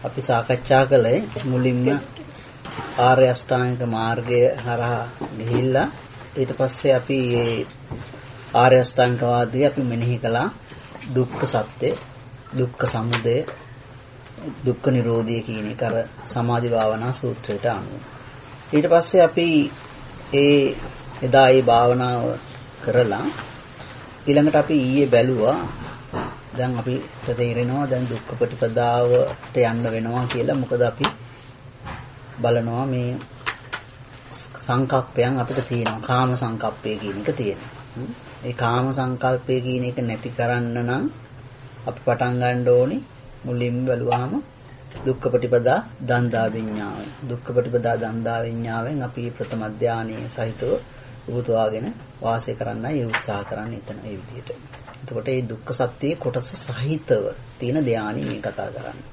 අපි සාකච්ඡා කළේ මුලින්ම ආර්ය අෂ්ටාංගික මාර්ගය හරහා ගිහිල්ලා ඊට පස්සේ අපි මේ ආර්ය අෂ්ටාංගික වාදය අපි මෙනෙහි කළා දුක්ඛ සත්‍ය, දුක්ඛ සමුදය, දුක්ඛ නිරෝධය කියන එක අර සමාධි භාවනා සූත්‍රයට අනුව. ඊට පස්සේ අපි එදා ඒ භාවනාව කරලා ඊළඟට අපි ඊයේ බැලුවා දැන් අපිට තේරෙනවා දැන් දුක්ඛ ප්‍රතිපදාවට යන්න වෙනවා කියලා. මොකද අපි බලනවා මේ සංකප්පයන් අපිට තියෙනවා. කාම සංකප්පය කියන එක තියෙනවා. ඒ කාම සංකල්පය කියන එක නැති කරන්න නම් අපි පටන් ගන්න ඕනේ මුලින්ම බැලුවාම දුක්ඛ ප්‍රතිපදා දන්දා විඤ්ඤාණය. දුක්ඛ ප්‍රතිපදා දන්දා විඤ්ඤාණයෙන් අපි ප්‍රථම ධානයේ සහිතව උපතවාගෙන වාසය කරන්නයි උත්සාහ කරන්නේ එතන මේ විදිහට. එතකොට මේ දුක්ඛ සත්‍යයේ කොටස සහිතව තියෙන ධානය මේ කතා කරන්නේ.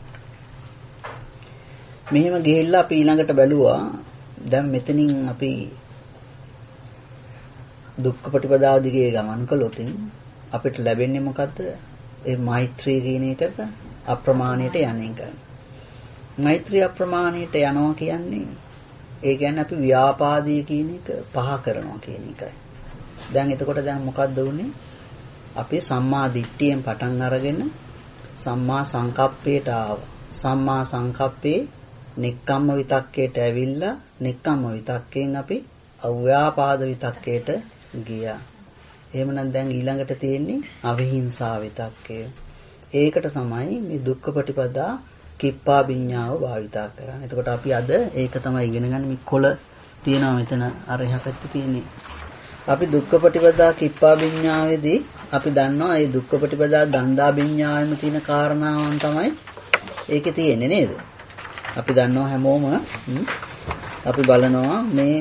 මෙහෙම ගිහිල්ලා අපි ඊළඟට බැලුවා දැන් මෙතනින් අපි දුක්ඛ ප්‍රතිපදාව දිගේ ගමන් කළොත් අපිට ලැබෙන්නේ මොකද්ද? ඒ මෛත්‍රී කියන එකට අප්‍රමාණයට යන එක. මෛත්‍රී අප්‍රමාණයට යනවා කියන්නේ ඒ කියන්නේ අපි ව්‍යාපාදී කියන එක පහ කරනවා කියන එකයි. දැන් එතකොට දැන් මොකද්ද වුනේ? අපි සම්මා දිට්ඨියෙන් පටන් අරගෙන සම්මා සංකප්පයට ආවා. සම්මා සංකප්පේ නික්කම්ම විතක්කයට ඇවිල්ලා නික්කම්ම විතක්කයෙන් අපි අව්‍යාපාද විතක්කයට ගියා. එහෙමනම් දැන් ඊළඟට තියෙන්නේ අවිහිංසා විතක්කය. ඒකට තමයි මේ දුක්ඛ ප්‍රතිපදා කිප්පා විඤ්ඤාව භාවිතා කරන්නේ. එතකොට අපි අද ඒක තමයි ඉගෙන ගන්න. මේ කොළ තියෙනවා මෙතන අර එහා පැත්තේ තියෙන්නේ. අපි දුක්ඛ ප්‍රතිපදා කිප්පා විඤ්ඤාවේදී අපි දන්නවා මේ දුක්ඛ ප්‍රතිපදා දන්දා විඤ්ඤායෙම තියෙන කාරණාවන් තමයි ඒකේ තියෙන්නේ නේද? අපි දන්නවා හැමෝම අපි බලනවා මේ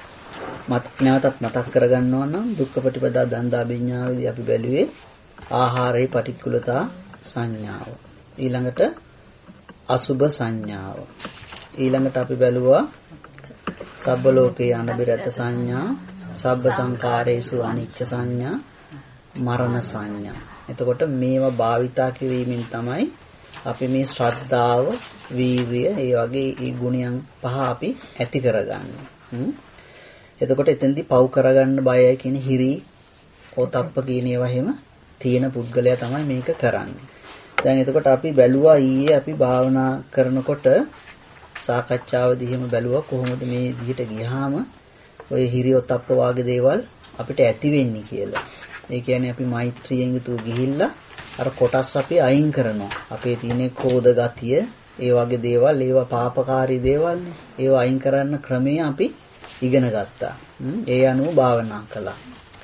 නැවතත් මතක් කරගන්නවා නම් දුක්ඛ ප්‍රතිපදා දන්දා විඤ්ඤාවේදී අපි බැලුවේ ආහාරයේ පටික්කුලතා සංඥාව. ඊළඟට අසුභ සංඥාව. ඊළඟට අපි බැලුවා සබ්බ ලෝකේ අනිබිරත සංඥා, සබ්බ සංකාරේසු අනිච්ච සංඥා, මරණ සංඥා. එතකොට මේවා භාවිතා කිරීමෙන් තමයි අපි මේ ශ්‍රද්ධාව, වීර්යය, ඒ වගේ ඒ ගුණයන් පහ අපි ඇති කරගන්නේ. එතකොට එතෙන්දී පව් කරගන්න බයයි කියන හිරි, ඕතප්ප කියන ඒවා හැම තියෙන පුද්ගලයා තමයි මේක කරන්නේ. දැන් එතකොට අපි බැලුවා ඊයේ අපි භාවනා කරනකොට සාකච්ඡාවදී එහෙම බැලුවා කොහොමද මේ විදිහට ගියාම ඔය හිරියොතප්ප වාගේ දේවල් අපිට ඇති වෙන්නේ කියලා. ඒ කියන්නේ අපි මෛත්‍රියෙන් යුතුව ගිහිල්ලා අර කොටස් අපි අයින් කරනවා. අපේ තියෙන ක්‍රෝධ ගතිය, ඒ වගේ දේවල්, ඒවා පාපකාරී දේවල්නේ. ඒවා අයින් කරන්න ක්‍රමය අපි ඉගෙන ගත්තා. ඒ අනුව භාවනා කළා.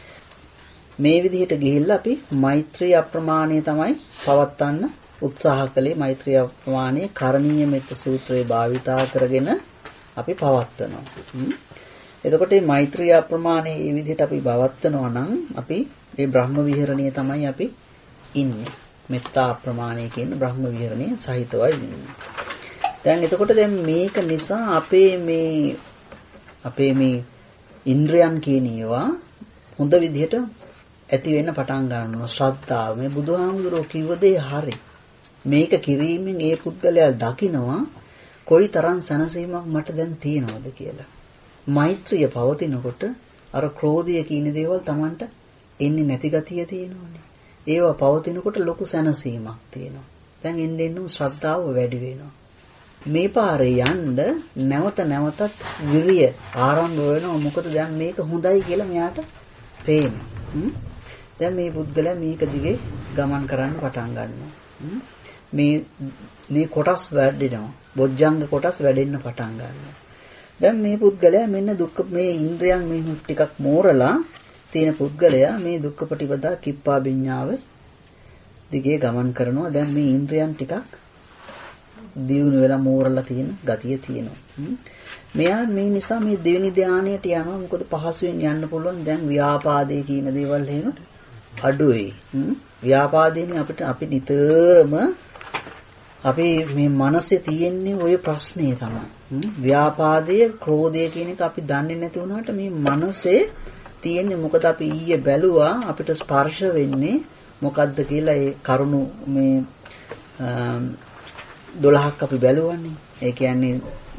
මේ විදිහට ගිහිල්ලා අපි මෛත්‍රී අප්‍රමාණය තමයි පවත්වන්න උත්සාහ කළේ. මෛත්‍රී අප්‍රමාණය කරණීය මෙත්ත සූත්‍රයේ භාවිතා කරගෙන අපි පවත්වනවා. එතකොට මේ මෛත්‍රී අප්‍රමාණය මේ විදිහට අපි පවත්වනවා නම් අපි මේ බ්‍රහ්ම විහරණිය තමයි අපි ඉන්නේ. මෙත්තා අප්‍රමාණය කියන බ්‍රහ්ම විහරණිය සහිතවයි ඉන්නේ. දැන් එතකොට දැන් මේක නිසා අපේ මේ ඉන්ද්‍රයන් කියන ඒවා හොඳ විදිහට ඇති වෙන්න පටන් ගන්නවා. ශ්‍රද්ධාව, මේ බුදුහාමුදුරුවෝ කිව්ව දේ හරි. මේක කිරීමෙන් ඒ පුද්ගලයා දකිනවා කොයි තරම් සැනසීමක් මට දැන් තියෙනවද කියලා. මෛත්‍රිය පවතිනකොට අර ක්‍රෝධය කියන දේවල් Tamanට එන්නේ නැති ගතිය තියෙනවනේ. ඒවා පවතිනකොට ලොකු සැනසීමක් තියෙනවා. දැන් එන්න ශ්‍රද්ධාව වැඩි වෙනවා. මේ පාරේ යන්න නැවත නැවතත් විරිය ආරම්භ වෙනවා. මොකද දැන් මේක හොඳයි කියලා මෙයාට පේනවා. දැන් මේ පුද්ගලයා මේක දිගේ ගමන් කරන්න පටන් ගන්නවා. මේ කොටස් වැඩිනවා. බොජ්ජංග කොටස් වැඩෙන්න පටන් ගන්නවා. දැන් මේ පුද්ගලයා මෙන්න දුක්ඛ මේ ඉන්ද්‍රයන් මේ ටිකක් මෝරලා තියෙන පුද්ගලයා මේ දුක්ඛ ප්‍රතිපදා කිප්පා විඤ්ඤාව දිගේ ගමන් කරනවා. දැන් මේ ඉන්ද්‍රයන් ටිකක් දියුණු වෙලා මෝරලා තියෙන ගතිය තියෙනවා. මෙයා මේ නිසා මේ දෙවෙනි ධානයට යනවා. මොකද පහසුවෙන් යන්න පුළුවන්. දැන් ව්‍යාපාදේ කියන දේවල් එහෙම අඩුයි. ව්‍යාපාදේනේ අපි නිතරම අපි මේ මනසේ තියෙන්නේ ওই ප්‍රශ්නේ තමයි. ව්‍යාපාදයේ ක්‍රෝධය කියන එක අපි දන්නේ නැති වුණාට මේ මනසේ තියෙන්නේ මොකද අපි ඊයේ බැලුවා අපිට ස්පර්ශ වෙන්නේ මොකද්ද කියලා ඒ කරුණු මේ 12ක් අපි බැලුවනේ. ඒ කියන්නේ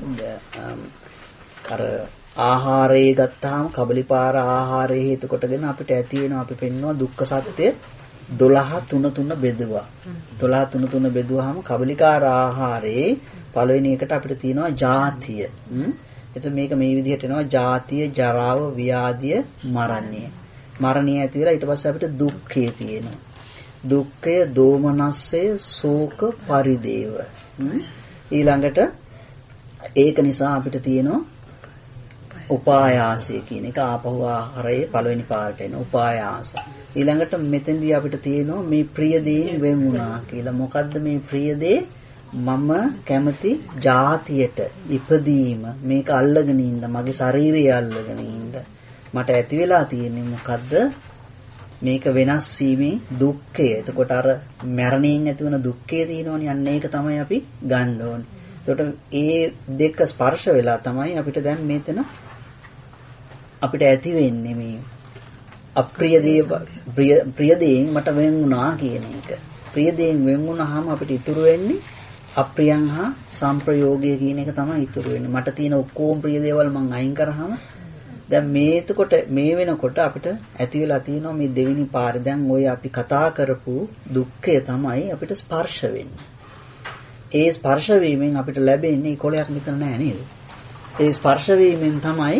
අර ආහාරය ගත්තාම කබලිපාර ආහාරය හේතු කොටගෙන අපිට ඇති වෙනවා අපි පෙන්නවා දුක්ඛ සත්‍ය 12 3 බෙදුවා. 12 3 බෙදුවාම කබලිකාර ආහාරයේ පළවෙනි එකට අපිට තියෙනවා ජාතිය. එතකොට මේක මේ විදිහට එනවා ජාතිය, ජරාව, ව්‍යාධිය, මරණය. මරණය ඇති වෙලා ඊට පස්සේ අපිට දුක්ඛය තියෙනවා. දුක්ඛය, දෝමනස්සය, ශෝක, පරිදේව. ඊළඟට ඒක නිසා අපිට තියෙනවා උපායාසය කියන එක ආපහු ආහාරයේ පළවෙනි පාරට එන උපායාස. ඊළඟට මෙතෙන්දී අපිට තියෙනවා මේ ප්‍රිය දේෙන් වෙන් වුණා කියලා. මොකද්ද මේ ප්‍රිය දේ? මම කැමති ජාතියට ඉපදීම, මේක අල්ලගෙන ඉන්න, මගේ ශරීරය අල්ලගෙන ඉන්න. මට ඇති වෙලා තියෙන්නේ මොකද්ද? මේක වෙනස් වීමේ දුක්ඛය. එතකොට අර මරණයෙන් ඇතිවන දුක්ඛය තියෙනවනේ. අන්න ඒක තමයි අපි ගන්න ඕනේ. එතකොට ඒ දෙක ස්පර්ශ වෙලා තමයි අපිට දැන් මෙතන අපිට ඇති වෙන්නේ මේ අප්‍රිය දේ ප්‍රිය දේෙන් මට වෙන් වුණා කියන එක. ප්‍රිය දේෙන් වෙන් වුණාම අපිට ඉතුරු වෙන්නේ අප්‍රියං හා සංප්‍රයෝගය කියන එක තමයි ඉතුරු වෙන්නේ. මට තියෙන ඔක්කොම ප්‍රිය දේවල් මං අයින් කරාම දැන් මේ වෙනකොට අපිට ඇති වෙලා තියෙනවා මේ දෙවෙනි පාරේ දැන් ওই අපි කතා කරපු දුක්ඛය තමයි අපිට ස්පර්ශ වෙන්නේ. ඒ ස්පර්ශ වීමෙන් අපිට ලැබෙන්නේ කොලයක් මෙතන නෑ නේද? ඒ ස්පර්ශ වීමෙන් තමයි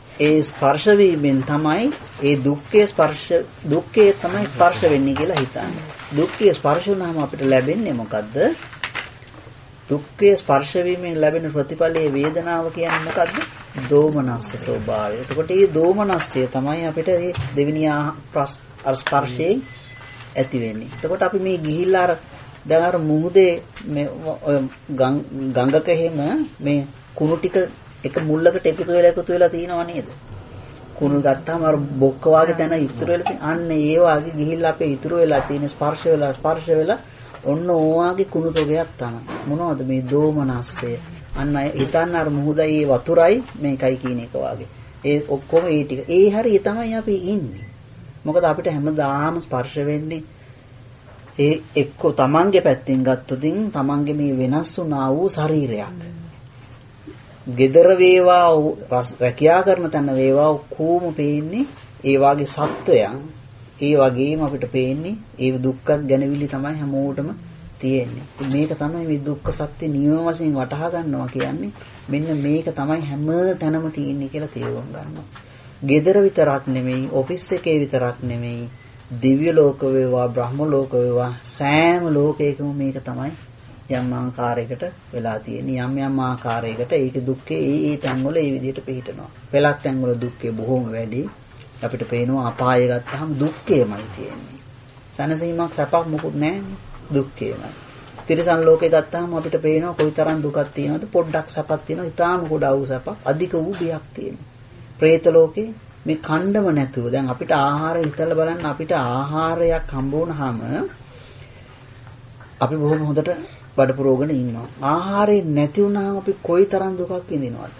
ඒ දුක්ඛයේ තමයි ස්පර්ශ වෙන්නේ කියලා හිතන්නේ. දුක්ඛයේ ස්පර්ශ වුණාම අපිට ලැබෙන්නේ මොකද්ද? දුක්ඛයේ ස්පර්ශ වීමෙන් ලැබෙන ප්‍රතිඵලයේ වේදනාව කියන්නේ මොකද්ද? දෝමනස්ස ස්වභාවය. එතකොට මේ දෝමනස්සය තමයි අපිට මේ දෙවෙනි ස්පර්ශයෙන් ඇති වෙන්නේ. එතකොට අපි මේ ගිහිල්ලා අර දැන් අර මුහුදේ මේ ගඟක හැම මේ කුණු ටික එක මුල්ලකට එකතු වෙලා තියෙනව නේද? කුණු ගත්තාම අර බොක්ක වාගේ තැන ඉතුරු වෙලා තියෙන. අන්න ඒ වාගේ ගිහිල්ලා අපේ ඉතුරු වෙලා තියෙන ස්පර්ශ වෙලා ඔන්න ඕවාගේ කුණු තොගයක් තමයි. මොනවද මේ දෝමනස්සය? අන්න හිතන්න අර මුහුදයි වතුරයි මේකයි කියන එක වාගේ. ඒ ඔක්කොම ඒ ටික. ඒ හරිය තමයි අපි ඉන්නේ. මොකද අපිට හැමදාම ස්පර්ශ වෙන්නේ ඒ එක්ක තමන්ගේ පැත්තෙන් ගත්තොතින් තමන්ගේ මේ වෙනස් වුණා වූ ශරීරයක්. gedara වේවා රැකියා කරන තැන වේවා කොහොම පේන්නේ ඒ වාගේ සත්වයන්. ඒ වගේම අපිට පේන්නේ ඒ දුක්ඛ ගැනවිලි තමයි හැමෝටම තියෙන්නේ. මේක තමයි මේ දුක්ඛ සත්‍ය නියම වශයෙන් වටහා ගන්නවා කියන්නේ. මෙන්න මේක තමයි හැම තැනම තියෙන්නේ කියලා තේරුම් ගන්නවා. gedara විතරක් නෙමෙයි, ඔෆිස් එකේ විතරක් නෙමෙයි, දිව්‍ය ලෝක වේවා, බ්‍රහ්ම ලෝක වේවා, සෑම ලෝකයකම මේක තමයි යම් ආකාරයකට වෙලා තියෙන්නේ. යම් ආකාරයකට ඒකේ දුක්ඛේ ඒ තැන්වල ඒ විදිහට පිළිටනවා. වෙලක් තැන්වල දුක්ඛේ බොහොම වැඩි. අපිට පේනවා අපාය ගත්තාම දුක්ඛේමයි තියෙන්නේ. සනසීමක් සැපක් මොකුත් නැහැනේ. දුක්ඛේමයි. තිරිසන් ලෝකේ ගත්තාම අපිට පේනවා කොයිතරම් දුකක් තියෙනවද? පොඩ්ඩක් සැපක් තියෙනවා. ඊටාම කුඩා වූ සැපක්, අධික වූ බියක් තියෙනවා. പ്രേත ලෝකේ මේ කණ්ඩම නැතුව දැන් අපිට ආහාරය හිතලා බලන්න අපිට ආහාරයක් හම්බ වුණාම අපි බොහොම හොඳට බඩ පුරවගෙන ඉන්නවා. ආහාරය නැති වුණාම අපි කොයිතරම් දුකක් විඳිනවද?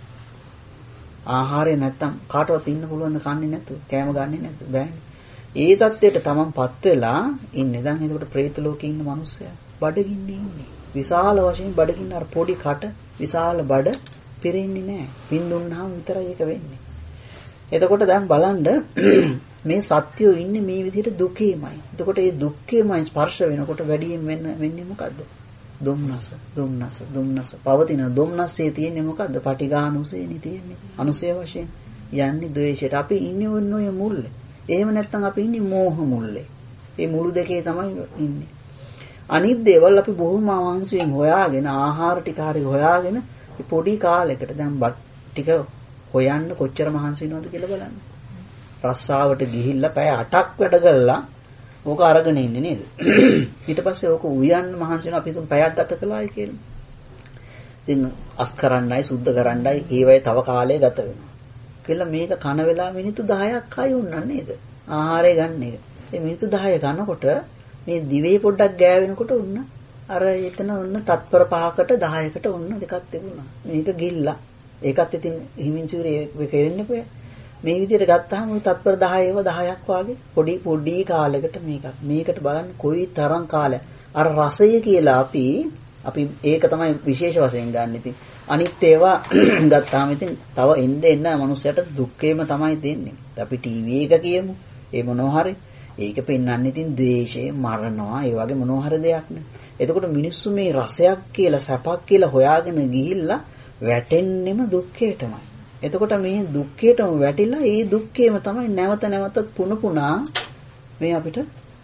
ආහාරය නැත්තම් කාටවත් ඉන්න පුළුවන් ද කන්නේ නැතුව, කෑම ගන්නේ නැතුව බෑනේ. ඒ தත්ත්වයට තමන්පත් වෙලා ඉන්නේ. දැන් එතකොට പ്രേත ලෝකේ ඉන්න මිනිස්සයා බඩගින්නේ ඉන්නේ. විශාල වශයෙන් බඩගින්න අර පොඩි කට විශාල බඩ පිරෙන්නේ නැහැ. පින්දුන්නාම විතරයි ඒක වෙන්නේ. එතකොට දැන් බලන්න මේ සත්‍යෝ ඉන්නේ මේ විදිහට දුකේමයි. එතකොට මේ දුක්ඛේමයි ස්පර්ශ වෙනකොට වැඩියෙන් වෙන්නේ මොකද්ද? දුම්නස. පවතින දුම්නස්සේ තියෙන්නේ මොකද්ද? පටිඝානුසේනේ තියෙන්නේ. අනුසය වශයෙන් යන්නේ ද්වේෂයට. අපි ඉන්නේ ඔය මුල්ලේ. එහෙම නැත්නම් අපි ඉන්නේ මෝහ මුල්ලේ. මේ මුළු දෙකේ තමයි ඉන්නේ. අනිත් දේවල් අපි බොහොම අවංශයෙන් හොයාගෙන ආහාර ටික හරි හොයාගෙන පොඩි කාලයකට දැන් බත් ටික හොයන්න කොච්චර මහන්සි වෙනවද කියලා බලන්න. රස්සාවට ගිහිල්ලා පැය 8ක් වැඩ කරලා ඕක අරගෙන ඉන්නේ නේද? ඊට පස්සේ ඕක උයන්න මහන්සි වෙනවා අපි තුන් පැයක් ගත කළායි කියලා. ඉතින් අස් කරන්නයි සුද්ධ කරන්නයි ඒ වෙයි තව කාලය ගත වෙනවා. කියලා මේක කන වෙලා මිනිත්තු 10ක් ආයි උන්නන්නේ නේද? ආහාරය ගන්න එක. ඒ මිනිත්තු 10 කනකොට මේ දිවේ පොඩ්ඩක් ගෑවෙනකොට උන්න අර එතන උන්න තත්පර 5කට 10කට උන්න දෙකක් තිබුණා. මේක ගිල්ලා. ඒකත් ඉතින් හිමින් චූරේ වෙකෙන්නේ කොහේ? මේ විදිහට ගත්තාම ওই තත්පර 10 ඒව 10ක් වාගේ පොඩි කාලයකට මේකට බලන්න කොයි තරම් කාලයක්. අර රසය කියලා අපි අපි ඒක තමයි විශේෂ වශයෙන් ගන්න. ඉතින් අනිත් ඒවා ගත්තාම ඉතින් තව එන්න මනුස්සයට දුක්ඛේම තමයි දෙන්නේ. අපි ටීවී එක කියමු. ඒ මොනවා හරි ඒක පෙන්වන්නේ ඉතින් ද්වේෂය, මරනවා, ඒ වගේ මොනවා හරි දෙයක් නේ. එතකොට මිනිස්සු මේ රසයක් කියලා, සැපක් කියලා හොයාගෙන ගිහිල්ලා වැටෙන්නෙම දුක්ඛයටමයි. එතකොට මේ දුක්ඛයටම වැටිලා ඒ දුක්ඛේම තමයි නැවත නැවතත් පුනා මේ අපිට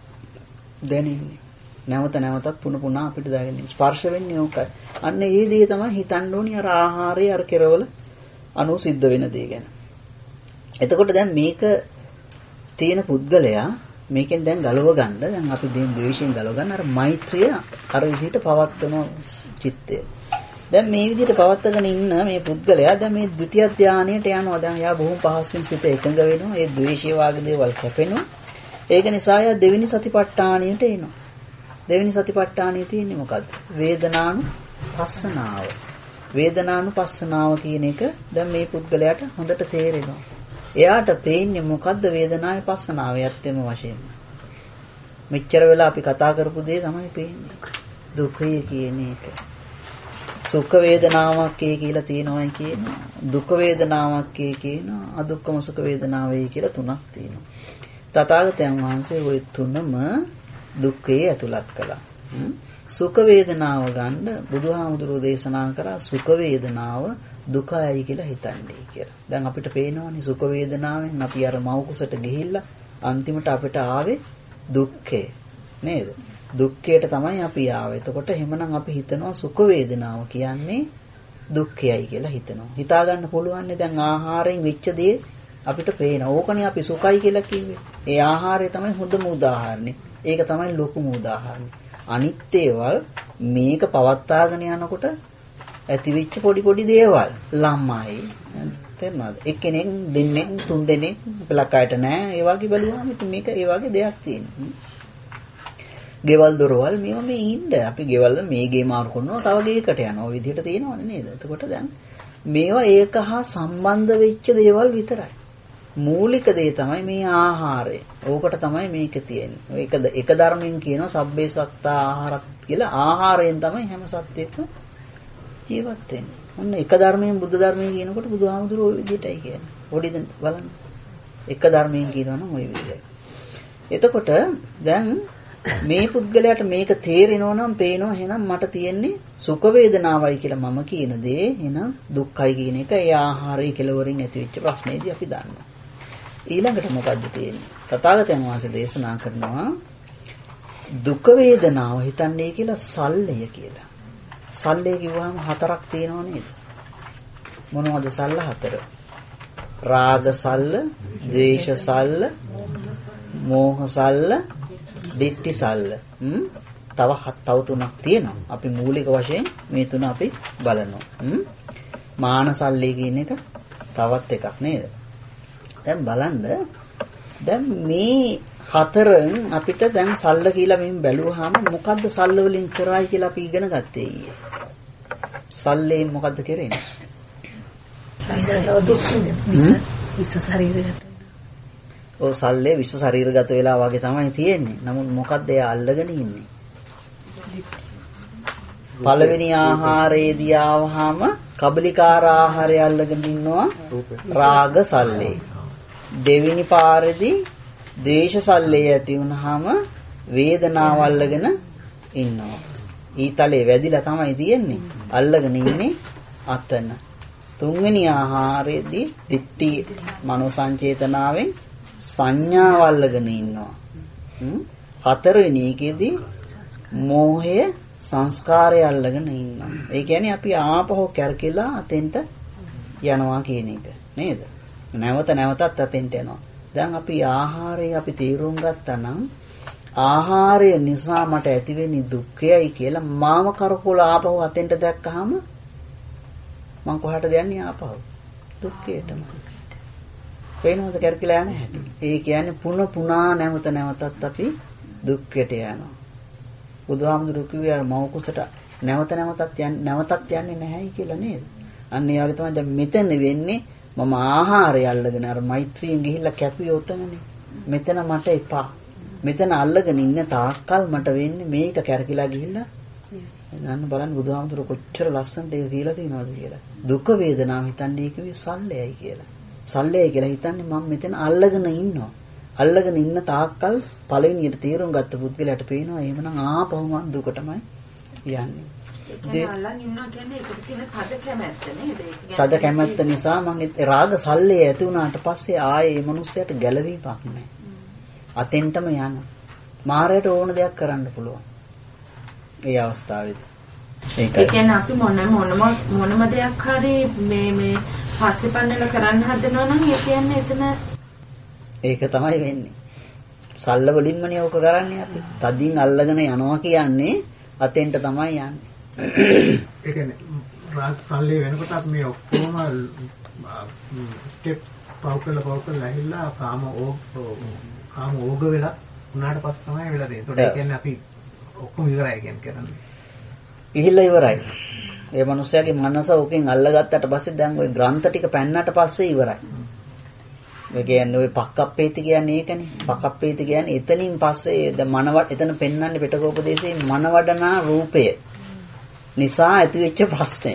දැනෙන්නේ. නැවත නැවතත් පුනා අපිට දැනෙන්නේ. ස්පර්ශ වෙන්නේ ඕකයි. අන්න ඒ දේ තමයි හිතන්න ඕනි අර ආහාරයේ අර කෙරවල අනු සිද්ධ වෙන දේ ගැන. එතකොට දැන් මේක තියෙන පුද්ගලයා මේකෙන් දැන් ගලව ගන්න දැන් අපි ද්වේෂයෙන් ගලව ගන්න අර මෛත්‍රිය අර විදිහට පවත්වන චිත්තය. දැන් මේ විදිහට පවත්වාගෙන ඉන්න මේ පුද්ගලයා දැන් මේ ද්විතිය ධානයට යනවා. දැන් යා බොහොම පහසුවෙන් සිත එකඟ වෙනවා. ඒ ද්වේෂය වාගේ දේවල් කැපෙනවා. ඒක නිසා යා දෙවෙනි සතිපට්ඨානියට එනවා. දෙවෙනි සතිපට්ඨානිය තියෙන්නේ මොකද්ද? වේදනානුපස්සනාව. වේදනානුපස්සනාව කියන එක දැන් මේ පුද්ගලයාට හොඳට තේරෙනවා. එයාට පේන්නේ මොකද්ද වේදනාවේ පස්සනාව යැත්තේම වශයෙන්. මෙච්චර වෙලා අපි කතා කරපු දේ තමයි පේන්නේ. දුකය කියන එක. සුඛ වේදනාවක් කියලා තියෙනවායි කියනවා. දුක් වේදනාවක් කියනවා. අදුක්කම සුඛ වේදනාවයි කියලා තුනක් තියෙනවා. තථාගතයන් වහන්සේ ওই තුනම දුක්ඛයේ ඇතුළත් කළා. සුඛ වේදනාව ගන්න බුදුහාමුදුරුවෝ දේශනා කරා සුඛ වේදනාව දුකයි කියලා හිතන්නේ කියලා. දැන් අපිට පේනවනේ සුඛ වේදනාවෙන් අපි අර මව් කුසට ගිහිල්ලා අන්තිමට අපිට ආවේ දුක්ඛය නේද? දුක්ඛයට තමයි අපි ආවේ. එතකොට එහෙමනම් අපි හිතනවා සුඛ වේදනාව කියන්නේ දුක්ඛයයි කියලා හිතනවා. හිතා ගන්න පුළුවන් නේ දැන් ආහාරයෙන් වෙච්ච දේ අපිට පේන. ඕකනේ අපි සුඛයි කියලා කිව්වේ. ඒ ආහාරය තමයි හොඳම උදාහරණේ. ඒක තමයි ලොකුම උදාහරණේ. අනිත් ඒවල් මේක පවත්වාගෙන යනකොට ඇතිවෙච්ච පොඩි පොඩි දේවල් ළමයි තේරුණාද? එක්කෙනෙක් දෙන්නෙක් තුන් දෙනෙක් ලකයට නෑ. ඒ වගේ බලුවාම මේක ඒ වගේ දෙයක් තියෙනවා. ගෙවල් දොරවල් මේවා මේ ඉන්න අපි ගෙවල් මේ ගේ මාරු කරනවා තව ගේකට යනවා. ඔය විදිහට තියෙනවනේ නේද? එතකොට දැන් මේවා ඒක හා සම්බන්ධ වෙච්ච දේවල් විතරයි. මූලික දේ තමයි මේ ආහාරය. ඕකට තමයි මේක තියෙන්නේ. එක ධර්මයෙන් කියනවා සබ්බේ සත්තා ආහාරත් කියලා. ආහාරයෙන් තමයි හැම සත්‍යයක්ම ජීවත් වෙන්නේ. ඔන්න එක ධර්මයෙන් බුද්ධ ධර්මයෙන් කියනකොට බුදුහාමුදුරුවෝ ওই විදිහටයි කියන්නේ. පොඩිද බලන්න. එක ධර්මයෙන් කියනවා නම් ওই විදිහයි. එතකොට දැන් මේ පුද්ගලයාට මේක තේරෙනවා නම් පේනවා එහෙනම් මට තියෙන්නේ සුඛ වේදනාවයි කියලා මම කියන දේ එහෙනම් දුක්ඛයි කියන එක ඒ ආහාරය කෙලවරින් ඇතිවෙච්ච ප්‍රශ්නේදී අපි දන්නවා. ඊළඟට මොකද්ද තියෙන්නේ? තථාගතයන් වහන්සේ දේශනා කරනවා දුක් වේදනාව හිතන්නේ කියලා සල්ලය කියලා. සල්ලය කිව්වම හතරක් තියෙනව නේද? මොනවද සල්ල හතර? රාග සල්ල, ද්වේෂ සල්ල, මෝහ සල්ල, දිට්ඨි සල්ල. තව තුනක් තියෙනවා. අපි මූලික වශයෙන් මේ තුන අපි බලනවා. මාන සල්ලේ කියන එක තවත් එකක් නේද? දැන් බලන්න දැන් මේ හතරෙන් අපිට දැන් සල්ල කියලා මෙහෙම බැලුවාම මොකද්ද සල්ල වලින් කරයි කියලා අපි ඉගෙන ගත්තේ ඊයේ. සල්ලේ මොකද්ද කරන්නේ? විස ශරීරගත. ඔව් සල්ලේ විස ශරීරගත වෙලා වගේ තමයි තියෙන්නේ. නමුත් මොකද්ද එයා අල්ලගෙන ඉන්නේ? පළවෙනි ආහාරයේදී ආවහම කබලිකාර ආහාරය අල්ලගෙන ඉන්නවා රාග සල්ලේ. දෙවෙනි පාරේදී ද්වේෂ සල්ලේ ඇති වුනහම වේදනාව අල්ලගෙන ඉන්නවා. ඊතලේ වැදිලා තමයි තියෙන්නේ. අල්ලගෙන ඉන්නේ අතන. තුන්වෙනි ආහාරයේදී දිට්ඨි මනෝ සංචේතනාවෙන් සංඥාව අල්ලගෙන ඉන්නවා. හතරවෙනි එකේදී මෝහය සංස්කාරය අල්ලගෙන ඉන්නවා. ඒ කියන්නේ අපි ආපහු කැරකිලා අතෙන්ට යනවා කියන එක නේද? නැවත නැවතත් අතෙන්ට යනවා. දැන් අපි ආහාරය අපි තීරුම් ගත්තා නම් ආහාරය නිසා මට ඇතිවෙන්නේ දුක්ඛයයි කියලා මාව කරකෝල ආපහු අතෙන්ට දැක්කහම මං කොහාටද යන්නේ ආපහු? දුක්ඛයටම. වෙනවද කැරකිලා යන්නේ නැහැ. ඒ කියන්නේ පුනා නැවත නැවතත් අපි දුක්ඛයට යනවා. බුදුහාමුදුරුවෝ කිව්වේ අර මව කුසට නැවත නැවතත් යන්නේ නැහැයි කියලා නේද? අන්න ඒ වගේ තමයි දැන් මෙතන වෙන්නේ මම ආහාරය අල්ලගෙන අර මෛත්‍රියෙන් ගිහිල්ලා කැපුවේ උතනනේ. මෙතන මට එපා. මෙතන අල්ලගෙන ඉන්න තාක්කල් මට වෙන්නේ මේක කැරකිලා ගිහිල්ලා නන්න බලන්න බුදුහාමුදුර කොච්චර ලස්සනට ඒක කියලා තියෙනවද කියලා. දුක වේදනාව හිතන්නේ කිව්වේ සල්ලයයි කියලා. සල්ලයයි කියලා හිතන්නේ මම මෙතන අල්ලගෙන ඉන්නවා. අල්ලගෙන ඉන්න තාක්කල් පළවෙනියට තීරුම් ගත්ත පුද්ගලයාට පේනවා එහෙමනම් ආපහු මම දුකටමයි යන්නේ. ඒ අල්ලන් ඉන්නවා කියන්නේ ඒකට තියෙන තද කැමැත්ත නේද? තද කැමැත්ත නිසා මම රාග සල්ලේ ඇති වුණාට පස්සේ ආයේ මේ මිනිස්සයාට ගැලවීමක් නැහැ. අතෙන්ටම යනවා. මාරයට ඕන දෙයක් කරන්න පුළුවන්. ඒ අවස්ථාවේදී. ඒකයි. ඒ කියන්නේ අපි මොනම දෙයක් හරි මේ පස්සේ පන්නල කරන්න හදනවා නම් ඒ කියන්නේ එතන ඒක තමයි වෙන්නේ. සල්ල වලින්මනේ ඕක කරන්නේ අපි. තදින් අල්ලගෙන යනවා කියන්නේ අතෙන්ට තමයි යන්නේ. ඒ කියන්නේ රාග සල්ලේ වෙනකොට අපි මේ ඔක්කොම ස්ටෙප් පව් කරලා ඇහිලා කාම ඕග වෙලා උනාට පස්සේ තමයි වෙලා තියෙන්නේ. ඒ කියන්නේ අපි ඔක්කොම ඉවරයි කියන්නේ. ඉහිල්ලා ඉවරයි. ඒ මනුස්සයාගේ මනස ඕකෙන් අල්ලගත්තට පස්සේ දැන් ওই ග්‍රන්ථ ටික පැන්නට පස්සේ ඉවරයි. ඒ කියන්නේ ওই පක්කප්පේති කියන්නේ ඒකනේ. පක්කප්පේති කියන්නේ එතනින් පස්සේ දැන් එතන පෙන්වන්නේ පිටකෝපදේශයේ මනවඩනා රූපය නිසා ඇතිවෙච්ච ප්‍රශ්නේ.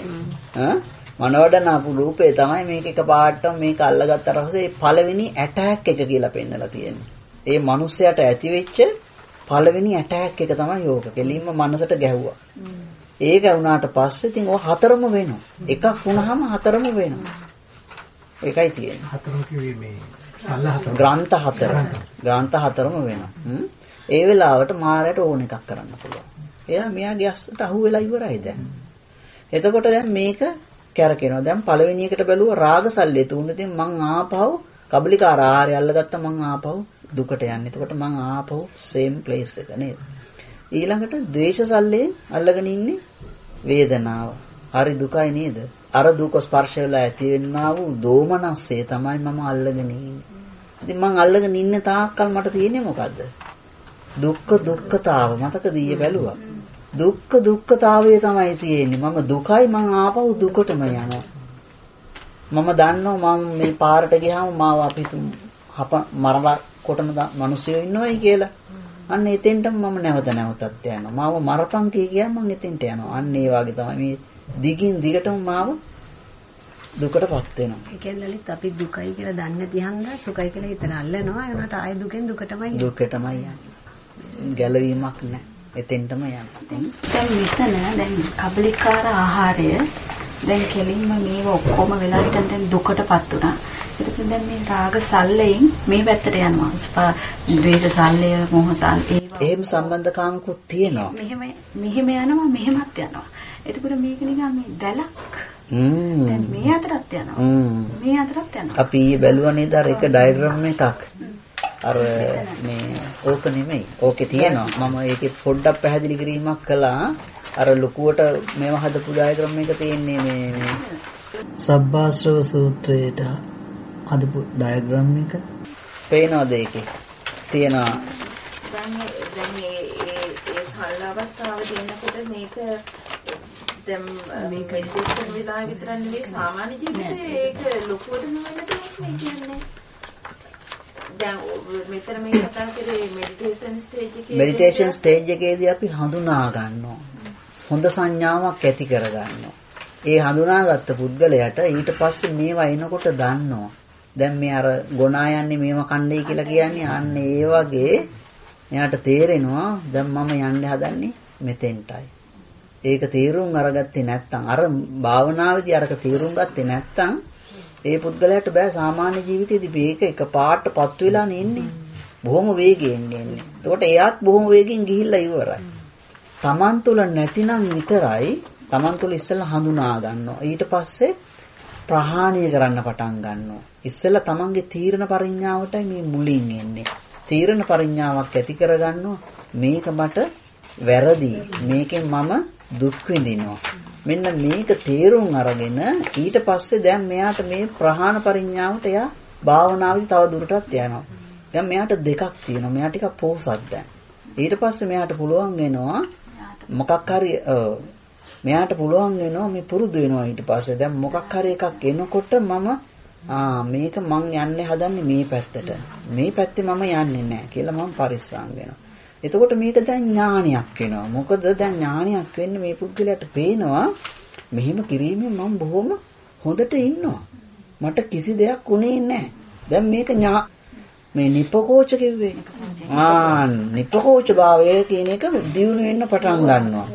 මනවඩනා රූපය තමයි මේක එකපාරටම මේක අල්ලගත්තට පස්සේ පළවෙනි ඇටැක් එක කියලා පෙන්නලා තියෙන්නේ. ඒ මනුස්සයාට ඇතිවෙච්ච පළවෙනි ඇටැක් එක තමයි යෝග. කෙලින්ම මනසට ගැහුවා. ඒක වුණාට පස්සේ ඉතින් ඔය හතරම වෙනවා. එකක් වුණාම හතරම වෙනවා. ඒකයි තියෙන්නේ. හතරම කිව්වේ මේ සල්ල හතර. ග්‍රන්ථ හතර. ග්‍රන්ථ හතරම වෙනවා. ඒ වෙලාවට මාරයට ඕන එකක් කරන්න පුළුවන්. එයා මෙයාගේ අස්සට අහු වෙලා ඉවරයි දැන්. එතකොට දැන් මේක කැරකෙනවා. දැන් පළවෙනි එකට බැලුවා රාග සල්ලේ තුන. ඉතින් මං ආපහු කබලිකාර ආහාරය අල්ලගත්තා මං ආපහු දුකට යන්නේ. එතකොට මං ආපහු same place එක නේද? ඊළඟට ද්වේෂ සල්ලේ අල්ලගෙන ඉන්නේ වේදනාව. හරි දුකයි නේද? අර දුක ස්පර්ශ වෙලා ඇති වෙන්නා වූ දෝමනස්සේ තමයි මම අල්ලගෙන ඉන්නේ. ඉතින් මං අල්ලගෙන ඉන්න තාක්කල් මට තියෙන්නේ මොකද්ද? දුක්ඛතාව. මතකද ඊයේ බැලුවා? දුක්ඛතාවය තමයි තියෙන්නේ. මම දුකයි මං ආපහු දුකටම යනවා. මම දන්නවා මම මේ පාරට ගියාම මාව අපි මරලා කොටන මිනිස්සු ඉන්නවයි කියලා. අන්න එතෙන්ටම මම නැවතත් යනවා. මාව මරපන් කිය මම එතෙන්ට යනවා. අන්න ඒ වගේ තමයි මේ දිගින් දිගටම මාව දුකටපත් වෙනවා. ඒ කියන්නේ ලලිත් අපි දුකයි කියලා දන්නේ නැති හන්දා සුඛයි කියලා හිතලා අල්ලනවා. ඒනට ආයෙ දුකෙන් දුකටමයි යන්නේ. දුකටමයි යන්නේ. ගැලවීමක් නැහැ. එතෙන්ටම යනවා. දැන් මෙතන දැන් කබලිකාර ආහාරය දැන් කෙලින්ම මේව ඔක්කොම වෙලා හිටන් දැන් දුකටපත් උනා. එතකොට දැන් මේ රාග සල්ලෙන් මේ පැත්තට යනවා. ද්වේෂ සල්ලය, මෝහ සල්ලය එහෙම සම්බන්ධකාමකුත් තියෙනවා. මෙහෙම යනවා මෙහෙමත් යනවා. එතකොට මේක නිකන් මේ දැලක්. දැන් මේ අතරත් යනවා. මේ අතරත් යනවා. අපි බැලුවා නේද අර එක ඩයග්‍රෑම් එකක්. අර මේ ඕක නෙමෙයි. ඕකේ තියෙනවා. මම ඒකේ පොඩ්ඩක් පැහැදිලි කිරීමක් කළා. අර ලොකුවට මේව හදපු ඩයග්‍රෑම් එක තියෙන්නේ මේ සබ්බාශ්‍රව සූත්‍රයේට හදපු ඩයග්‍රෑම් එක. පේනවද ඒකේ? තියෙනවා. දැන් ඒ සල්ල අවස්ථාවේ දෙනකොට මේක දැන් මේක ඉස්සෙල්ලා වෙලා විතර නෙවෙයි සාමාන්‍ය ජීවිතේ ඒක ලොකුවටම වෙන දෙයක් නේ කියන්නේ. දැන් මෙතන මේ කතා කරේ මෙඩිටේෂන් ස්ටේජ් එකේදී අපි හඳුනා ගන්නවා. හොඳ සංඥාවක් ඇති කර ගන්නවා. ඒ හඳුනාගත්ත පුද්ගලයාට ඊට පස්සේ මේවා එනකොට දන්නවා. දැන් මේ අර ගොනා යන්නේ මේව කණ්ඩේ කියලා කියන්නේ අන්න ඒ වගේ එයාට තේරෙනවා දැන් මම යන්නේ හදන්නේ මෙතෙන්ටයි. ඒක තීරුම් අරගත්තේ නැත්නම් අර භාවනාවේදී අරක තීරුම් ගත්තේ නැත්නම් ඒ පුද්ගලයාට බෑ සාමාන්‍ය ජීවිතේදී මේක එකපාරටපත් වෙලා නෙන්නේ. බොහොම වේගයෙන් එන්නේ. එතකොට එයාත් බොහොම වේගෙන් ගිහිල්ලා ඉවරයි. Taman තුල නැතිනම් විතරයි Taman තුල ඉස්සෙල්ලා හඳුනා ගන්නවා. ඊට පස්සේ ප්‍රහාණය කරන්න පටන් ගන්නවා. ඉස්සෙල්ලා Tamanගේ තීරණ පරිඥාවටයි මේ මුලින් එන්නේ. තීරණ පරිඥාවක් ඇති කරගන්නවා. මේක මට වැරදි. මේකෙන් මම දුක් විඳිනවා. මෙන්න මේක තේරුම් අරගෙන ඊට පස්සේ දැන් මෙයාට මේ ප්‍රහාණ පරිඥාවට එයා භාවනාවේදී තව දුරටත් යනවා. දැන් මෙයාට දෙකක් තියෙනවා. මෙයා ටිකක් පොහසත් දැන්. ඊට පස්සේ මෙයාට පුළුවන් වෙනවා මොකක් හරි මෙයාට පුළුවන් වෙනවා මේ පුරුදු වෙනවා ඊට පස්සේ දැන් මොකක් හරි එකක් එනකොට මම මේක මං යන්නේ හදන්නේ මේ පැත්තට. මේ පැත්තේ මම යන්නේ නැහැ කියලා මම පරිස්සම් වෙනවා. එතකොට මේක දැන් ඥානයක් වෙනවා. මොකද දැන් ඥානයක් වෙන්නේ මේ පුද්ගලයාට පේනවා මෙහෙම කිරීමෙන් මම බොහොම හොඳට ඉන්නවා. මට කිසි දෙයක් උනේ නැහැ. දැන් මේක මේ නිපකෝච කිව්වේ. නිපකෝච භාවය කියන එක දියුණු වෙන්න පටන් ගන්නවා.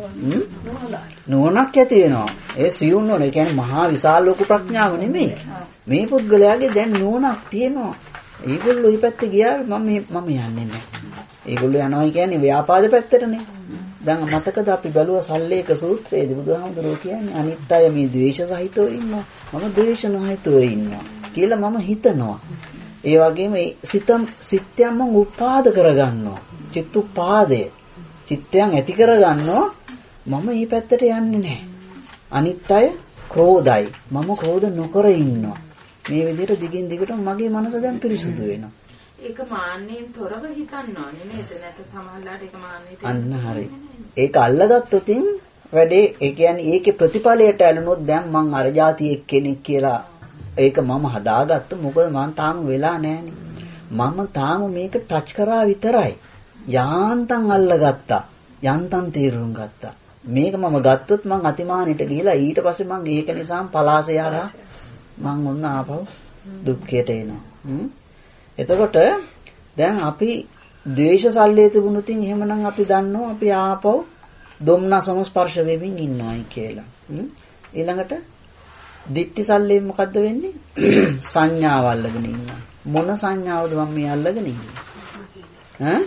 නුවණක් ඇති වෙනවා. ඒ සියුම් නුවණ. ඒ කියන්නේ මහා විශාල ලෝක ප්‍රඥාව නෙමෙයි. මේ පුද්ගලයාගේ දැන් නුවණක් තියෙනවා. ඒගොල්ලෝ මේ පැත්තේ ගියා මම යන්නේ නැහැ. ඒගොල්ලෝ යනවා කියන්නේ ව්‍යාපාද පැත්තටනේ. දැන් මතකද අපි බැලුවා සල්ලේක සූත්‍රයේදී බුදුහාමුදුරුවෝ කියන්නේ අනිත් අය මේ ද්වේෂ සහිතව ඉන්නවා. මම ද්වේෂ නොහිතව ඉන්නවා කියලා මම හිතනවා. ඒ වගේම සිත්යන් මම උපාද කරගන්නවා. චිත්තුපාදය. චිත්තයන් ඇති කරගන්නවා. මම මේ පැත්තට යන්නේ නැහැ. අනිත් අය ක්‍රෝධයි. මම ක්‍රෝධ නොකර ඉන්නවා. මේ විදිහට දිගින් දිගටම මගේ මනස දැන් පිරිසුදු වෙනවා. ඒක මාන්නෙන් තොරව හිතන්න ඕනේ නේද? නැත්නම් සමහරලාට ඒක මාන්නෙට අන්න හරි. ඒක අල්ලගත්තොතින් වැඩේ ඒ කියන්නේ ඒකේ ප්‍රතිඵලයට ඇලුනොත් දැන් මං අර જાතිය එක්කෙනෙක් කියලා ඒක මම හදාගත්ත මොකද මං තාම වෙලා නැහනේ. මම තාම මේක ටච් කරා විතරයි. යාන්තම් අල්ලගත්තා. යන්තම් තීරුම් ගත්තා. මේක මම ගත්තොත් මං අතිමානෙට ගිහිලා ඊට පස්සේ මං ඒක නිසාම පලාසය හරහා මං ඔන්න ආපහු දුක්ඛයට එනවා. එතකොට දැන් අපි ද්වේෂ සල්ලේ තිබුණොතින් එහෙමනම් අපි දන්නවා අපි ආපහු දුම්නසම ස්පර්ශ වෙමින් ඉන්නවයි කියලා. ඊළඟට දිට්ඨි සල්ලේ මොකද්ද වෙන්නේ? සංඥාව අල්ලගෙන ඉන්නවා. මොන සංඥාවද මම මේ අල්ලගෙන ඉන්නේ?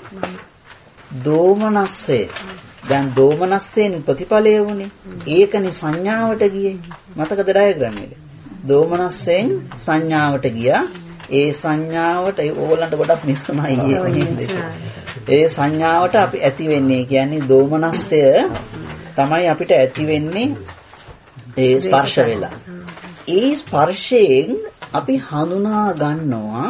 දෝමනස්සේ. දැන් දෝමනස්සෙන් ප්‍රතිඵලය වුණේ. ඒකනේ සංඥාවට ගියේ. මතකද ඩයග්‍රෑම් එක? දෝමනස්සෙන් සංඥාවට ගියා. ඒ සංඥාවට ඕගොල්ලන්ට ගොඩක් මිස්සුනා ඊයේ. ඒ සංඥාවට අපි ඇති වෙන්නේ කියන්නේ දෝමනස්සය තමයි අපිට ඇති වෙන්නේ ඒ ස්පර්ශ වෙලා. ඒ ස්පර්ශයෙන් අපි හඳුනා ගන්නවා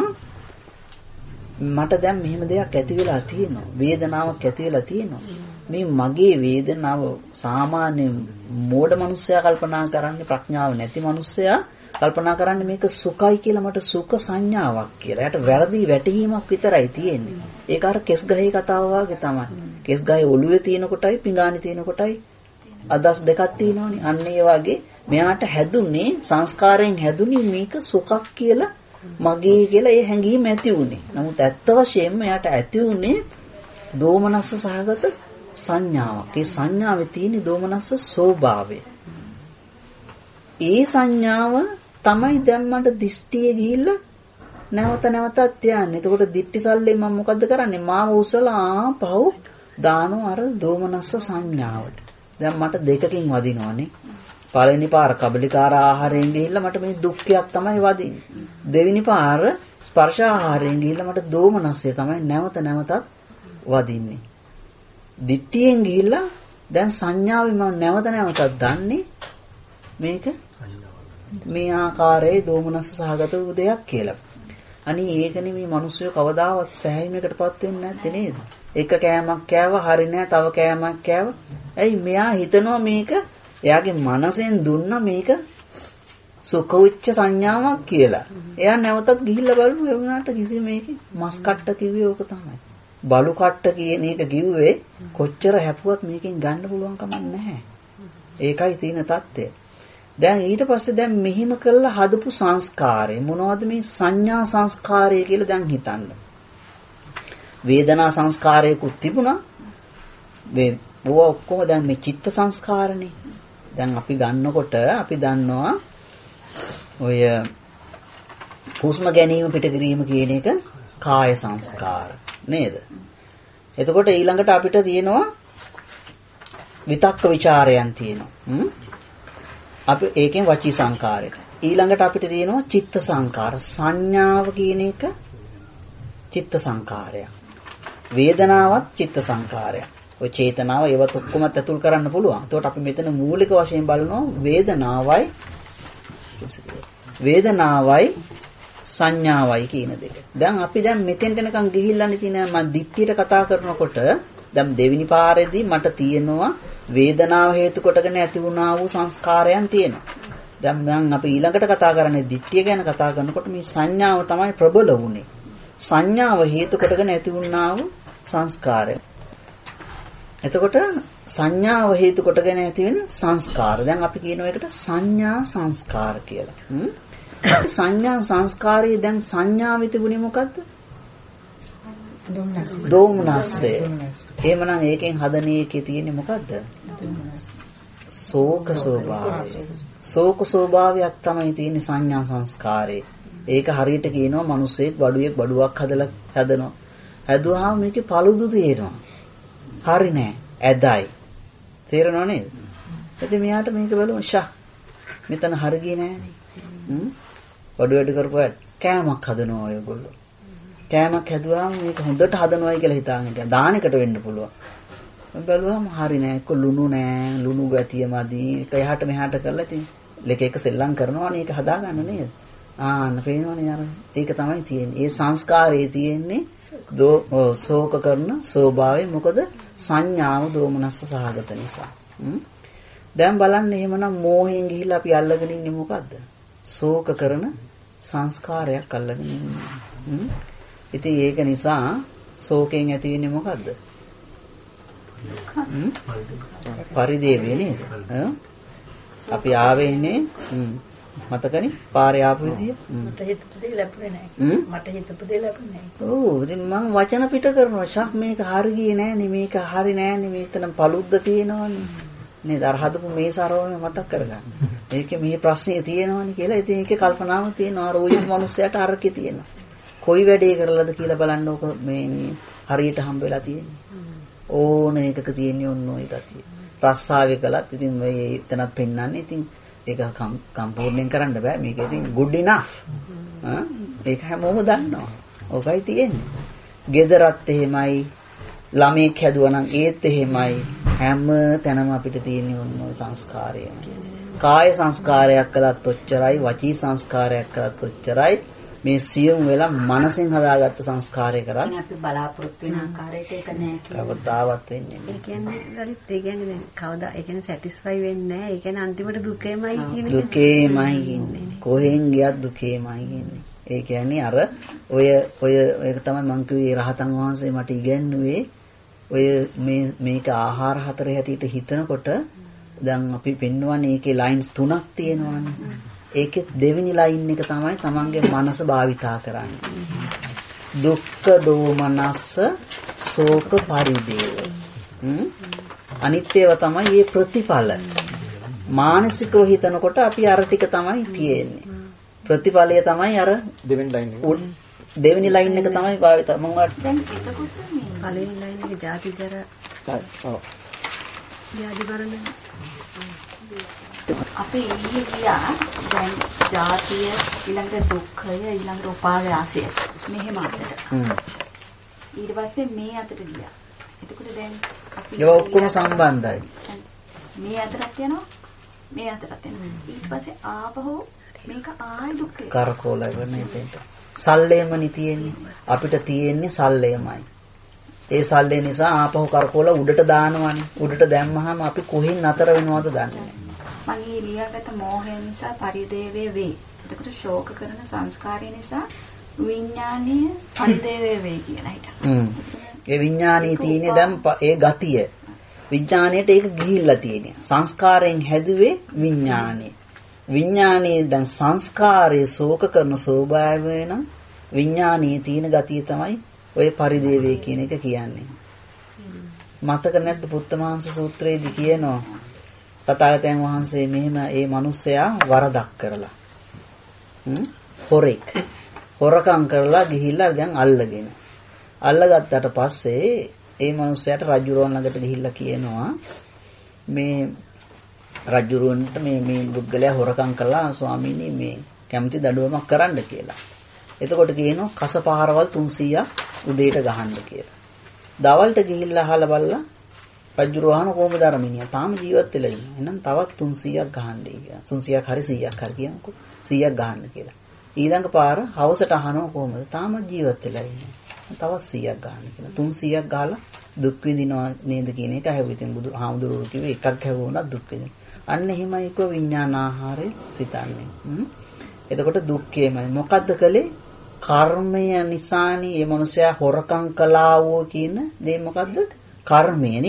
මට දැන් මෙහෙම දෙයක් ඇති වෙලා තියෙනවා. වේදනාවක් ඇති වෙලා තියෙනවා. මේ මගේ වේදනාව සාමාන්‍ය මෝඩ මිනිස්සයා කල්පනා කරන්නේ ප්‍රඥාව නැති මිනිස්සයා කල්පනා කරන්නේ මේක සුඛයි කියලා මට සුඛ සංඥාවක් කියලා. එයාට වැරදි වැටහීමක් විතරයි තියෙන්නේ. ඒක අර කෙස් ගහේ කතාව වගේ තමයි. කෙස් ගහේ ඔළුවේ තියෙන කොටයි පිඟානේ තියෙන කොටයි අදස් දෙකක් තියෙනවනේ. අන්න ඒ වගේ මෙයාට හැදුනේ සංස්කාරයෙන් හැදුනේ මේක සුඛක් කියලා මගේ කියලා ඒ හැඟීම ඇති උනේ. නමුත් ඇත්ත වශයෙන්ම එයාට ඇති උනේ දෝමනස්ස සහගත සංඥාවක්. ඒ සංඥාවේ තියෙන දෝමනස්ස ස්වභාවය. ඒ සංඥාව තමයි දැන් මට දිෂ්ටියේ ගිහිල්ලා නැවත නැවතත් යන්නේ. එතකොට දිට්ටි සල්ලේ මම මොකද්ද කරන්නේ? මාව උසලා පහු දානවා අර දෝමනස්ස සංඥාවට. දැන් මට දෙකකින් වදිනවනේ. පළවෙනි පාර කබලිකාර ආහාරයෙන් ගිහිල්ලා මට මේ දුක්ඛයක් තමයි වදින්නේ. දෙවෙනි පාර ස්පර්ශ ආහාරයෙන් ගිහිල්ලා මට දෝමනස්සය තමයි නැවත නැවතත් වදින්නේ. දිට්ටියෙන් ගිහිල්ලා දැන් සංඥාවෙන් මම නැවත නැවතත් දන්නේ මේක මේ ආකාරයේ දෝමනස්ස සහගත වූ දෙයක් කියලා. අනේ ඒකනේ මේ මිනිස්සු කවදාවත් සෑහීමකටපත් වෙන්නේ නැත්තේ නේද? එක කෑමක් කෑවා හරි නෑ තව කෑමක් කෑවා. ඇයි මෙයා හිතනවා මේක එයාගේ මනසෙන් දුන්න මේක සුඛ උච්ච සංඥාවක් කියලා. එයා නැවතත් ගිහිල්ලා බලමු ඒ වුණාට කිසි මේකේ මස් කට්ට කිව්වේ ඕක තමයි. බලු කට්ට කියන එක කිව්වේ කොච්චර හැපුවත් මේකෙන් ගන්න පුළුවන් කමක් නැහැ. ඒකයි තියෙන தත්ත්වය. දැන් ඊට පස්සේ දැන් මෙහිම කරලා හදපු සංස්කාරය මොනවද මේ සංඥා සංස්කාරය කියලා දැන් හිතන්න. වේදනා සංස්කාරයකුත් තිබුණා. මේ ඔක්කොම දැන් මේ චිත්ත සංස්කාරනේ. දැන් අපි ගන්නකොට අපි දන්නවා ඔය හුස්ම ගැනීම පිට කිරීම කියන එක කාය සංස්කාර නේද? එතකොට ඊළඟට අපිට තියෙනවා විතක්ක ਵਿਚාරයන් තියෙනවා. අපි ඒකෙන් වචී සංකාරයට. ඊළඟට අපිට තියෙනවා චිත්ත සංකාර. සංඥාව කියන එක චිත්ත සංකාරයක්. වේදනාවත් චිත්ත සංකාරයක්. ඔය චේතනාව ඒවත් ඔක්කොම ඇතුල් කරන්න පුළුවන්. එතකොට අපි මෙතන මූලික වශයෙන් බලනවා වේදනාවයි සංඥාවයි කියන දෙක. දැන් අපි දැන් මෙතෙන්ට එනකන් ගිහිල්ලානේ තියෙන මම දික්තියට කතා කරනකොට දැන් දෙවෙනි පාරේදී මට තියෙනවා වේදනාව හේතු කොටගෙන ඇති වුණා වූ සංස්කාරයන් තියෙනවා. දැන් මම අපි ඊළඟට කතා කරන්නේ දික්තිය ගැන කතා කරනකොට මේ සංඥාව තමයි ප්‍රබල වුනේ. සංඥාව හේතු කොටගෙන ඇති වුණා වූ සංස්කාරය. එතකොට සංඥාව හේතු කොටගෙන ඇති වෙන සංස්කාර. දැන් අපි කියනවා ඒකට සංඥා සංස්කාර කියලා. සංඥා සංස්කාරයේ දැන් සංඥාවෙ තිබුණේ මොකද්ද? දෝමනස්ය. එහෙමනම් ඒකෙන් හදන එකේ තියෙන්නේ මොකද්ද? ශෝක ස්වභාවය. ශෝක ස්වභාවයක් තමයි තියෙන්නේ සංඥා සංස්කාරේ. ඒක හරියට කියනවා මිනිස්සෙක් බඩුවක් හදලා හදනවා. හැදුවාම මේකේ paludu තියෙනවා. හරි නෑ. ඇදයි. තේරෙනව නේද? ඉතින් මෙයාට මේක බලමු ෂා. මෙතන හරි ගියේ නෑනේ. බඩු වැඩ කරපුවා කෑමක් හදනවා ඔයගොල්ලෝ. කෑමක් හැදුවාම මේක හොඳට හදනවයි කියලා හිතාගෙන ඉතින් දානෙකට වෙන්න පුළුවන්. මම බැලුවාම හරි නෑ. ඒක ලුණු නෑ. ලුණු ගැතිය මදි. ඒක එහාට මෙහාට කරලා ඉතින් එක සෙල්ලම් කරනවනේ ඒක හදාගන්න නේද? ආන්න පේනවනේ අර. ඒක තමයි තියෙන්නේ. ඒ සංස්කාරයේ තියෙන්නේ ශෝක කරන ස්වභාවය. මොකද සංඥාව දෝමනස්ස සහගත නිසා. දැන් බලන්න එහෙමනම් මෝහයෙන් ගිහිල්ලා අපි අල්ලගෙන ඉන්නේ මොකද්ද? ශෝක කරන සංස්කාරයක් අල්ලගෙන ඉන්නේ. ඉතින් ඒක නිසා ශෝකයෙන් ඇති වෙන්නේ මොකද්ද? පරිදේවේ නේද? අපි ආවේනේ මතකනේ පාරේ ආපු විදිය. මට හිතපු දේ ලැබුණේ නැහැ. ඔව් ඉතින් මම වචන පිට කරනවා. ෂක් මේක හරි ගියේ නෑනේ. මේක හරි නෑනේ. මේකනම් paluද්ද තියෙනවනේ. නේද? අර හදපු මේ සරෝනේ මතක් කරගන්න. ඒකේ මේ ප්‍රශ්නේ තියෙනවනේ කියලා. ඉතින් ඒකේ කල්පනාවක් තියෙනවා. අර ඔය මිනිස්සයාට අරකේ තියෙනවා. කොයි වැඩේ කරලාද කියලා බලන්නකො මේ හරියට හම්බ වෙලා තියෙන්නේ. ඕන එකක තියෙන්නේ ඔන්න ඔය ගතිය. රස්සාවේ කළත් ඉතින් මේ එතනත් පෙන්වන්නේ. ඉතින් ඒක සම්පූර්ණයෙන් කරන්න බෑ. මේක ඉතින් good enough. ඒක හැමෝම දන්නවා. ඕකයි තියෙන්නේ. ගෙදරත් එහෙමයි. ළමෙක් හැදුවා නම් ඒත් එහෙමයි. හැම තැනම අපිට තියෙන්නේ ඔන්න ඔය සංස්කාරය. කාය සංස්කාරයක් කළත් ඔච්චරයි, වචී සංස්කාරයක් කළත් ඔච්චරයි. මේ සියුම් වෙලා මනසෙන් හදාගත්ත සංස්කාරය කරා. අපි බලාපොරොත්තු වෙන ආකාරයට ඒක නෑ කියලා. කවදාවත් වෙන්නේ නෑ. ඒ කියන්නේ ලලිත් ඒ කියන්නේ දැන් කවදා ඒ කියන්නේ සැටිස්ෆයි වෙන්නේ නැහැ. ඒ කියන්නේ අන්තිමට දුකේමයි කියන්නේ. දුකේමයි ඉන්නේ. කොහෙන් ගියත් දුකේමයි ඉන්නේ. ඒ කියන්නේ අර ඔය ඒක තමයි මං කිව්වේ රහතන් වහන්සේ මට ඉගැන්නුවේ ඔය මේක ආහාර හතරේ හැටියට හිතනකොට දැන් අපි පෙන්වන්නේ ඒකේ ලයින්ස් 3ක් තියෙනවානේ. ඒකේ දෙවෙනි ලයින් එක තමයි තමන්ගේ මනස භාවිතා කරන්නේ. දුක්ඛ දෝමනස්ස ශෝක පරිදේව. අනිත් ඒවා තමයි මේ ප්‍රතිඵල. මානසිකව හිතනකොට අපි අර ටික තමයි තියෙන්නේ. ප්‍රතිඵලය තමයි අර දෙවෙනි ලයින් එක තමයි භාවිතා. මම දැන් එතකොට මේ පළවෙනි ලයින් එකේ ಜಾති ජර ඔව්. ජාති මරණ අපි ඊයේ ගියා දැන් ජාතිය ඊළඟට දුක්ඛය ඊළඟට උපායාසය මෙහෙම අතට. ඊට පස්සේ මේ අතට ගියා. එතකොට දැන් අපි ඒක ඔක්කොම සම්බන්ධයි. මේ අතට යනවා මේ අතට යනවා. ඊට පස්සේ ආපහු මේක ආයි දුක්ඛය. කරකෝල වෙන්නේ දෙන්න. සල්ලේමනි තියෙන්නේ. අපිට තියෙන්නේ සල්ලේමයි. ඒ සල්ලේ නිසා ආපහු කරකෝල උඩට දානවනේ. උඩට දැම්මහම අපි කොහෙන් නතර වෙනවද දන්නේ නැහැ. මගේ ලියාගත මෝහය නිසා පරිදේවේ වේ. එතකොට ශෝක කරන සංස්කාරය නිසා විඥානීය පරිදේවේ වේ කියලා හිතනවා. ඒ විඥානීය තියෙන්නේ දැන් ඒ ගතිය. විඥාණයට ඒක ගිහිල්ලා තියෙන්නේ. සංස්කාරයෙන් හැදුවේ විඥානීය. විඥානීය දැන් සංස්කාරයේ ශෝක කරන ස්වභාවය නම් විඥානීය තියෙන ගතිය තමයි ඔය පරිදේවේ කියන එක කියන්නේ. මතක නැද්ද පුත්තමාංශ සූත්‍රයේදී කියනවා තථාගතයන් වහන්සේ මෙහෙම ඒ මිනිස්සයා වරදක් කරලා හොරකම් කරලා ගිහිල්ලා දැන් අල්ලගත්තට පස්සේ ඒ මිනිස්සයාට රජුරවන් ළඟට ගිහිල්ලා කියනවා මේ රජුරවන්ට මේ බුද්ධලයා හොරකම් කළා ස්වාමීනි මේ කැමති දඬුවමක් කරන්න කියලා. එතකොට කියනවා කසපහරවල් 300ක් උදේට ගහන්න කියලා. දවල්ට ගිහිල්ලා අහලා බලලා රජුර වහන කොහොමද අර මිනිහා තාම ජීවත් වෙලා ඉන්නේ. එහෙනම් තවත් 300ක් ගහන්නයි කියලා. 300ක් හරි 100ක් හරි කියනකො 100ක් ගහන්න කියලා. ඊළඟ පාර හවසට අහනවා කොහොමද? තාම ජීවත් වෙලා ඉන්නේ. තවත් 100ක් ගහන්න කියලා. 300ක් ගහලා දුක් විඳිනවා නේද කියන එක ඇහුවා. ඉතින් බුදුහාමුදුරුවෝ කිව්වේ එකක් හැවුණා දුක් විඳින. අන්න එහෙමයි කෝ විඥානාහාරය සිතන්නේ. එතකොට දුක්ඛේමයි. මොකද්ද කලේ? කර්මය නිසානේ මේ මිනිසයා හොරකම් කළා වෝ කියන දේ මොකද්ද? කර්මය නේද?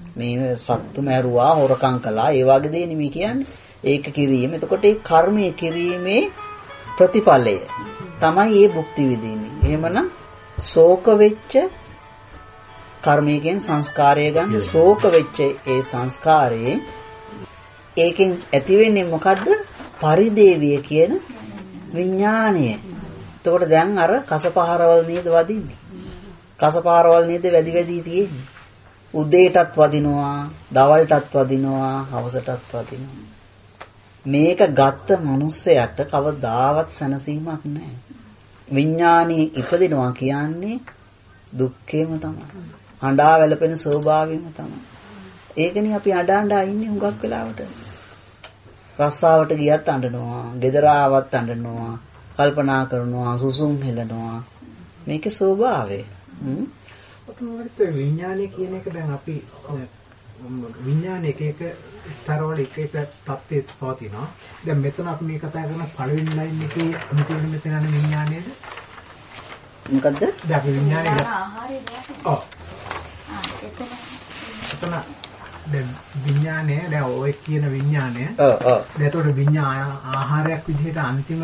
මේ සත්තු මැරුවා, හොරකම් කළා, ඒ වගේ දේ නෙමෙයි කියන්නේ. ඒක කිරීම. එතකොට ඒ කර්මයේ කිරීමේ ප්‍රතිඵලය තමයි මේ භුක්ති විඳින්නේ. එහෙමනම් ශෝක වෙච්ච කර්මයෙන් සංස්කාරය ගන්න ශෝක වෙච්ච ඒ සංස්කාරයේ ඒකෙන් ඇති වෙන්නේ මොකද්ද? පරිදේවිය කියන විඥාණය. එතකොට දැන් අර කසපහරවල් නේද වදින්නේ. කසපහරවල් නේද වැඩි වැඩි තියෙන්නේ. උදේටත් වදිනවා, දවල්ටත් වදිනවා, හවසටත් වදිනවා. මේක ගත්ත මිනිස්සයාට කවදාවත් සැනසීමක් නැහැ. විඥානී ඉපදිනවා කියන්නේ දුක්ඛේම තමයි. හඬා වැළපෙන ස්වභාවයම තමයි. ඒකනේ අපි අඬා ඉන්නේ හුඟක් වෙලාවට. රස්සාවට ගියත් අඬනවා, ගෙදර ආවත් අඬනවා, කල්පනා කරනවා, සුසුම් හෙලනවා. මේකේ ස්වභාවය. ඔතනට විඥානය කියන එක දැන් අපි විඥාන එක ස්තරවල එක තත්ත්වයේ පවතිනවා. දැන් මෙතන අපි මේ කතා කරන පළවෙනි ලයින් එකේ මෙතන යන විඥානයේද මොකද්ද? දැන් අපි විඥානය ආහාරය දැක්කේ. ඔව්. එතන දැන් විඥානය දැන් ඔය කියන විඥානය දැන් ඒතකොට විඥාන ආහාරයක් විදිහට අන්තිම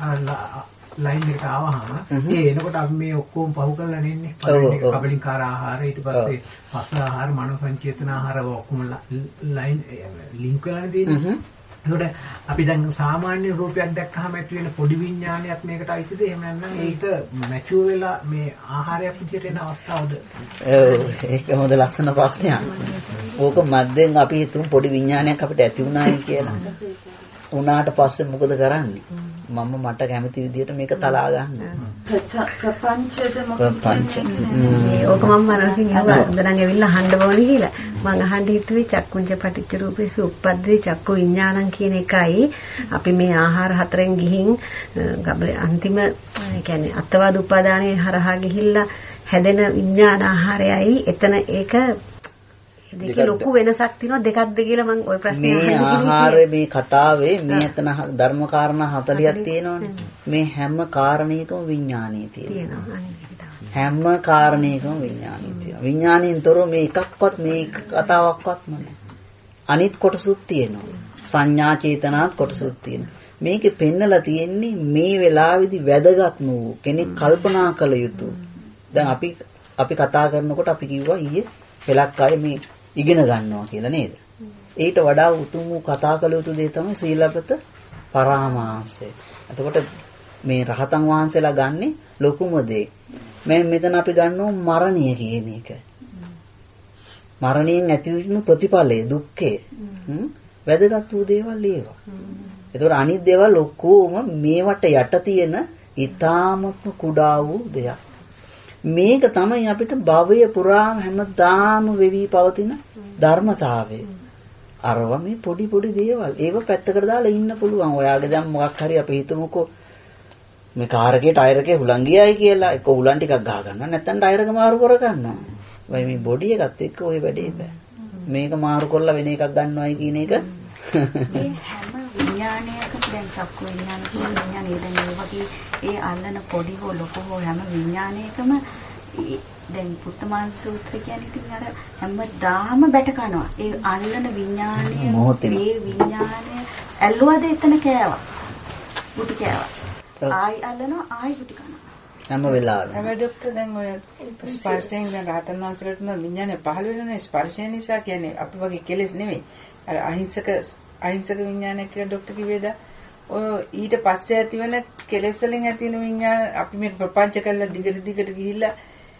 ලයින් එකට ආවහම ඒ එනකොට අපි මේ ඔක්කොම පහු කරලා නෙන්නේ. කබලින්කාර ආහාර, ඊට පස්සේ පස්ස ආහාර, මනෝ සංචේතන ආහාර ඔක්කොම ලයින් ලින්ක් කරලා තියෙන්නේ. ඒකට අපි දැන් සාමාන්‍ය රූපයක් දැක්කහම ඇති වෙන පොඩි විඥානයක් මේකට අයිතිද? එහෙම නැත්නම් ඒක මැචුර් වෙලා මේ ආහාරයක් විදිහට එන අවස්ථාවද? ඒක හොඳ ලස්සන ප්‍රශ්නයක්. ඕක මැද්දෙන් අපි හිතමු පොඩි විඥානයක් අපිට ඇති වුණායි කියලා. උනාට පස්සේ මොකද කරන්නේ? මම මට කැමති විදිහට මේක තලා ගන්න. ප්‍රපංචද ප්‍රපංච. ඕක මම මනසින් අහුවා. දැන් ඇවිල්ලා අහන්න ඕනේ කියලා. මම අහන්න හිතුවේ චක්කුංච පටිච්ච රූපේසු උප්පද්දේ චක්කු විඥානං කියන එකයි. අපි මේ ආහාර හතරෙන් ගිහින් අන්තිම කියන්නේ අත්වාද උපාදානයේ හරහා ගිහිල්ලා හැදෙන විඥාන ආහාරයයි එතන ඒක දෙකේ ලොකු වෙනසක් තියෙනවා. දෙකක්ද කියලා මම ওই ප්‍රශ්නේ අහන්නේ. මේ ආහාරයේ මේ කතාවේ මේ එතන ධර්ම කාරණා 40ක් තියෙනවනේ. මේ හැම කාරණයකම විඥානීය තියෙනවා. හැම කාරණයකම විඥානීය තියෙනවා. විඥානීයතර මේ එකක්වත් මේ කතාවක්වත් නැහැ. අනිත් කොටසුත් තියෙනවා. සංඥා චේතනාත් කොටසුත් තියෙනවා. මේකේ පෙන්නලා තියෙන්නේ මේ වෙලාවේදී වැදගත් වූ කෙනෙක් කල්පනා කළ යුතු. දැන් අපි කතා කරනකොට අපි කිව්වා ඊයේ පෙලක් ආයේ මේ ඉගෙන ගන්නවා කියලා නේද? ඊට වඩා උතුම් වූ කතා කළ යුතු දේ තමයි සීලපත පරාමාසය. එතකොට මේ රහතන් වහන්සේලා ගන්නෙ ලොකුම දේ. මෙතන අපි ගන්නවා මරණය කියන එක. මරණයෙන් ඇති වෙන ප්‍රතිඵලය දුක්ඛය. වැදගත් වූ දේවල් ඒවා. එතකොට අනිත් දේවල් ඔක්කොම මේවට යට තියෙන ඊ타මත්ම කුඩා වූ දෙයක්. මේක තමයි අපිට භවය පුරාම හැමදාම වෙවි පවතින ධර්මතාවය. අරව මේ පොඩි පොඩි දේවල්. ඒව පැත්තකට දාලා ඉන්න පුළුවන්. ඔයාගේ දැන් මොකක් හරි අපි හිතමුකෝ මේ කාර් එකේ ටයර් එකේ හුලං ගියයි කියලා එක හුලං ටිකක් ගහ ගන්නවා. නැත්නම් ටයර් එක මාරු කර ගන්නවා. වයි මේ බොඩි එකත් එක්ක ওই වැඩේ බෑ. මේක මාරු කරලා වෙන එකක් ගන්නවයි කියන එක මේ හැම විඥානයකම දැන් චක්කු විඥාන කියන විඥානය දැන් මේ වගේ ඒ අල්ලන පොඩි හෝ ලොකු හෝ හැම විඥානයකම දැන් පුත්තමාන සූත්‍රය කියන්නේ ඉතින් අර හැමදාම බැට කනවා. ඒ අල්ලන විඥානය මේ විඥානය ඇල්ලුවද එතන කෑවා. පුටි කෑවා. ආයි අල්ලනවා ආයි පුටි කනවා. හැම වෙලාවෙම. හැබැයි ડોක්ටර් දැන් ඔය ස්පර්ශයෙන් දැන් රහතන් වහන්සේලාට නම් විඥානය පහළ වෙනනේ ස්පර්ශය නිසා කියන්නේ අපි වගේ කෙලෙස් නෙමෙයි. අර අහිංසක විඥානය කියලා ડોක්ටර් කිව්වේද? ඔය ඊට පස්සේ ඇති වෙන කෙලෙස් වලින් ඇති වෙන විඥාන අපි මේ ප්‍රපංච කරලා දිගට ගිහිල්ලා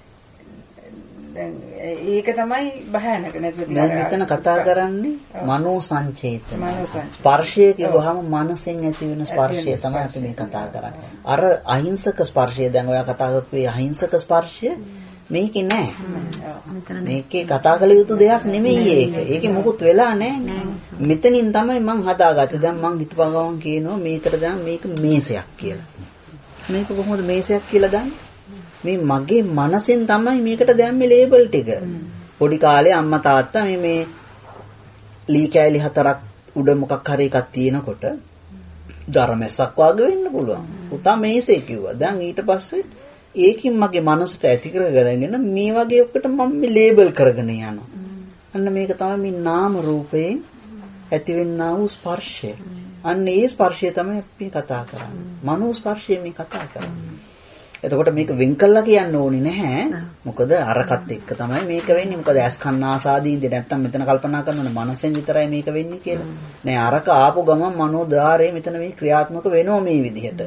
දැන් ඒක තමයි භයානක නැත්නම් දැන් මෙතන කතා කරන්නේ මනෝ සංචේතන. ස්පර්ශය කියවහම මනසෙන් ඇති වෙන ස්පර්ශය තමයි අපි මේ කතා කරන්නේ. අර අහිංසක ස්පර්ශය දැන් ඔයා කතා කරපු අහිංසක ස්පර්ශය මේකේ නෑ. මේකේ කතා කළ යුතු දෙයක් නෙමෙයි ඒක. ඒකේ මොකුත් වෙලා නෑ. මෙතනින් තමයි මං හදාගත්තේ. දැන් මං හිතපුවා ගමන් කියනවා මේකට දැන් මේක මේසයක් කියලා. මේක කොහොමද මේසයක් කියලා දන්නේ? මේ මගේ මනසෙන් තමයි මේකට දැම්මේ ලේබල් ටික. පොඩි කාලේ අම්මා තාත්තා මේ ලී කෑලි 4ක් උඩ මොකක් හරි එකක් තියෙනකොට ධර්මැස්සක් වගේ වෙන්න පුළුවන්. පුතා මේසේ කිව්වා. දැන් ඊට පස්සේ ඒකින් මගේ මනසට ඇති කරගෙන මේ වගේ එකට මම මේ ලේබල් කරගෙන යනවා. අන්න මේක තමයි මේ නාම රූපයෙන් ඇතිවෙනා වූ ස්පර්ශය. අන්න ඒ ස්පර්ශය තමයි අපි කතා කරන්නේ. මනෝ ස්පර්ශය මේ කතා කරන්නේ. එතකොට මේක වෙන් කළා කියන්න ඕනේ නැහැ. මොකද අරකට එක්ක තමයි මේක වෙන්නේ. මොකද ඇස් කන් ආසාදීන්ද නැත්තම් මෙතන කල්පනා කරනවනේ මනසෙන් විතරයි මේක වෙන්නේ කියලා. නෑ අරක ආපු ගමන් මනෝ ධාරයේ මෙතන මේ ක්‍රියාත්මක වෙනවා මේ විදිහට.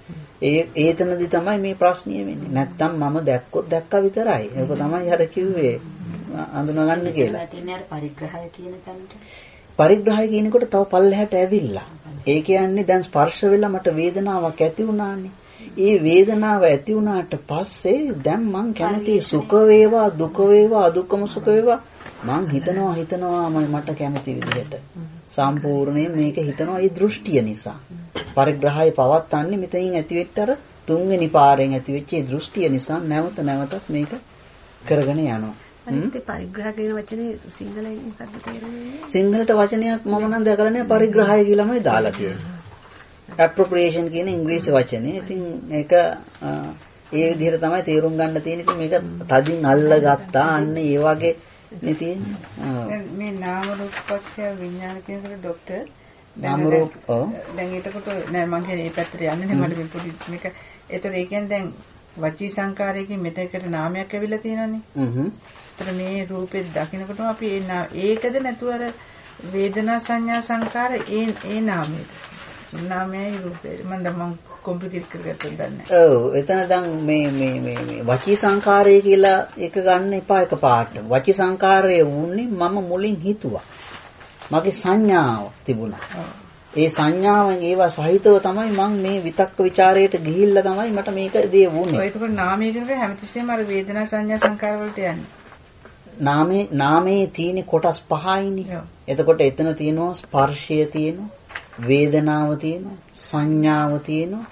ඒතනදී තමයි මේ ප්‍රශ්නිය වෙන්නේ. නැත්තම් මම දැක්කොත් දැක්කා විතරයි. ඒක තමයි අර කිව්වේ අඳුනගන්න කියලා. පරිග්‍රහය කියන තැනට. පරිග්‍රහය කියනකොට තව පල්ලෙහාට ඇවිල්ලා. ඒ කියන්නේ දැන් ස්පර්ශ වෙලා මට වේදනාවක් ඇති වුණානේ. ඒ වේදනාව ඇති වුණාට පස්සේ දැන් මං කැමති සුඛ වේවා දුක වේවා අදුක්කම සුඛ වේවා මං හිතනවා මට කැමති විදිහට. සම්පූර්ණයෙන් මේක හිතනවා ඒ දෘෂ්ටිය නිසා. පරිග්‍රහය පවත්න්නේ මෙතනින් ඇතිවෙච්ච අර තුන්වෙනි පාරෙන් ඇතිවෙච්ච ඒ දෘෂ්ටිය නිසා නැවත නැවතත් මේක කරගෙන යනවා. අනිත් පරිග්‍රහ කියන වචනේ සිංහලෙන් මොකක්ද තේරෙන්නේ? සිංහලට වචනයක් මම නම් දැකලා නැහැ පරිග්‍රහය කියලාමයි දාලා තියෙන්නේ. appropriation කියන ඉංග්‍රීසි වචනේ. ඉතින් ඒක ඒ විදිහට තමයි තේරුම් ගන්න තියෙන්නේ. ඉතින් මේක තදින් අල්ලගත්තා අන්න ඒ වගේ නේ තියෙන්නේ. දැන් මේ නාම රූප පක්ෂය විඥාන කියනකොට ડોක්ටර් නාම රූප දැන් ඒකට නෑ මම කියන්නේ මේ පැත්තට යන්නේ නෑ මට මේ පොඩි මේක ඒතර ඒ කියන්නේ දැන් වචී සංකාරයකින් මෙතෙකට නාමයක් ඇවිල්ලා තියෙනවනේ. ඒතර මේ රූපෙත් දකින්නකොටම අපි ඒකද නැතුව අර වේදනා සංඥා සංකාර ඒ නාමයේද නාමයයි රූපේ මම කොම්ප්ලිකේට් කරගත්තා දන්නේ. ඔව් එතන දැන් මේ වචී සංකාරය කියලා එක ගන්න එපා එකපාරට. වචී සංකාරය වුණේ මම මුලින් හිතුවා. මගේ සංඥාව තිබුණා. ඒ සංඥාවෙන් ඒවා සහිතව තමයි මම මේ විතක්ක ਵਿਚාරයට ගිහිල්ලා තමයි මට මේක දේ වුණේ. ඔය ඒකෝ නාමයේ කියන හැමතිස්සෙම අර වේදනා සංඥා සංකාර වලට යන්නේ. නාමයේ තියෙන කොටස් පහයිනේ. එතකොට එතන තියෙනවා ස්පර්ශය තියෙනවා, වේදනාව තියෙනවා, සංඥාව තියෙනවා,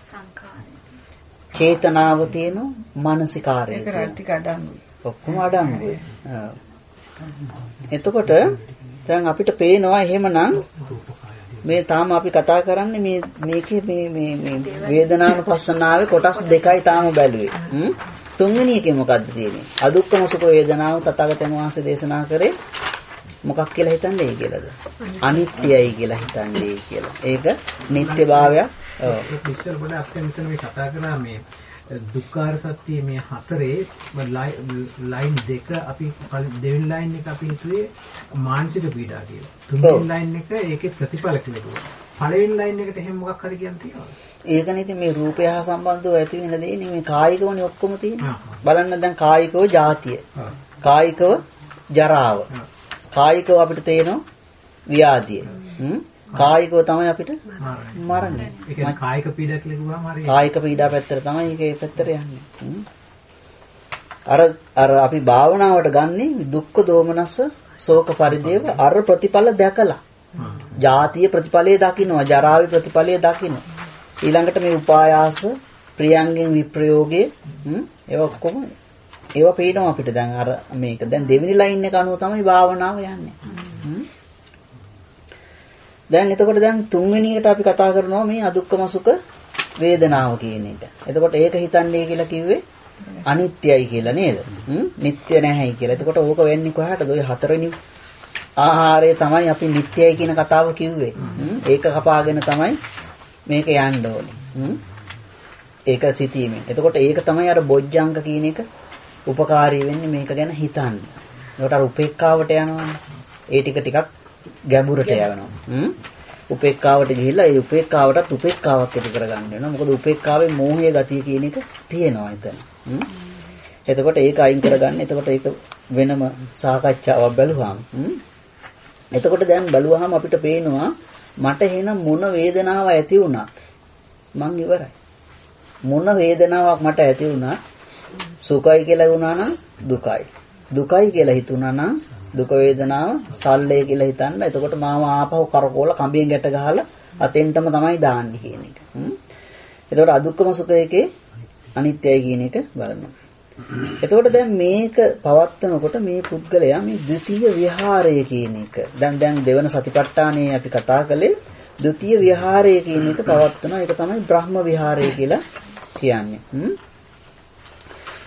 චේතනාව තියෙනවා, මානසිකාරය තියෙනවා. ඒක ටික අඩංගුයි. ඔක්කොම අඩංගුයි. එතකොට දැන් අපිට පේනවා එහෙමනම් මේ තාම අපි කතා කරන්නේ මේකේ මේ වේදනානුපස්සනාවේ කොටස් දෙකයි තාම බැලුවේ. තුන්වෙනි එකේ මොකද්ද තියෙන්නේ? අදුක්කම සුඛ වේදනාව තථාගතයන් වහන්සේ දේශනා කරේ මොකක් කියලා හිතන්නේ කියලාද? අනිත්‍යයි කියලා හිතන්නේ කියලා. ඒක නිට්ටයභාවය. ඔව්. ඒක ඉස්සර පොඩ අපිට මෙතන මේ කතා කරා මේ දුක්ඛාර සත්‍ය මේ හතරේ ලයින් දෙක අපි දෙවෙනි ලයින් එක අපි හිතුවේ මානසික පීඩා කියලා. තුන්වෙනි ලයින් එක ඒකේ ප්‍රතිඵල කියලා. පළවෙනි ලයින් එකට එහෙම මොකක් හරි කියන්න තියෙනවද? ඒකනේ ඉතින් මේ රූපය හා සම්බන්ධව ඇති වෙන දේ නේ මේ කායිකවනේ ඔක්කොම තියෙන්නේ. බලන්න දැන් කායිකව ජාතිය. කායිකව ජරාව. කායිකව අපිට තේරෙනවා ව්‍යාධිය. කායිකව තමයි අපිට මරණය. ඒ කියන්නේ කායික පීඩා කියලා කිව්වම හරියට. කායික පීඩා පැත්තට තමයි ඒකේ පැත්තට යන්නේ. අර අපි භාවනාවට ගන්නේ දුක්ඛ දෝමනස ශෝක පරිදේව අර ප්‍රතිඵල දැකලා. ජාතිය ප්‍රතිඵලයේ දකින්නවා, ජරාවේ ප්‍රතිඵලයේ දකින්නවා. ඊළඟට මේ උපායාස, ප්‍රියංගෙන් විප්‍රයෝගයේ ඒව ඔක්කොම ඒව පේනවා අපිට දැන් අර මේක. දැන් දෙවෙනි ලයින් එක අනුව තමයි භාවනාව යන්නේ. දැන් එතකොට දැන් තුන්වෙනි එකට අපි කතා කරනවා මේ අදුක්කම සුඛ වේදනාව කියන එක. එතකොට ඒක හිතන්නේ කියලා කිව්වේ අනිත්‍යයි කියලා නේද? නිට්ටය නැහැයි කියලා. එතකොට ඕක වෙන්නේ කොහාටද? ඔය හතරවෙනි ආහාරය තමයි අපි නිට්ටයයි කියන කතාව කිව්වේ. ඒක කපාගෙන තමයි මේක යන්න ඕනේ. ඒක සිටීමෙන්. එතකොට ඒක තමයි අර බොජ්ජංග කියන එක උපකාරී වෙන්නේ මේක ගැන හිතන්න. ඒකට අර උපේක්ඛාවට යනවානේ. ඒ ටිකක් ගැඹුරට යනවා. උපේක්ඛාවට ගිහිල්ලා ඒ උපේක්ඛාවටත් උපේක්ඛාවක් ඇති කරගන්න වෙනවා. මොකද උපේක්ඛාවේ මෝහයේ ගතිය කියන එක තියෙනවා එතන. එතකොට ඒක අයින් කරගන්න. එතකොට ඒක වෙනම සාකච්ඡාවක් බැලුවාම. එතකොට දැන් බලුවාම අපිට පේනවා මට එහෙනම් මොන වේදනාවක් ඇති වුණත් මං ඉවරයි. මොන වේදනාවක් මට ඇති වුණා සුඛයි කියලා වුණා නම් දුකයි. දුකයි කියලා හිතුණා නම් දුක වේදනාව සල්ලේ කියලා හිතන්න. එතකොට මාව ආපහු කරකෝල කඹියෙන් ගැට ගහලා අතෙන්ටම තමයි දාන්නේ කියන එක. එතකොට අදුක්කම සුඛයේකේ අනිත්‍යයි කියන එක බලනවා. එතකොට දැන් මේක පවත්නකොට මේ පුද්ගලයා මේ ද්විතීය විහාරය කියන එක දැන් දෙවන සතිපට්ඨානයේ අපි කතා කළේ ද්විතීය විහාරය කියන එක පවත්නවා. ඒක තමයි බ්‍රහ්ම විහාරය කියලා කියන්නේ.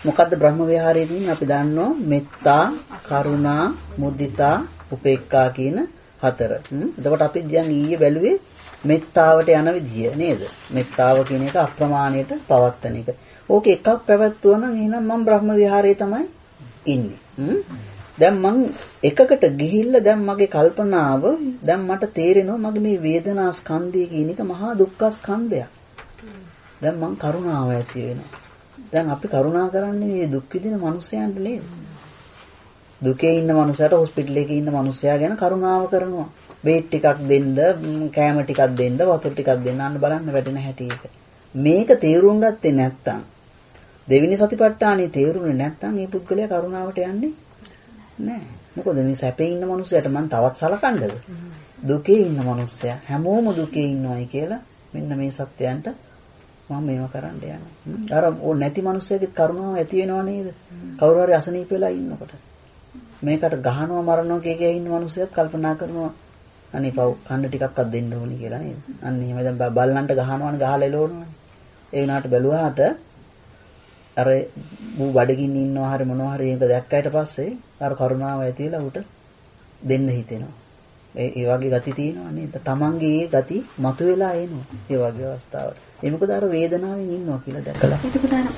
මොකද්ද බ්‍රහ්ම විහාරයේදී අපි දන්නවා මෙත්තා, කරුණා, මුදිතා, උපේක්ඛා කියන හතර. එතකොට අපි දැන් ඊයේ බැලුවේ මෙත්තාවට යන විදිය නේද? මෙත්තාව කියන එක අප්‍රමාණයට පවත්තන එක. ඕක එකක් පැවැත්වුවා නම් එහෙනම් මම බ්‍රහ්ම විහාරයේ තමයි ඉන්නේ. දැන් මං එකකට ගිහිල්ලා දැන් මගේ කල්පනාව දැන් මට තේරෙනවා මගේ මේ වේදනා ස්කන්ධය කියන එක මහා දුක්ඛ ස්කන්ධයක්. දැන් මං කරුණාව ඇති වෙනවා. දැන් අපි කරුණා කරන්නේ මේ දුක් විඳින මිනිසයන්ට නේද? දුකේ ඉන්න මිනිසයාට හොස්පිටල් එකේ ඉන්න මිනිසයා ගැන කරුණාව කරනවා. බේත් ටිකක් දෙන්න, කෑම ටිකක් දෙන්න, වතුර ටිකක් දෙන්න අන්න බලන්න වැඩෙන හැටි එක. මේක තේරුම් ගත්තේ නැත්තම් දෙවිනි සතිපට්ඨානෙ තේරුනේ නැත්තම් මේ පුද්ගලයා කරුණාවට යන්නේ නෑ. මොකද මේ සැපේ ඉන්න මිනිසයාට මං තවත් සලකන්නද? දුකේ ඉන්න මිනිසයා හැමෝම දුකේ ඉන්නවයි කියලා මෙන්න මේ සත්‍යයන්ට මම මේව කරන්න යනවා. අර ඕ නැති මිනිස්සෙක් කරුණාව ඇති වෙනව නේද? කවුරු හරි අසනීප වෙලා ඉන්නකොට. මේකට ගහනවා මරනවා කිය ඉන්න මිනිස්සෙක් කල්පනා කරනවා අනේ පව් කන්න ටිකක්වත් දෙන්න ඕනි කියලා නේද? අන්න එහෙම දැන් බල්ලන්ට ගහනවනේ ගහලා එලවනවනේ. ඒ වුණාට බැලුවාට අර මූ බඩගින්න ඉන්නවා හරි මොනවා හරි ඒක දැක්කයිට පස්සේ අර කරුණාව ඇතිලා උට දෙන්න හිතෙනවා. ඒ වගේ ගති තියෙනවා නේද? තමන්ගේ ඒ ගති මතුවලා එනවා. ඒ වගේ අවස්ථාවට. ඒ මොකද අර වේදනාවෙන් ඉන්නවා කියලා දැකලා. එතකොට අර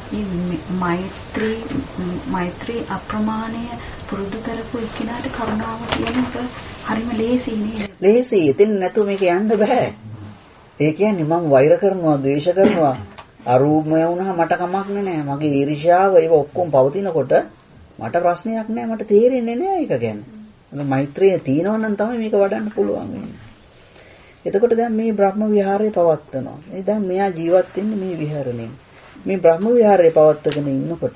මෛත්‍රී අප්‍රමාණය පුරුදු කරපු එක්කිනාට කරුණාව කියන එක හරිම ලේසි නේද? ලේසි. එතෙන් නැතුව මේක යන්න බෑ. ඒ කියන්නේ මම වෛර කරනවා, ද්වේෂ කරනවා. අරූපමය වුණා මට කමක් නෑ. මගේ ඊර්ෂ්‍යාව ඒව ඔක්කොම පවතිනකොට මට ප්‍රශ්නයක් නෑ. මට තේරෙන්නේ නෑ ඒක ගැන. මෛත්‍රිය තියෙනවා නම් තමයි මේක වඩන්න පුළුවන් වෙන්නේ. එතකොට දැන් මේ බ්‍රහ්ම විහාරය පවත්වනවා. ඒ දැන් මෙයා ජීවත් වෙන්නේ මේ විහරණයෙන්. මේ බ්‍රහ්ම විහාරය පවත්වගෙන ඉන්නකොට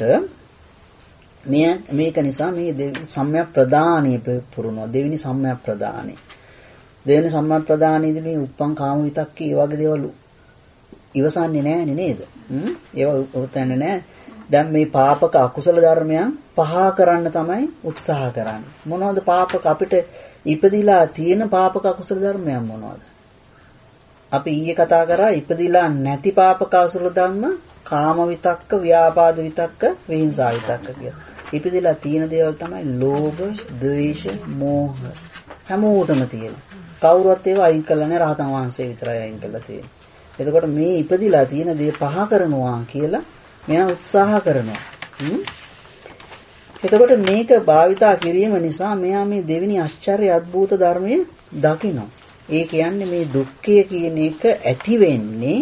මේක නිසා මේ සම්‍යක් ප්‍රදානීය පුරුණා. දෙවෙනි සම්‍යක් ප්‍රදානීය. දෙවෙනි සම්‍යක් ප්‍රදානීයදී මේ උප්පං කාම විතක්කේ ඒ වගේ දේවල් ඉවසන්නේ නෑනේ නේද? ඒව උතන්නේ නෑ. දැන් මේ පාපක අකුසල ධර්මයන් පහ කරන්න තමයි උත්සාහ කරන්නේ. මොනවද පාපක අපිට ඉපදිලා තියෙන පාපක අකුසල ධර්මයන් මොනවද? අපි ඊයේ කතා කරා ඉපදිලා නැති පාපක අකුසල ධර්ම කාම විතක්ක, ව්‍යාපාද විතක්ක, විහිංසා විතක්ක කියලා. ඉපදිලා තියෙන දේවල් තමයි ලෝභ, ද්වේෂ, මෝහ. හැමෝටම තියෙන. කවුරුවත් ඒව අයින් කළා නෑ රහතන් වහන්සේ විතරයි අයින් කළා තියෙන්නේ. එතකොට මේ ඉපදිලා තියෙන දේ පහ කරනවා කියලා මෙයා උත්සාහ කරනවා. එතකොට මේක භාවිතා කිරීම නිසා මෙයා මේ දෙවෙනි ආශ්චර්ය අద్భుත ධර්මයේ දකිනවා. ඒ කියන්නේ මේ දුක්ඛය කියන එක ඇති වෙන්නේ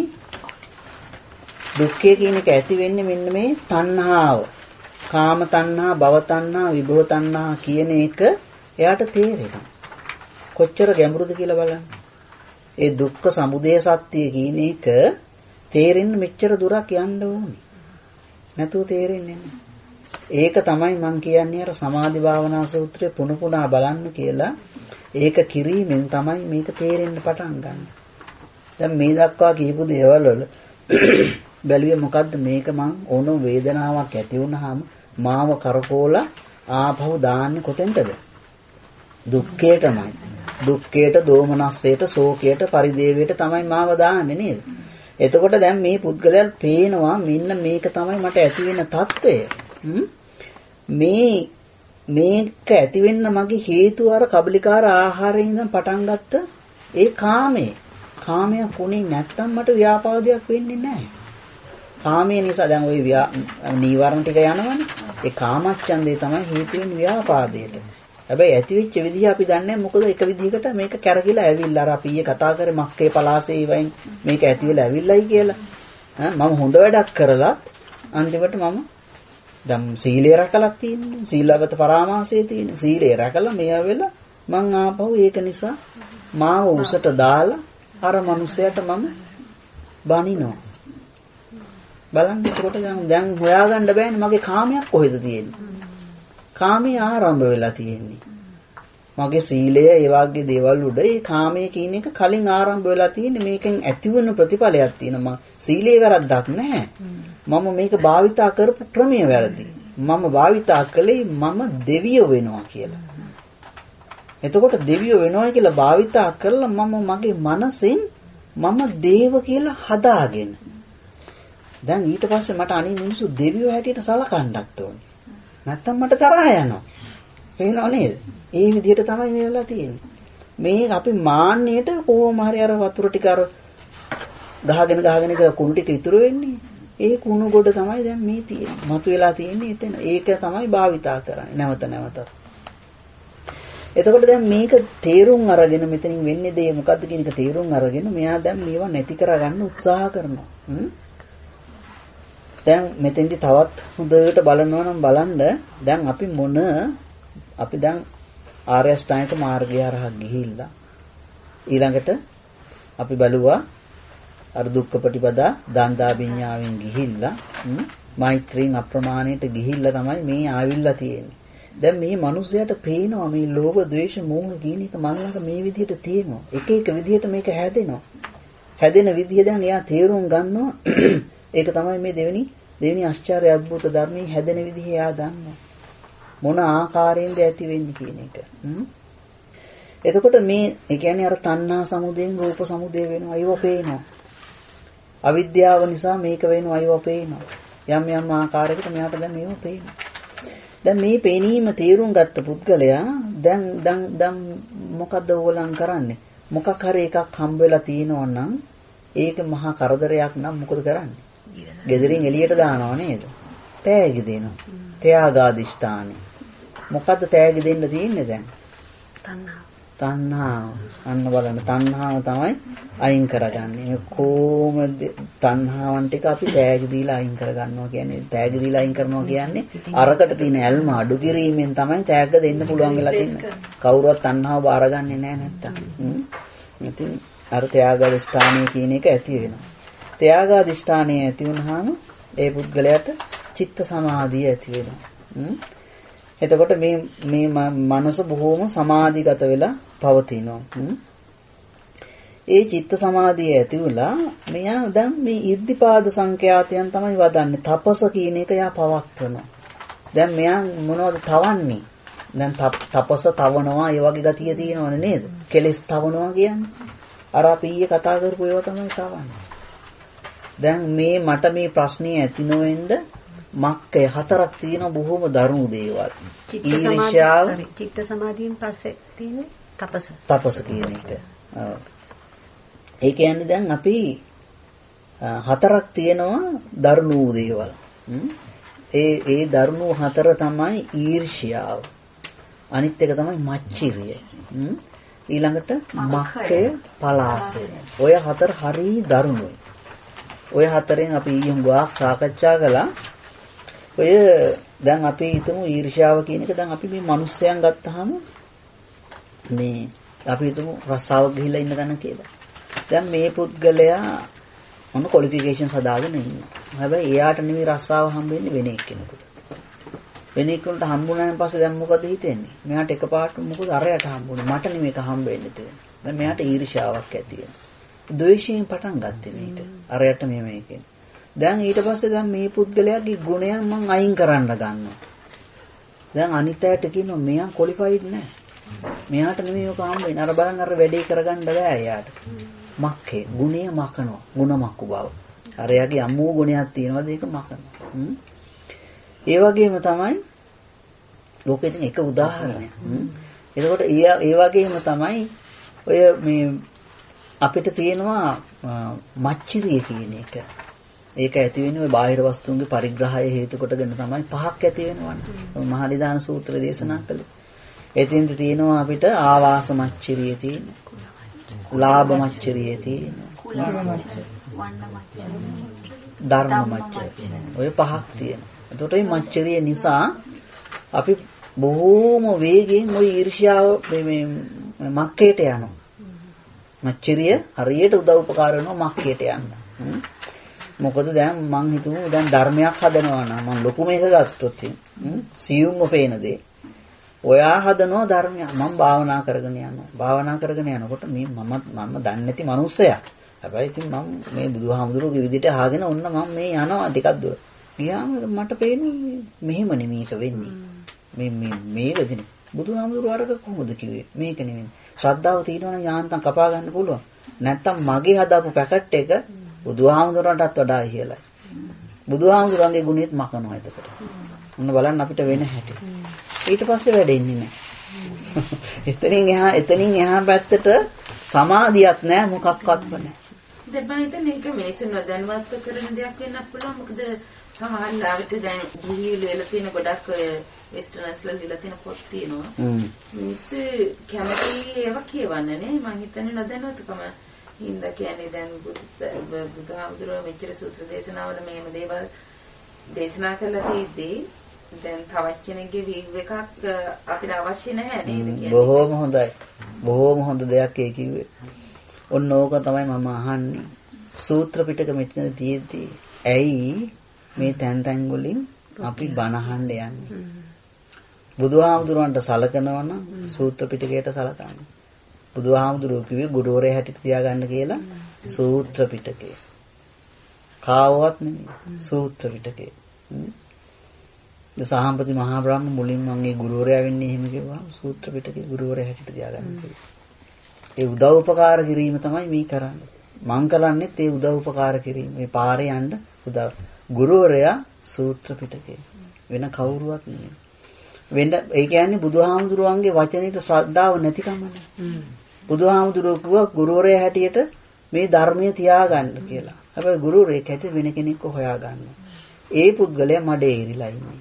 මෙන්න මේ තණ්හාව. කාම තණ්හා, භව තණ්හා, විභව තණ්හා කියන එක එයාට තේරෙනවා. කොච්චර ගැඹුරුද කියලා බලන්න. ඒ දුක්ඛ සමුදය සත්‍ය කියන එක තේරෙන්න මෙච්චර දුරක් යන්න ඕනේ. නැතුව තේරෙන්නේ නැහැ. ඒක තමයි මම කියන්නේ අර සමාධි භාවනා සූත්‍රය පුනුපුනා බලන්න කියලා. ඒක කිරීමෙන් තමයි මේක තේරෙන්න පටන් ගන්න. දැන් මේ දක්වා කියපු දේවල් වල බැලුවේ මොකද්ද මේක මං ඕන වේදනාවක් ඇති වුනහම මාව කරකෝලා ආපහු දාන්නේ කොතෙන්ද? දුක්ඛයටමයි. දුක්ඛයට, දෝමනස්සයට, ශෝකයට, පරිදේවයට තමයි මාව දාන්නේ නේද? එතකොට දැන් මේ පුද්ගලයාට පේනවා මෙන්න මේක තමයි මට ඇති වෙන తত্ত্বය. මේක ඇති වෙන්න මගේ හේතුව අර කබලිකාර ආහාරයෙන් ඉඳන් පටන් ගත්ත ඒ කාමය. කාමයක් උනේ නැත්තම් මට ව්‍යාපාදයක් වෙන්නේ නැහැ. කාමයේ නිසා දැන් ওই නීවරණ ටික යනවනේ. ඒ කාමච්ඡන්දේ තමයි හේතු වෙන්නේ ව්‍යාපාදයට. හැබැයි ඇති වෙච්ච විදිහ අපි දන්නේ මොකද එක විදිහකට මේක කැරකිලා ඇවිල්ලා අර අපි ඊයේ කතා කරේ මක්කේ පලාසේ වයින් මේක ඇති වෙලා ඇවිල්ලායි කියලා. මම හොඳ වැඩක් කරලා අන්තිමට මම දැන් සීලය රැකලා තියෙන්නේ. සීලවත පරාමාසයේ තියෙන. සීලය රැකලා මෙයා වෙලා මං ආපහු ඒක නිසා මාව උසට දාලා අර මිනිසයාට මම බනිනවා. බලන්න එතකොට දැන් හොයාගන්න බෑනේ මගේ කාමයක් කොහෙද තියෙන්නේ? කාමයේ ආරම්භ වෙලා තියෙන්නේ. මගේ සීලය ඒ වගේ දේවල් උඩ ඒ කාමයේ කියන එක කලින් ආරම්භ වෙලා තියෙන්නේ. මේකෙන් ඇතිවන ප්‍රතිඵලයක් තියෙනවා. සීලේ වැරද්දක් නැහැ. මම මේක භාවිතා කරපු ක්‍රමය වැරදි. මම භාවිතා කළේ මම දෙවියෝ වෙනවා කියලා. එතකොට දෙවියෝ වෙනවා කියලා භාවිතා කරලා මම මගේ මනසෙන් මම දේව කියලා හදාගෙන දැන් ඊට පස්සේ මට අනිත් මිනිස්සු දෙවියෝ හැටියට සලකන්නත් ඕනේ. නැත්තම් මට තරහ යනවා. පේනව නේද? ඒ විදිහට තමයි මේ වෙලා තියෙන්නේ. මේ අපි මාන්නයට කොහොම හරි අර වතුර ටික අර ගහගෙන කුණු ටික ඉතුරු වෙන්නේ. ඒ කුණු ගොඩ තමයි දැන් මේ තියෙන්නේ. මතුවලා තියෙන්නේ එතන. ඒක තමයි භාවිතා කරන්නේ නැවත. එතකොට දැන් මේක තේරුම් අරගෙන මෙතනින් වෙන්නේ දේ මොකද්ද කියන එක තේරුම් අරගෙන මෙයා දැන් මේවා නැති කරගන්න උත්සාහ කරනවා. දැන් මෙතෙන්දි තවත් හොඳට බලනවා නම් බලන්න දැන් අපි දැන් ආර්ය අෂ්ටාංගික මාර්ගය හරහා ගිහිල්ලා ඊළඟට අපි බලුවා අර දුක්ඛ ප්‍රතිපදා දන්දා විඤ්ඤාවෙන් ගිහිල්ලා මෛත්‍රියෙන් අප්‍රමාණයට ගිහිල්ලා තමයි මේ ආවිල්ලා තියෙන්නේ. දැන් මේ මිනිසයාට පේනවා මේ ලෝභ ද්වේෂ මෝහ කියන එක මනලක මේ විදිහට තියෙනවා. එක එක විදිහට මේක හැදෙනවා. හැදෙන විදිහ දැන් එයා තේරුම් ගන්නවා. ඒක තමයි මේ දෙවෙනි ආශ්චර්ය අద్భుත ධර්මයේ හැදෙන විදිහ එයා දන්නවා. මොන ආකාරයෙන්ද ඇති වෙන්නේ කියන එක. එතකොට මේ ඒ කියන්නේ අර තණ්හා සමුදයෙන් රූප සමුදය වෙනවා. ඒව පේනවා. අවිද්‍යාව නිසා මේක වෙනවා. ඒව පේනවා. යම් ආකාරයකට මෙයාට දැන් මේව පේනවා. දැන් මේ පේනීම තේරුම් ගත්ත පුද්ගලයා දැන් මොකද්ද ඕගොල්ලන් කරන්නේ? මොකක් හරි එකක් හම්බ වෙලා තියෙනවා නම් ඒක මහා කරදරයක් නම් මොකද කරන්නේ? ගෙදරින් එළියට දානවා නේද? තෑගි දෙනවා. ත්‍යාගාදිෂ්ඨානෙ. මොකද්ද තෑගි දෙන්න තියෙන්නේ දැන්? තණ්හාව. අන්න බලන්න තණ්හාව තමයි අයින් කරගන්නේ. කොහොමද තණ්හාවන් ටික අපි තෑගි දීලා අයින් කරගන්නවා කියන්නේ? තෑගි දීලා අයින් කරනවා කියන්නේ අරකට තියෙන ඇල්ම අඩු කිරීමෙන් තමයි තෑග්ග දෙන්න පුළුවන් වෙලා තියෙන්නේ. කවුරුවත් තණ්හාව බාරගන්නේ නැහැ නැත්තම්. ඉතින් අර ත්‍යාගාදිෂ්ඨානය කියන එක ඇති වෙනවා. ත්‍යාගාදිෂ්ඨානය ඇති වුනහම ඒ පුද්ගලයාට චිත්ත සමාධිය ඇති වෙනවා. එතකොට මේ මනස බොහෝම සමාධිගත වෙලා පවතිනවා. ඒ චිත්ත සමාධිය ඇති වෙලා මෙයා දැන් මේ ඉද්ධිපාද සංඛ්‍යාතයන් තමයි වදන්නේ. තපස කියන එක යා පවත්වනවා. දැන් මෙයා මොනවද තවන්නේ? දැන් තපස තවනවා ඒ වගේ ගතිය තියෙනවනේ නේද? කෙලස් තවනවා කියන්නේ. අර අපි ඊයේ කතා කරපු ඒවා තමයි තවන්නේ. දැන් මට මේ ප්‍රශ්නේ ඇති නොවෙන්න මක්කේ හතරක් තියෙන බොහොම දරුණු දේවල්. ඊර්ෂ්‍යාව චිත්ත සමාධියෙන් පස්සේ තියෙන්නේ තපස කියන එක. ඒ කියන්නේ දැන් අපි හතරක් තියෙනවා දරුණු දේවල්. ඒ දරුණු හතර තමයි ඊර්ෂ්‍යාව. අනිත් එක තමයි මච්චිරිය. ඊළඟට මක්කය පලාසය. ඔය හතර හරි දරුණුයි. ඔය හතරෙන් අපි ඊයම් ගාක් සාකච්ඡා කළා. ඔය දැන් අපි හිතමු ඊර්ෂ්‍යාව කියන එක දැන් අපි මේ මිනිස්යන් ගත්තාම මේ අපි හිතමු රස්සාවක් ගිහිල්ලා ඉන්න ගන්න කියලා. දැන් මේ පුද්ගලයා මොන ක්වොලිෆිකේෂන්ස් හදාගෙන ඉන්නවා. හැබැයි එයාට නෙමෙයි රස්සාව හම්බෙන්නේ වෙන එක්කෙනෙකුට. වෙන එක්කෙනෙකුට හම්බුනායින් පස්සේ දැන් මොකද හිතෙන්නේ? මෙයාට එකපාරට මොකද අරයට හම්බුනේ? මට නෙමෙයි එක හම්බෙන්නේ තියෙන්නේ. දැන් මෙයාට ඊර්ෂ්‍යාවක් ඇති වෙනවා. ද්වේෂයෙන් පටන් ගත්තේ මේක. අරයට මේකෙන්. දැන් ඊට පස්සේ දැන් මේ පුද්ගලයාගේ ගුණයන් මම අයින් කරන්න ගන්නවා. දැන් අනිත් අයට කියනවා මෙයා ක්වොලිෆයිඩ් නැහැ. මෙයාට නෙමෙයි ඔක හම්බෙන්නේ. අර බලන් අර වැඩේ කරගන්න බෑ එයාට. මක්කේ ගුණය මකනවා. ಗುಣ මක්කු බව. අර එයාගේ අම්මෝ ගුණයක් තියෙනවාද ඒක මකනවා. ඒ වගේම තමයි ලෝකෙ තියෙන එක උදාහරණයක්. එතකොට ඒ වගේම තමයි ඔය මේ අපිට තියෙනවා මච්චිරිය කියන එක. ඒක ඇති වෙන්නේ ඔය බාහිර වස්තුන්ගේ පරිග්‍රහය හේතු කොටගෙන තමයි පහක් ඇති වෙනවනේ. මහා නිදාන සූත්‍ර දේශනා කළේ. එතෙන්ද තියෙනවා අපිට ආවාස මච්චිරිය තියෙනවා. ලාභ මච්චරිය තියෙනවා. ධර්ම මච්චරිය. ඔය පහක් තියෙනවා. එතකොට මේ මච්චරිය නිසා අපි බොහෝම වේගෙන් ওই ඊර්ෂ්‍යාව මේ මක්කේට යනවා. මච්චරිය හරියට උදව් උපකාර වෙනවා මක්කේට යන්න. මොකද දැන් මං හිතුව දැන් ධර්මයක් හදනවා නම් මං ලොකු මේක ගත්තොත් සියුම්ම පේන දේ. ඔයා හදනවා ධර්මයක් මම භාවනා කරගෙන යනවා. භාවනා කරගෙන යනකොට මේ මම දන්නේ නැති මිනිස්සයා. හැබැයි ඉතින් මම මේ බුදුහාමුදුරුවෝගේ විදිහට අහගෙන ඔන්න මම මේ යනවා ටිකක් දුර. ගියාම මට පේන්නේ මෙහෙම නෙමෙයි ඒක වෙන්නේ. මේ වෙදිනේ. බුදුහාමුදුරුවෝ අරක කොහොමද කිව්වේ? මේක නෙමෙයි. ශ්‍රද්ධාව තියෙනවනම් යාන්තම් කපා ගන්න පුළුවන්. නැත්තම් මගේ හදාපු පැකට් එක බුදුහාමුදුරුවන්ටත් වඩා ඉහළයි. බුදුහාමුදුරන්ගේ ගුණෙත් මකනවා එතකොට. ඔන්න බලන්න අපිට වෙන හැටි. ඊට පස්සේ වැඩෙන්නේ නැහැ. එතනින් එහා පැත්තට සමාධියක් නැහැ මොකක්වත්ම නැහැ. දැන් මම හිතන්නේ මේක මිනිස්සුන් නොදැනුවත් කරන දෙයක් වෙන්නත් පුළුවන්. මොකද සමහර ලාවට දැන් ගිහිල්ලා තියෙන ගොඩක් ඔය වෙස්ටර්නස්ලා ලියලා තියෙන පොත් තියෙනවා. මිනිස්සු කැමති ඒවා කියවන්නේ නේ. මම හිතන්නේ නොදැනුවත්කම හින්දා කියන්නේ දැන් බුදුහාමුදුරුවෝ මෙච්චර සූත්‍ර දේශනාවල මේම දේවල් දේශනා කළා තියෙද්දී දැන් තවත් කෙනෙක්ගේ වීව් එකක් අපිට අවශ්‍ය නැහැ නේද කියන්නේ. බොහොම හොඳයි. බොහොම හොඳ දෙයක් ඒ කිව්වේ. ඔන්න ඕක තමයි මම අහන්නේ. සූත්‍ර පිටක මෙතන තියෙද්දී ඇයි මේ තැන් වලින් අපි බණ අහන්න යන්නේ? බුදුහාමුදුරන්ට සලකනවා නම් සූත්‍ර පිටකයට සලකන්න. බුදුහාමුදුරුවෝ කිව්වේ ගුරුවරයා හැටියට තියාගන්න කියලා සූත්‍ර පිටකේ. කාවවත් නෙමෙයි සූත්‍ර පිටකේ. සාහම්පති මහා බ්‍රහ්ම මුලින්ම මගේ ගුරුවරයා වෙන්නේ එහෙම කිව්වා සූත්‍ර පිටකේ ගුරුවරයා හැටියට තියාගන්න කියලා. ඒ උදව් උපකාර කිරීම තමයි මේ කරන්නේ. මං කරන්නේත් ඒ උදව් උපකාර කිරීම. මේ පාරේ යන්න උදව්. ගුරුවරයා සූත්‍ර පිටකේ. වෙන කවුරුවත් නෙමෙයි. ඒ කියන්නේ බුදුහාමුදුරුවන්ගේ වචනේට ශ්‍රද්ධාව නැතිකමනේ. බුදුහාමුදුරුවෝ කිව්වා ගුරුවරයා හැටියට මේ ධර්මය තියාගන්න කියලා. හැබැයි ගුරුවරයෙක් හැටියට වෙන කෙනෙක්ව හොයාගන්න. ඒ පුද්ගලයා මඩේ ඉරිලා ඉන්නේ.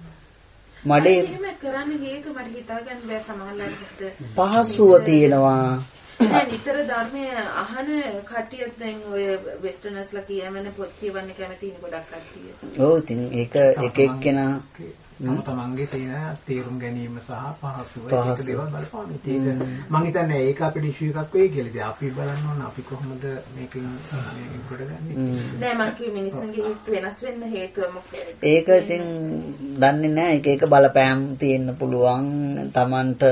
මඩේ එහෙම කරන්න හේතුව මට හිතා ගන්න බෑ සමහරවිට පහසුව තියෙනවා. දැන් නිතර ධර්මයේ අහන කට්ටියත් දැන් ඔය වෙස්ටර්නස්ලා කියවන පොත් කියවන්න කැමති ඉන්න ගොඩක් කට්ටිය. ඔව් ඉතින් ඒක එක එක්කෙනා තමන්ගේ තියෙන තේරුම් ගැනීම සහ පහසුව ඒක දේවල් බලපාන. ඒක මම හිතන්නේ ඒක අපිට ඉෂුව එකක් වෙයි කියලා. ඉතින් අපි බලන්න ඕන අපි කොහොමද මේකෙන් ඉම්ප්‍රූව් කරගන්නේ. නෑ මම කිය මිනිස්සුන්ගේ හිත වෙනස් වෙන්න හේතුව මොකද? ඒක ඉතින් දන්නේ නැහැ. එක බලපෑම් තියෙන්න පුළුවන්. Tamanට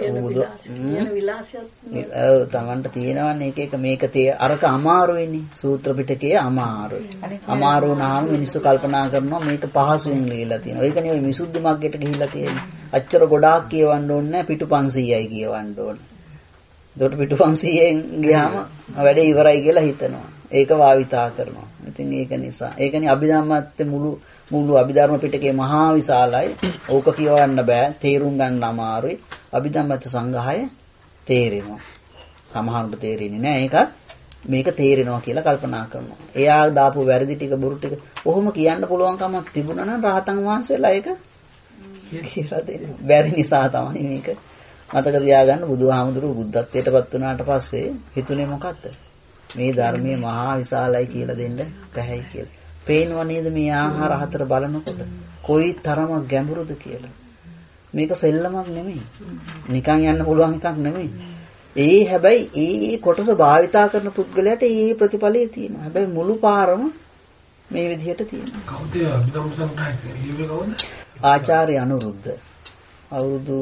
Tamanට තියෙනවනේ එක මේක අරක අමාරු වෙන්නේ. සූත්‍ර පිටකයේ අමාරුයි. අමාරු වුණාම මිනිස්සු කල්පනා කරනවා මේක පහසුවෙන් ලියලා තියෙනවා. ඒකනේ ඔය සුද්ධ මග්ගයට ගිහිල්ලා තියෙන්නේ. අච්චර ගොඩාක් කියවන්න ඕනේ නැහැ. පිටු 500යි කියවන්න ඕනේ. ඒකට පිටු 500ෙන් ගියාම වැඩේ ඉවරයි කියලා හිතනවා. ඒක භාවිතා කරනවා. ඉතින් ඒක නිසා. ඒකනේ අභිධර්මත් මුළු අභිධර්ම පිටකේ මහා විශාලයි. ඕක කියවන්න බෑ. තේරුම් ගන්න අමාරුයි. අභිධර්මත් සංග්‍රහය තේරෙනවා. සමහරුන්ට තේරෙන්නේ නැහැ. ඒකත් මේක තේරෙනවා කියලා කල්පනා කරනවා. එයා දාපු වැරදි ටික බොරු ටික කොහොම කියන්න පුළුවන් කමක් තිබුණා නම් රහතන් වහන්සේලා ඒක කියලා දෙනවා. බැරි නිසා තමයි මේක. මතක තියාගන්න බුදුහාමුදුරුවෝ බුද්ධත්වයටපත් වුණාට පස්සේ හිතුනේ මොකද්ද? මේ ධර්මයේ මහා විශාලයි කියලා දෙන්න බැහැයි කියලා. පේනව නේද මේ ආහාර හතර බලනකොට? කොයි තරම ගැඹුරුද කියලා. මේක සෙල්ලමක් නෙමෙයි. නිකන් යන්න පුළුවන් එකක් නෙමෙයි. හැබැයි ඒ කොටස භාවිතා කරන පුද්ගලයාට ඒ ප්‍රතිඵලය තියෙනවා. හැබැයි මුළු පාරම මේ විදිහට තියෙනවා. කවුද අභිධර්ම සංග්‍රහය කවුද? ආචාර්ය අනුරුද්ධ. අවුරුදු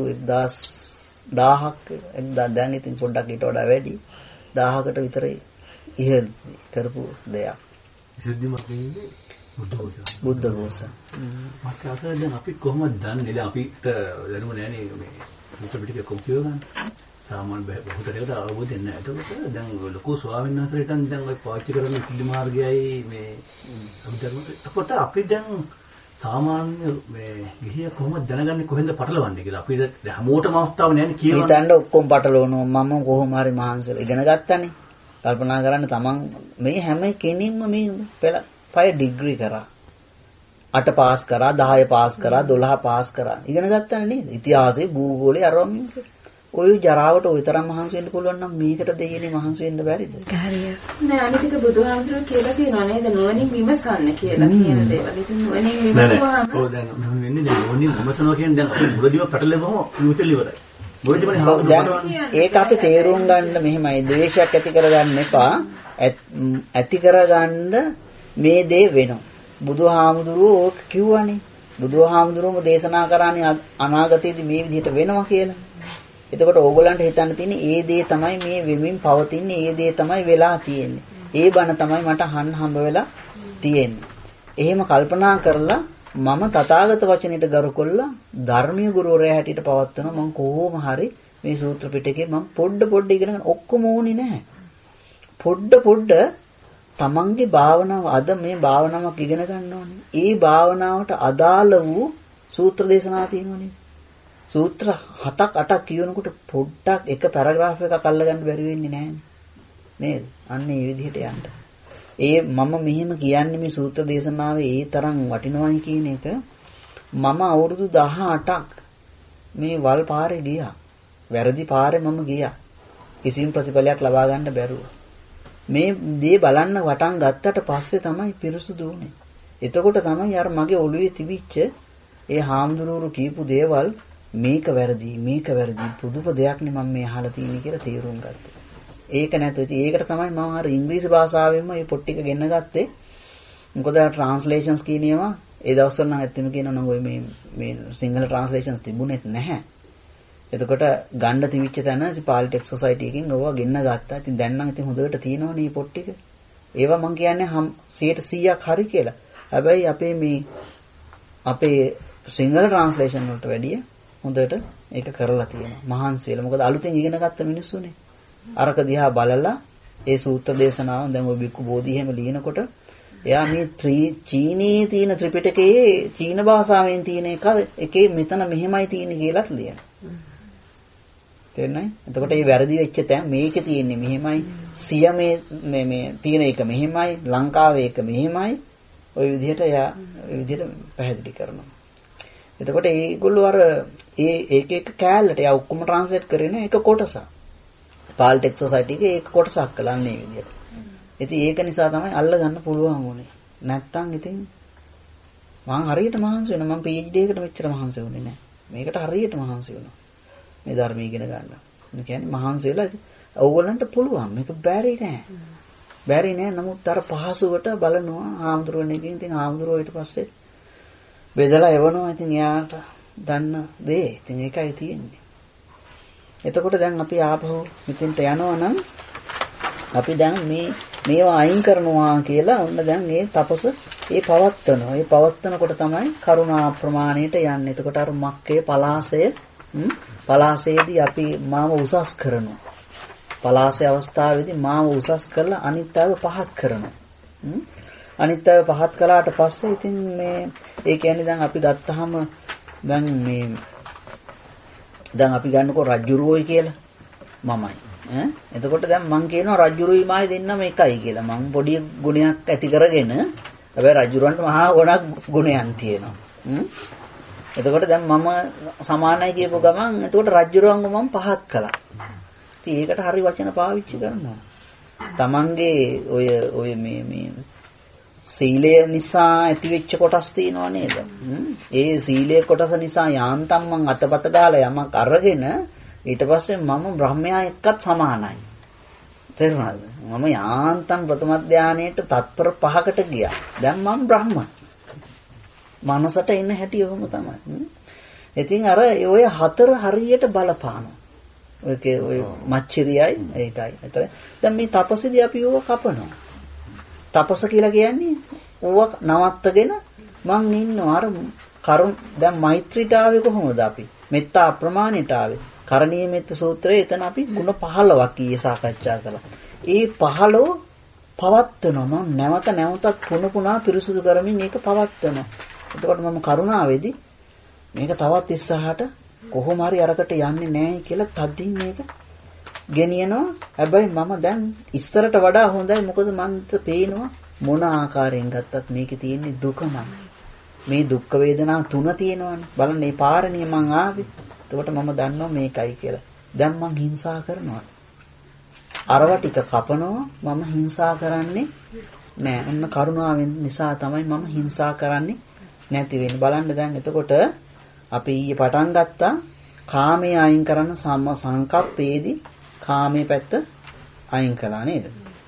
1000ක් දැන් ඉතින් පොඩ්ඩක් ඊට වඩා වැඩි 1000කට විතර ඉහළ කරපු දෙයක්. විසුද්ධිමත් නෙන්නේ බුද්ධ ඝෝෂ. මට අතට දැන් අපි කොහොමද දන්නේ? දැන් අපිට දැනුම නැහැනේ මේ මුත පිටික කොම්පියුටර් ගන්න. සාමාන්‍ය බහුතරයකට අවබෝධයක් නැහැ. ඒකත් දැන් ලොකු ස්වාමීන් වහන්සේලාටන් දැන් ඔය පාවිච්චි කරන සිද්ධි මාර්ගයයි මේ අභිධර්ම. එතකොට අපි දැන් සාමාන්‍ය මේ ගිහිය කොහොමද දැනගන්නේ කොහෙන්ද පටලවන්නේ කියලා? අපිට හැමෝටම අවස්ථාවක් නැහැ නේ කියවන්න. හිතන්න ඔක්කොම පටලවනවා. මම කොහොම හරි මහන්සිලා ඉගෙන ගත්තානේ. කල්පනා කරන්න තමන් මේ හැම කෙනින්ම මේ පෙළ 5 ඩිග්‍රී කරා. 8 පාස් කරා, 10 පාස් කරා, 12 පාස් කරා. ඉගෙන ගත්තානේ නේද? ඉතිහාසය, භූගෝලය අරවම ඔය ජරාවට ওই තරම් මහන්සි වෙන්න පුළුවන් නම් මේකට දෙයනේ මහන්සි වෙන්න බැරිද? හරියට. නෑ අනිතික බුදුහාමුදුරුවෝ කියලා තියෙනවා නේද? නුවණින් විමසන්න කියලා කියන දේවල්. ඉතින් නුවණින් විමසුවාම ඔව් දැන් වෙන්නේ දැන් නුවණින් විමසනවා කියන්නේ දැන් අපි මුලදීම පැටලෙවම ඉවසෙල් ඉවරයි. ඒක අපි තේරුම් ගන්න මෙහෙමයි. ද්වේෂයක් ඇති කරගන්න එපා. ඇති කරගන්න මේ දේ වෙනවා. බුදුහාමුදුරුවෝ ඕක කිව්වනේ. බුදුහාමුදුරුවෝම දේශනා කරානේ අනාගතයේදී මේ විදිහට වෙනවා කියලා. එතකොට ඕගොල්ලන්ට හිතන්න තියෙන්නේ ඒ දේ තමයි මේ වෙමින් පවතින්නේ, ඒ දේ තමයි වෙලා තියෙන්නේ. ඒ බණ තමයි මට අහන්න හම්බ වෙලා තියෙන්නේ. එහෙම කල්පනා කරලා මම තථාගත වචනයට ගරු කොල්ලා ධර්මීය ගුරුවරයා හැටියට පවත්වනවා. මම කොහොම හරි මේ සූත්‍ර පිටකේ මම පොඩ ඉගෙන ගන්න ඔක්කොම ඕනේ නැහැ. පොඩ තමන්ගේ භාවනාව අද මේ භාවනාවක් ඉගෙන ගන්න ඕනේ. ඒ භාවනාවට අදාළ වූ සූත්‍ර දේශනා තියෙනවනේ. සූත්‍ර 7ක් 8ක් කියනකොට පොඩ්ඩක් එක පැරග්‍රාෆ් එකක් අල්ලගන්න බැරි වෙන්නේ නැහැ නේද? අන්න ඒ විදිහට යන්න. මම මෙහෙම කියන්නේ මේ සූත්‍ර දේශනාවේ ඒ තරම් වටිනවයි කියන එක මම අවුරුදු 18ක් මේ වල් පාරේ ගියා. වැරදි පාරේ මම ගියා. කිසිම ප්‍රතිඵලයක් ලබා ගන්න බැරුව. මේ දේ බලන්න වටන් ගත්තට පස්සේ තමයි පිරිසුදු වුනේ. එතකොට තමයි අර මගේ ඔළුවේ තිබිච්ච ඒ හාමුදුරුවෝ කියපු දේවල් මේක වැරදි පුදුම දෙයක් නේ මම මේ අහලා තියෙන්නේ කියලා තීරුම් ගත්තා. ඒක නැතුව ඉතින් ඒකට තමයි මම අර ඉංග්‍රීසි භාෂාවෙන්ම මේ පොත් ටික ගෙන්න ගත්තේ. මොකද ට්‍රාන්ස්ලේෂන්ස් කියන ඒවා ඒ දවස්වල නම් ඇත්තම කියනවා නම් ඔය මේ සිංහල ට්‍රාන්ස්ලේෂන්ස් තිබුණෙත් නැහැ. එතකොට ගන්න තිබිච්ච තැන ඉතින් පාලි ටෙක් සොසයිටි එකකින් ඕවා ගෙන්න ගත්තා. ඉතින් දැන් නම් ඉතින් හොඳට තියෙනවනේ මේ පොත් ටික. ඒවා මම කියන්නේ 100%ක් හරි කියලා. හැබැයි අපේ සිංහල ට්‍රාන්ස්ලේෂන් වලට වැඩිය හොඳට ඒක කරලා තියෙනවා. මහන්සි වෙලා. මොකද අලුතෙන් ඉගෙන ගත්ත මිනිස්සුනේ. අරක දිහා බලලා ඒ සූත්‍ර දේශනාව දැන් ඔය බික්කු බෝධි එහෙම ලියනකොට එයා මේ චීනී තියෙන ත්‍රිපිටකයේ චීන භාෂාවෙන් තියෙන එකේ මෙතන මෙහෙමයි තියෙන්නේ කියලාත් ලියනවා. තේරෙනවද? එතකොට මේ වැරදි වෙච්ච තැන් මේකේ තියෙන්නේ මෙහෙමයි, සියමේ මේ තියෙන එක මෙහෙමයි, ලංකාවේ එක මෙහෙමයි. ওই විදිහට එයා ওই විදිහට පැහැදිලි කරනවා. එතකොට ඒගොල්ලෝ අර ඒක එක කෑල්ලට එයා ඔක්කොම ට්‍රාන්ස්ලේට් කරේ නෑ එක කොටසක්. පාලි ටෙක් සොසයිටි එකේ ඒක කොටසක් කළන්නේ මේ විදිහට. ඉතින් ඒක නිසා තමයි අල්ල ගන්න පුළුවන් වුනේ. නැත්තම් ඉතින් මම හරියට මහන්සි වෙනවා. මම PhD එකකට මෙච්චර මහන්සි වුණේ නෑ. මේකට හරියට මහන්සි වෙනවා. මේ ධර්මය ඉගෙන ගන්න. ඒ කියන්නේ මහන්සි වෙලා ඕගොල්ලන්ට පුළුවන්. මේක බැරි නෑ. බැරි නෑ. නමුත් අර පහසුවට බලනවා ආම්දුරණේකින්. ඉතින් ආම්දුරෝ ඊට පස්සේ බෙදලා එවනවා. ඉතින් එයාට දන්න දේ. ඉතින් ඒකයි තියෙන්නේ. එතකොට දැන් අපි ආපහු මෙතෙන්ට යනවා නම් අපි දැන් මේවා අයින් කරනවා කියලා ඔන්න දැන් මේ තපස ඒ පවත්තනවා. ඒ පවත්තනකොට තමයි කරුණා ප්‍රමාණයට යන්නේ. එතකොට අර මක්කේ පලාසයේදී අපි මාව උසස් කරනවා. පලාසයේ අවස්ථාවේදී මාව උසස් කරලා අනිත්‍යව පහත් කරනවා. අනිත්‍යව පහත් කළාට පස්සේ ඉතින් මේ ඒ කියන්නේ දැන් අපි ගත්තාම දැන් අපි ගන්නකො රජ්ජුරුවෝයි කියලා මමයි. එතකොට දැන් මං කියනවා රජ්ජුරුයි මායි දෙන්නම එකයි කියලා. මං පොඩි ගුණයක් ඇති කරගෙන හැබැයි රජ්ජුරුවන්ට මහා ගුණයක් තියෙනවා. එතකොට දැන් මම සමානයි කියපු ගමන් එතකොට රජ්ජුරුවන්ව මම පහත් කළා. ඉතින් ඒකට හරි වචන පාවිච්චි කරනවා. Tamange ඔය මේ සීලය නිසා ඇතිවෙච්ච කොටස් තියෙනව නේද? ඒ සීලයේ කොටස නිසා යාන්තම් මං අතපත ගාලා යමක් අරගෙන ඊට පස්සේ මම බ්‍රහ්මයා එක්කත් සමානයි. තේරුණාද? මම යාන්තම් ප්‍රථම ධානයේට තත්පර 5කට ගියා. දැන් මම බ්‍රහ්මයි. මනසට එන්න හැටි ඔහොම තමයි. ඉතින් අර ඔය හතර හරියට බලපානවා. ඔය මච්චරියයි ඒකයි. ඒතර දැන් මේ තපසේදී අපි ඕක කපනවා. තපස කියලා කියන්නේ ඕක නවත්තගෙන මං ඉන්නවා අර කරුණ දැන් මෛත්‍රීට ආවේ කොහොමද අපි? මෙත්තා අප්‍රමාණයට ආවේ. කරණීය මෙත්ත සූත්‍රයේ එතන අපි ගුණ 15ක් ඊයේ සාකච්ඡා කළා. ඒ 15 පවත්වනවා. මම නැවතත් පුනපුනා පිරිසුදු කරමින් මේක පවත්වනවා. එතකොට මම කරුණාවේදී මේක තවත් ඉස්සරහට කොහොම හරි අරකට යන්නේ නැහැ කියලා තදින් මේක ගෙනියනවා. හැබැයි මම දැන් ඉස්සරට වඩා හොඳයි. මොකද මන්ට පේනවා මොන ආකාරයෙන් ගත්තත් මේකේ තියෙන්නේ දුකමයි. මේ දුක් වේදනා තුන තියෙනවානේ. බලන්න මේ පාරණිය මං ආවේ. එතකොට මම දන්නවා මේකයි කියලා. දැන් මං හිංසා කරනවා. අරව ටික කපනවා. මම හිංසා කරන්නේ නෑ. ඔන්න කරුණාවෙන් නිසා තමයි මම හිංසා කරන්නේ නැති වෙන්නේ. බලන්න දැන් එතකොට අපි ඊයේ පටන් ගත්තා කාමයේ අයින් කරන සංකප්පේදී කාමයේ පැත්ත අයින් කළා නේද?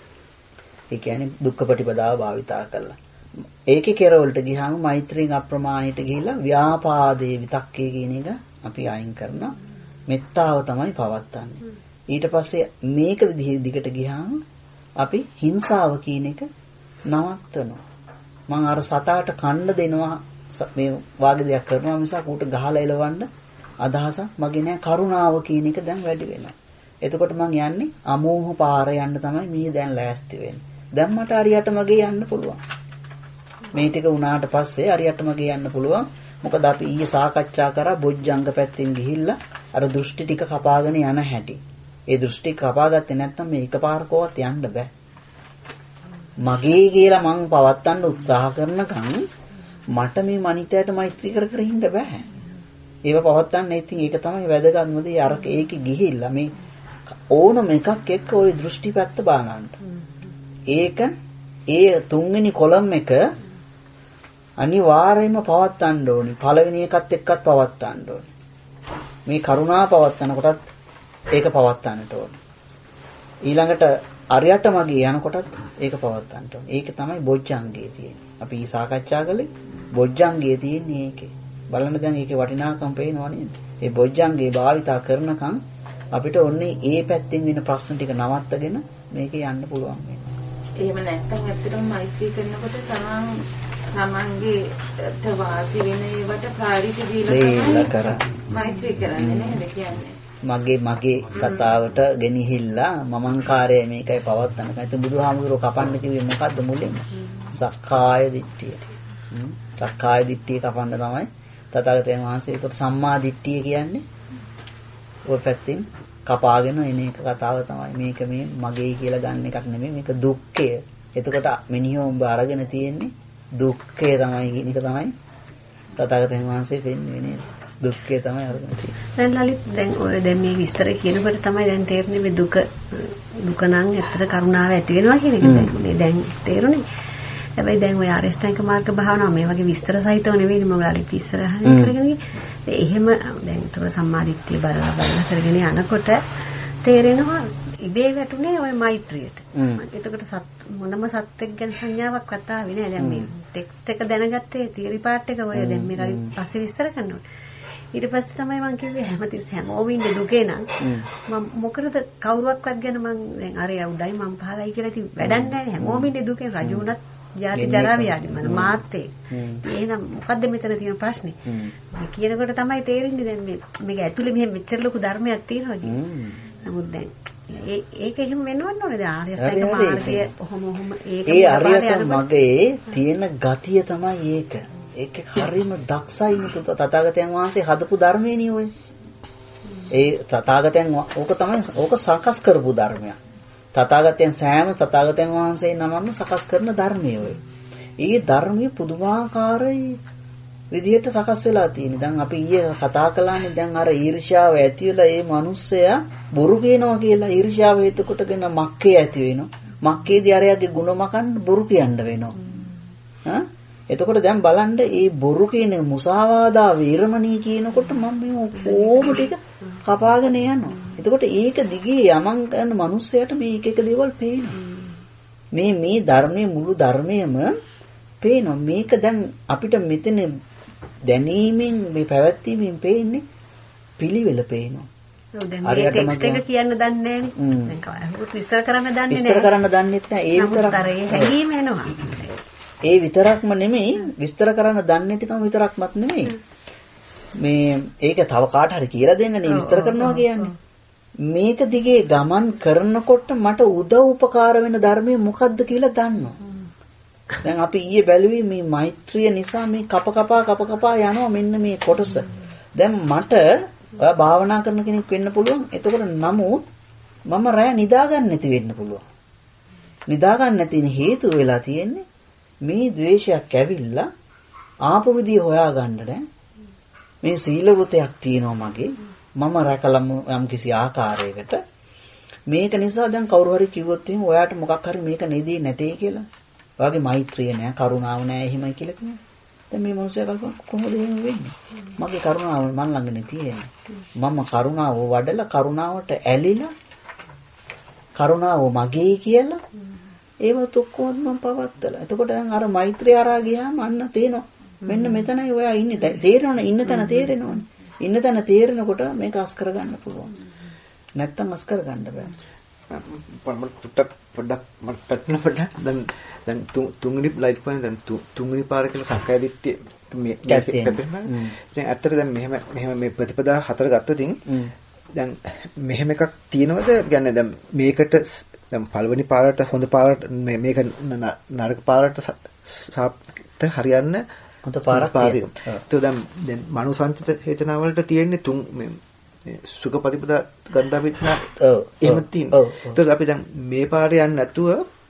ඒ කියන්නේ දුක්ඛ ප්‍රතිපදාව භාවිතා කළා. ඒකේ කෙරවලට ගියාම මෛත්‍රියෙන් අප්‍රමාණයට ගිහිල්ලා ව්‍යාපාදේ විතක්කේ කියන එක අපි අයින් කරනවා. මෙත්තාව තමයි පවත්න්නේ. ඊට පස්සේ මේක දිගට ගියාම අපි හිංසාව කියන එක නවත්තනවා. මම අර සතාට කන්න දෙනවා මේ වාගේ දෙයක් කරනවා මිසක් ඌට ගහලා එලවන්න අදහසක් මගේ නෑ. කරුණාව කියන එක දැන් වැඩි වෙනවා. එතකොට මං යන්නේ අමෝහ පාර යන්න තමයි මේ දැන් ලෑස්ති වෙන්නේ. දැන් මට හරියට මගේ යන්න පුළුවන්. මේ ටික වුණාට පස්සේ හරියට මගේ යන්න පුළුවන්. මොකද අපි ඊයේ සාකච්ඡා කරා බොජ්ජංග පැත්තෙන් ගිහිල්ලා අර දෘෂ්ටි ටික කපාගෙන යන හැටි. ඒ දෘෂ්ටි කපාගත්තේ නැත්නම් මේ එකපාරකවත් යන්න බෑ. මගේ කියලා මං පවත්තන්න උත්සාහ කරනකම් මට මේ මනිතයට මෛත්‍රී කර කර ඉන්න බෑ. ඒව පවත්තන්න ඉතින් ඒක තමයි වැදගත්ම දේ. අර ඒකේ ගිහිල්ලා මේ ඕනම එකක් එක්ක ওই දෘෂ්ටි පැත්ත බානන්න. ඒක ඒ තුන්වෙනි කොලම් එක අනිවාර්යයෙන්ම පවත්තන්න ඕනි. පළවෙනි එකත් එක්කත් පවත්තන්න ඕනි. මේ කරුණා පවත්තනකොටත් ඒක පවත්තන්නට ඕනි. ඊළඟට අරයට මගේ යනකොටත් ඒක පවත්තන්න ඕනි. ඒක තමයි බොජ්ජංගයේ තියෙන්නේ. අපි සාකච්ඡා කළේ බොජ්ජංගයේ තියෙන්නේ ඒකේ. බලන්න දැන් ඒකේ වටිනාකම පේනවා නේද? ඒ බොජ්ජංගේ භාවිතා කරනකම් අපිට ඔන්නේ ඒ පැත්තෙන් වෙන ප්‍රශ්න ටික නවත්තගෙන මේකේ යන්න පුළුවන් වෙනවා. එහෙම නැත්නම් ඇත්තටම මෛත්‍රී කරනකොට තමන්ගේට වාසි වෙන ඒවට ප්‍රායෝරිටි දීලා කරන්නේ. මෛත්‍රී කරන්නේ නේද කියන්නේ? මගේ කතාවට ගෙනිහිල්ලා මමංකාරය මේකයි පවත්තන. ඒත් බුදුහාමුදුරුවෝ කපන්න කිව්වේ මොකද්ද මුලින්ම? සක්කාය දිට්ඨිය. සක්කාය දිට්ඨිය කපන්න තමයි තථාගතයන් වහන්සේ ඒකට සම්මා දිට්ඨිය කියන්නේ. ඔය පැත්තෙන් කපාගෙන එන එක කතාව තමයි. මේක මේ මගේ කියලා ගන්න එකක් නෙමෙයි. මේක දුක්ඛය. එතකොට මිනිහෝ උඹ අරගෙන තියෙන්නේ දුක්ඛය තමයි කියන එක තමයි තථාගතයන් වහන්සේ පෙන්වන්නේ නේද? දුක්ඛය තමයි අරගෙන තියෙන්නේ. දැන් ලලිත් දැන් මේ විස්තර කියනකොට තමයි දැන් තේරෙන්නේ මේ දුක නම් ඇත්තට කරුණාව ඇති වෙනවා කියන එක දැන් තේරුණේ. හැබැයි දැන් ඔය ආරෂ්ඨාංග මාර්ග භාවනාව මේ වගේ විස්තර සහිතව නෙවෙයි මම ලලිත් ඉස්සරහින් කරගෙන එහෙම දැන් ඒතර සම්මාදිට්ඨිය බලලා කරගෙන යනකොට තේරෙනවා ඉබේ වැටුනේ ওই මෛත්‍රියට. එතකොට මොනම සත්‍යක් ගැන සංඥාවක් වතාවේ නෑ. දැන් මේ ටෙක්ස්ට් එක දැනගත්තේ තියරි පාර්ට් එක ඔය දැන් මේක පස්සේ විස්තර කරනවා. ඊට පස්සේ තමයි මම කිව්වේ හැමෝම ඉන්නේ දුකේ නම් මම මොකටද කවුරුවක්වත් ගැන මම දැන් අරය උඩයි මම පහලයි කියලා ඉතින් වැඩක් නැහැ. හැමෝම ඉන්නේ දුකෙන් රජු වුණත් ජාති ජරා ව්‍යාධි මන මාත්තේ. එහෙනම් මොකද්ද මෙතන තියෙන ප්‍රශ්නේ? මේ කියනකොට තමයි තේරෙන්නේ දැන් මේක ඇතුලේ මෙහෙම මෙච්චර ලොකු ධර්මයක් තියෙනවා කියන්නේ. නමුත් දැන් ඒක එහෙම වෙනවන්න ඕනේ. දැන් ආර්ය අෂ්ටාංග මාර්ගය ඔහොම ඒ අරියට මගේ තියෙන ගතිය තමයි ඒක. ඒක හරිම දක්ෂයි නේ තථාගතයන් වහන්සේ හදපු ධර්මේනේ ඔය. ඒ තථාගතයන් ඕක සකස් කරපු ධර්මයක්. තථාගතයන් වහන්සේ නමම සකස් කරන ධර්මයේ ඔය. ඒ ධර්මයේ පුදුමාකාරයි විදියට සකස් වෙලා තියෙන. දැන් අපි ඊයේ කතා කළානේ දැන් අර ඊර්ෂ්‍යාව ඇති වෙලා ඒ මිනිස්සයා බොරු කියනවා කියලා ඊර්ෂ්‍යාව හේතු කොටගෙන මක්කේ ඇති වෙනවා. මක්කේදී අරයාගේ ಗುಣ මකන්න බොරු කියන්න වෙනවා. එතකොට දැන් බලන්න මේ බොරු කියන මුසාවාදා වීරමණී කියනකොට මම මේ ඔක්කොම ටික කපාගෙන යනවා. එතකොට ඒක දිගේ යමන් කරන මිනිස්සයාට මේ එක එක දේවල් පේනවා. මේ ධර්මයේ මුළු ධර්මයේම පේනවා. මේක දැන් අපිට මෙතන දැනීමෙන් මේ පැවැත්වීමෙන් පේන්නේ පිළිවෙල පේනවා. දැන් මේ ටෙක්ස්ට් එක කියන්න දන්නේ නැහැ නේ. දැන් විස්තර කරන්න දන්නේ නැහැ. විස්තර කරන්න දන්නෙත් නැහැ. ඒ විතරක් හැඟීම එනවා. ඒ විතරක්ම නෙමෙයි විස්තර කරන්න දන්නේ නැතිකම විතරක්මත් නෙමෙයි. මේ ඒක තව කාට හරි කියලා දෙන්න නේ විස්තර කරනවා කියන්නේ. මේක දිගේ ගමන් කරනකොට මට උදව් උපකාර වෙන ධර්මයේ මොකද්ද කියලා දන්නවා. දැන් අපි ඊයේ බැලුවේ මේ මෛත්‍රිය නිසා මේ කප යනවා මෙන්න මේ කොටස. දැන් මට ඔයා භාවනා කරන කෙනෙක් වෙන්න පුළුවන්. එතකොට නමුත් මම රැ නිදා ගන්න නැති වෙන්න පුළුවන්. නිදා ගන්න නැති හේතුව වෙලා තියෙන්නේ මේ ද්වේෂයක් ඇවිල්ලා ආපු විදිය හොයාගන්න නෑ. මේ සීල වෘතයක් තියෙනවා මගේ. මම රැකලම යම් කිසි ආකාරයකට. මේක නිසා දැන් කවුරු හරි කිව්වොත් එහෙනම් ඔයාට මොකක් හරි මේක නෙදී නැtei කියලා. ඔයාගේ මෛත්‍රිය නෑ, කරුණාව නෑ එහෙමයි කියලා කියනවා. දැන් මේ මොහොතේ කල්පනා කොහොමද එහෙම වෙන්නේ? මගේ කරුණාව මන් ළඟනේ තියෙන්නේ. මම කරුණාව වඩලා කරුණාවට ඇලිලා කරුණාව මගේ කියලා ඒවත් ඔක්කොම මම පවත්තලා. එතකොට දැන් අර මෛත්‍රිය හරහා ගියාම අන්න තේනවා. මෙන්න මෙතනයි ඔයා ඉන්නේ. තේරෙනවනේ ඉන්න තැන තේරෙනවනේ. ඉන්න තැන තේරෙනකොට මේක අස් කරගන්න පුළුවන්. නැත්තම් අස් කරගන්න බෑ. පොඩ්ඩක් මට පැත්තට දැන් තුන්වෙනි ලයිට් පොයින්ට් දැන් තුන්වෙනි පාර කියලා සක්කාය දිට්ඨිය මේ දැන් ඇත්තට දැන් මෙහෙම මේ ප්‍රතිපදා හතර ගත්තොත් දැන් මෙහෙම එකක් තියෙනවද? කියන්නේ දැන් මේකට දැන් පළවෙනි පාරට හොඳ පාරට මේක නරක පාරට සාප්ත හරියන්න හොඳ පාරක් තියෙනවා. ඒක දැන් මනුසංචිත චේතනා වලට තියෙන්නේ තුන් සුඛ ප්‍රතිපදා ගන්ධාවිඥා එහෙම තියෙනවා. ඒතකොට අපි දැන් මේ පාරේ යන්නේ නැතුව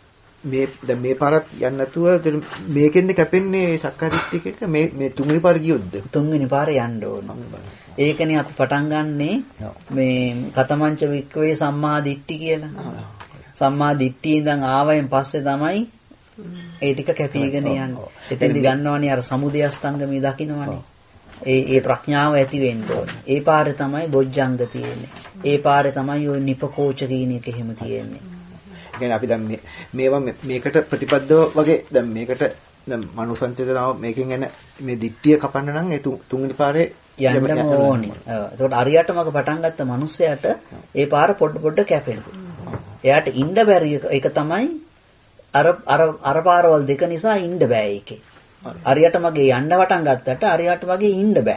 මේ පාරක් යන්නේ නැතුව මේකෙන්ද කැපෙන්නේ සක්කාදිට්ඨිය එක මේ තුන්වෙනි පාර ගියොත්ද? තුන්වෙනි පාරේ යන්න ඕන. ඒකනේ අපි පටන් ගන්නෙ මේ කතමංච වික්කවේ සම්මා දිට්ඨි කියලා. සම්මා දිට්ඨිය ඉඳන් ආවයෙන් පස්සේ තමයි ඒ ටික කැපීගෙන යන්නේ. එතෙන්දි ගන්නවනේ අර සමුදය අස්තංගමේ දකින්නවනේ. ඒ ප්‍රඥාව ඇති වෙන්න ඕනේ. ඒ පාරේ තමයි බොජ්ජංග තියෙන්නේ. ඒ පාරේ තමයි ඔය නිපකෝච කියන එක එහෙම තියෙන්නේ. කියන්නේ අපි දැන් මේවා මේකට ප්‍රතිපදව වගේ දැන් මේකට දැන් මනුසංචේතනාව මේකෙන් එන මේ දිට්ඨිය කපන්න නම් ඒ තුන්වෙනි පාරේ යන්න ඕනේ. ඒකට අරියටමක පටන් ගත්ත මිනිස්සයාට ඒ පාර පොඩ කැපෙනවා. එයාට ඉන්න බැරි එක තමයි අර පාරවල් දෙක නිසා ඉන්න බෑ ඒකේ. අරියට මගේ යන්න වටන් ගත්තට අරියට මගේ ඉන්න බෑ.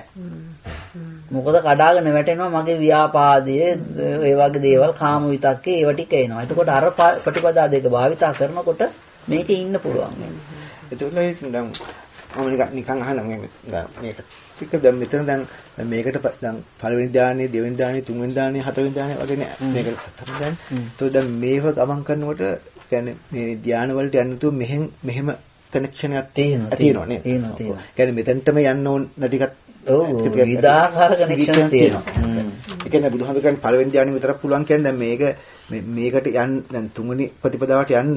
මොකද කඩාගෙන වැටෙනවා මගේ ව්‍යාපාදයේ ඒ වගේ දේවල් කාම විතක්කේ ඒව ටික එනවා. එතකොට අර ප්‍රතිපදා දෙක භාවිතා කරනකොට මේකේ ඉන්න පුළුවන් වෙනවා. එතකොට දැන් මම නිකන් අහන්න මේක ටික දැන් මෙතන දැන් මේකට දැන් පළවෙනි ධානයේ දෙවෙනි ධානයේ තුන්වෙනි ධානයේ හතරවෙනි ධානයේ වගේ නෑ. මේක තමයි දැන්. ඒතකොට දැන් මේව ගමන් කරනකොට කියන්නේ මේ ධාන වලට යන්න තු මෙහෙම කනෙක්ෂන් එකක් තියෙනවා නේද? තියෙනවා. කියන්නේ මෙතනටම යන්න ඕන නැතිකත් විවිධාකාර කනෙක්ෂන්ස් තියෙනවා. ඒ කියන්නේ බුදුහාමුදුරු කියන්නේ පළවෙනි ධානය විතරක් පුළුවන් කියන්නේ දැන් මේකට යන්න දැන් තුන්වෙනි ප්‍රතිපදාවට යන්න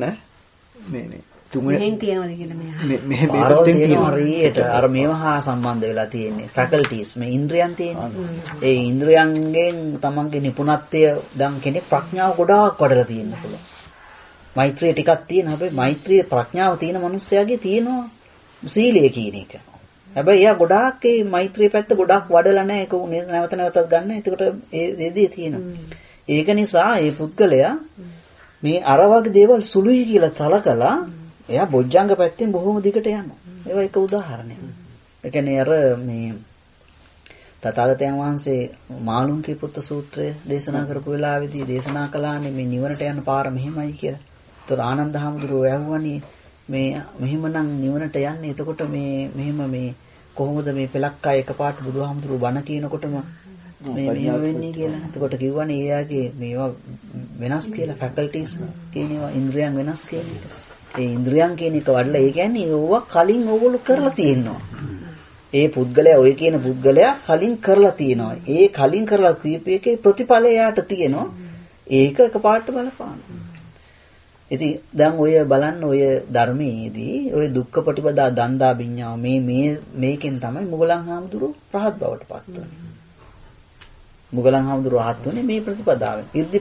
මේ තුන්වෙනි මෙහෙන් තියනවාද කියලා මෙහෙ මේකෙන් තියෙනවා හරියට අර මේවා හා සම්බන්ධ වෙලා තියෙන්නේ ෆැකල්ටිස් මේ ඉන්ද්‍රයන් තියෙන්නේ. ඒ ඉන්ද්‍රයන්ගෙන් තමන්ගේ නිපුණත්වය දැන් කෙනෙක් ප්‍රඥාව ගොඩාක් වඩලා තියෙන්න පුළුවන්. මෛත්‍රිය ටිකක් තියෙන හැබැයි මෛත්‍රිය ප්‍රඥාව තියෙන මිනිස්සයාගේ තියෙනවා සීලය කියන එක. හැබැයි එයා ගොඩාක් ඒ මෛත්‍රිය පැත්ත ගොඩාක් වඩලා නැහැ. ඒක නැවත නැවතත් ගන්න. එතකොට ඒ දේ තියෙනවා. ඒක නිසා මේ පුද්ගලයා මේ අර වගේ දේවල් සුළුයි කියලා තලකලා එයා බොජ්ජංග පැත්තෙන් බොහොම දිගට යනවා. ඒවා එක උදාහරණයක්. ඒ කියන්නේ අර මේ තථාගතයන් වහන්සේ මාළුන්ගේ පුත්ත සූත්‍රය දේශනා කරපු වෙලාවේදී දේශනා කළානේ මේ නිවනට යන පාර මෙහෙමයි කියලා. ඒතර ආනන්ද හැමදුරෝ ඇහුවනේ මේ මෙහෙමනම් නිවනට යන්නේ. එතකොට මෙහෙම මේ කොහොමද මේ පෙලක්කා එකපාරට බුදුහාමුදුරුවෝ බණ කියනකොටම මේ මෙහෙම වෙන්නේ කියලා. එතකොට කිව්වනේ එයාගේ මේවා වෙනස් කියලා ෆැකල්ටිස් කියන ඒවා ඉන්ද්‍රියන් වෙනස් කියන එක. ඒ ඉන්ද්‍රියන් කියන එක වඩලා ඒ කියන්නේ ඕවා කලින් ඕගොල්ලෝ කරලා තියෙනවා. ඒ පුද්ගලයා ඔය කියන පුද්ගලයා කලින් කරලා තියෙනවා. ඒ කලින් කරලා කීපයකේ ප්‍රතිඵලය යාට තියෙනවා. ඒක එකපාරට බලපානවා. ඉතින් දැන් ඔය බලන්න ඔය ධර්මයේදී ඔය දුක්ඛ ප්‍රතිපදා දන්දා විඤ්ඤාව මේකෙන් තමයි මුගලන් හාමුදුරුවෝ රහත් බවට පත් වුනේ. මුගලන් හාමුදුරුවෝ රහත් වුනේ මේ ප්‍රතිපදාවෙන්.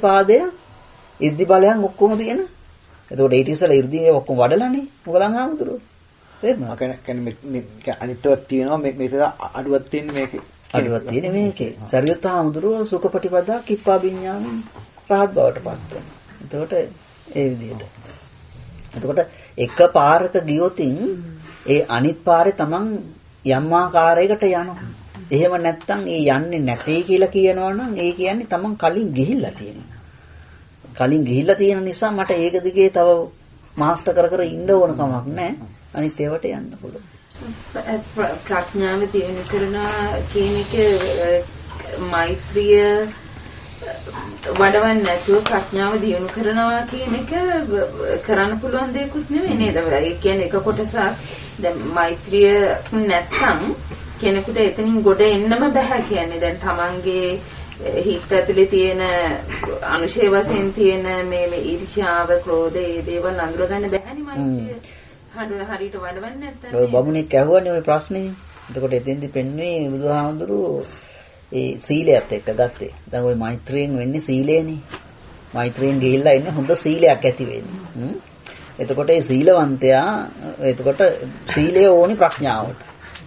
ඉර්ධි බලයන් ඔක්කොම තියෙන. එතකොට ඒ ඉතිසලා ඉර්ධියේ ඔක්කොම වඩලානේ මුගලන් හාමුදුරුවෝ. තේරුණා? කියන්නේ අනිත්‍යයක් තියෙනවා මේක අඩුවක් තියෙන මේකේ. අඩුවක් තියෙන මේකේ. සරියුත් හාමුදුරුවෝ සුඛ ප්‍රතිපදා කිප්පා විඤ්ඤාවෙන් රහත් බවට පත් වුණා. එතකොට ඒ විදිහට. එතකොට එක පාරක ගියොතින් ඒ අනිත් පාරේ තමන් යම් ආකාරයකට යනවා. එහෙම නැත්නම් ඒ යන්නේ නැtei කියලා කියනවනම් ඒ කියන්නේ තමන් කලින් ගිහිල්ලා තියෙනවා. කලින් ගිහිල්ලා තියෙන නිසා මට ඒක දිගේ තව මාස්ටර් කර ඉන්න ඕන කමක් නැහැ. අනිත් ඒවට යන්න පුළුවන්. ප්‍රඥාව දියුණු කරනවා කියන එක මෛත්‍රිය වඩවන්න නැතුව ප්‍රඥාව දියුණු කරනවා කියන එක කරන්න පුළුවන් දෙයක්වත් නෙවෙයි නේද? ඒ කියන්නේ එක කොටසක් දැන් මෛත්‍රිය නැත්තම් කෙනෙකුට එතනින් ගොඩ එන්නම බෑ කියන්නේ. දැන් තමන්ගේ හිත ඇතුලේ තියෙන අනුශය වශයෙන් තියෙන මේ ඊර්ෂ්‍යාව, ක්‍රෝධය, ඒ දේවල් අඳුරගන්න බෑනේ මෛත්‍රිය. හරියට වඩවන්න නැත්තම්. ඔය බමුණෙක් ඇහුවනේ ওই ප්‍රශ්නේ. එතකොට එතෙන්දි පෙන්වන්නේ බුදුහාමුදුරුවෝ ඒ සීලයත් එක්ක ගත්තේ. දැන් ওই මෛත්‍රියෙන් වෙන්නේ සීලේනේ. මෛත්‍රියෙන් ගිහිල්ලා ඉන්නේ හොඳ සීලයක් ඇති වෙන්නේ. එතකොට ඒ සීලවන්තයා එතකොට සීලය ඕනි ප්‍රඥාවට.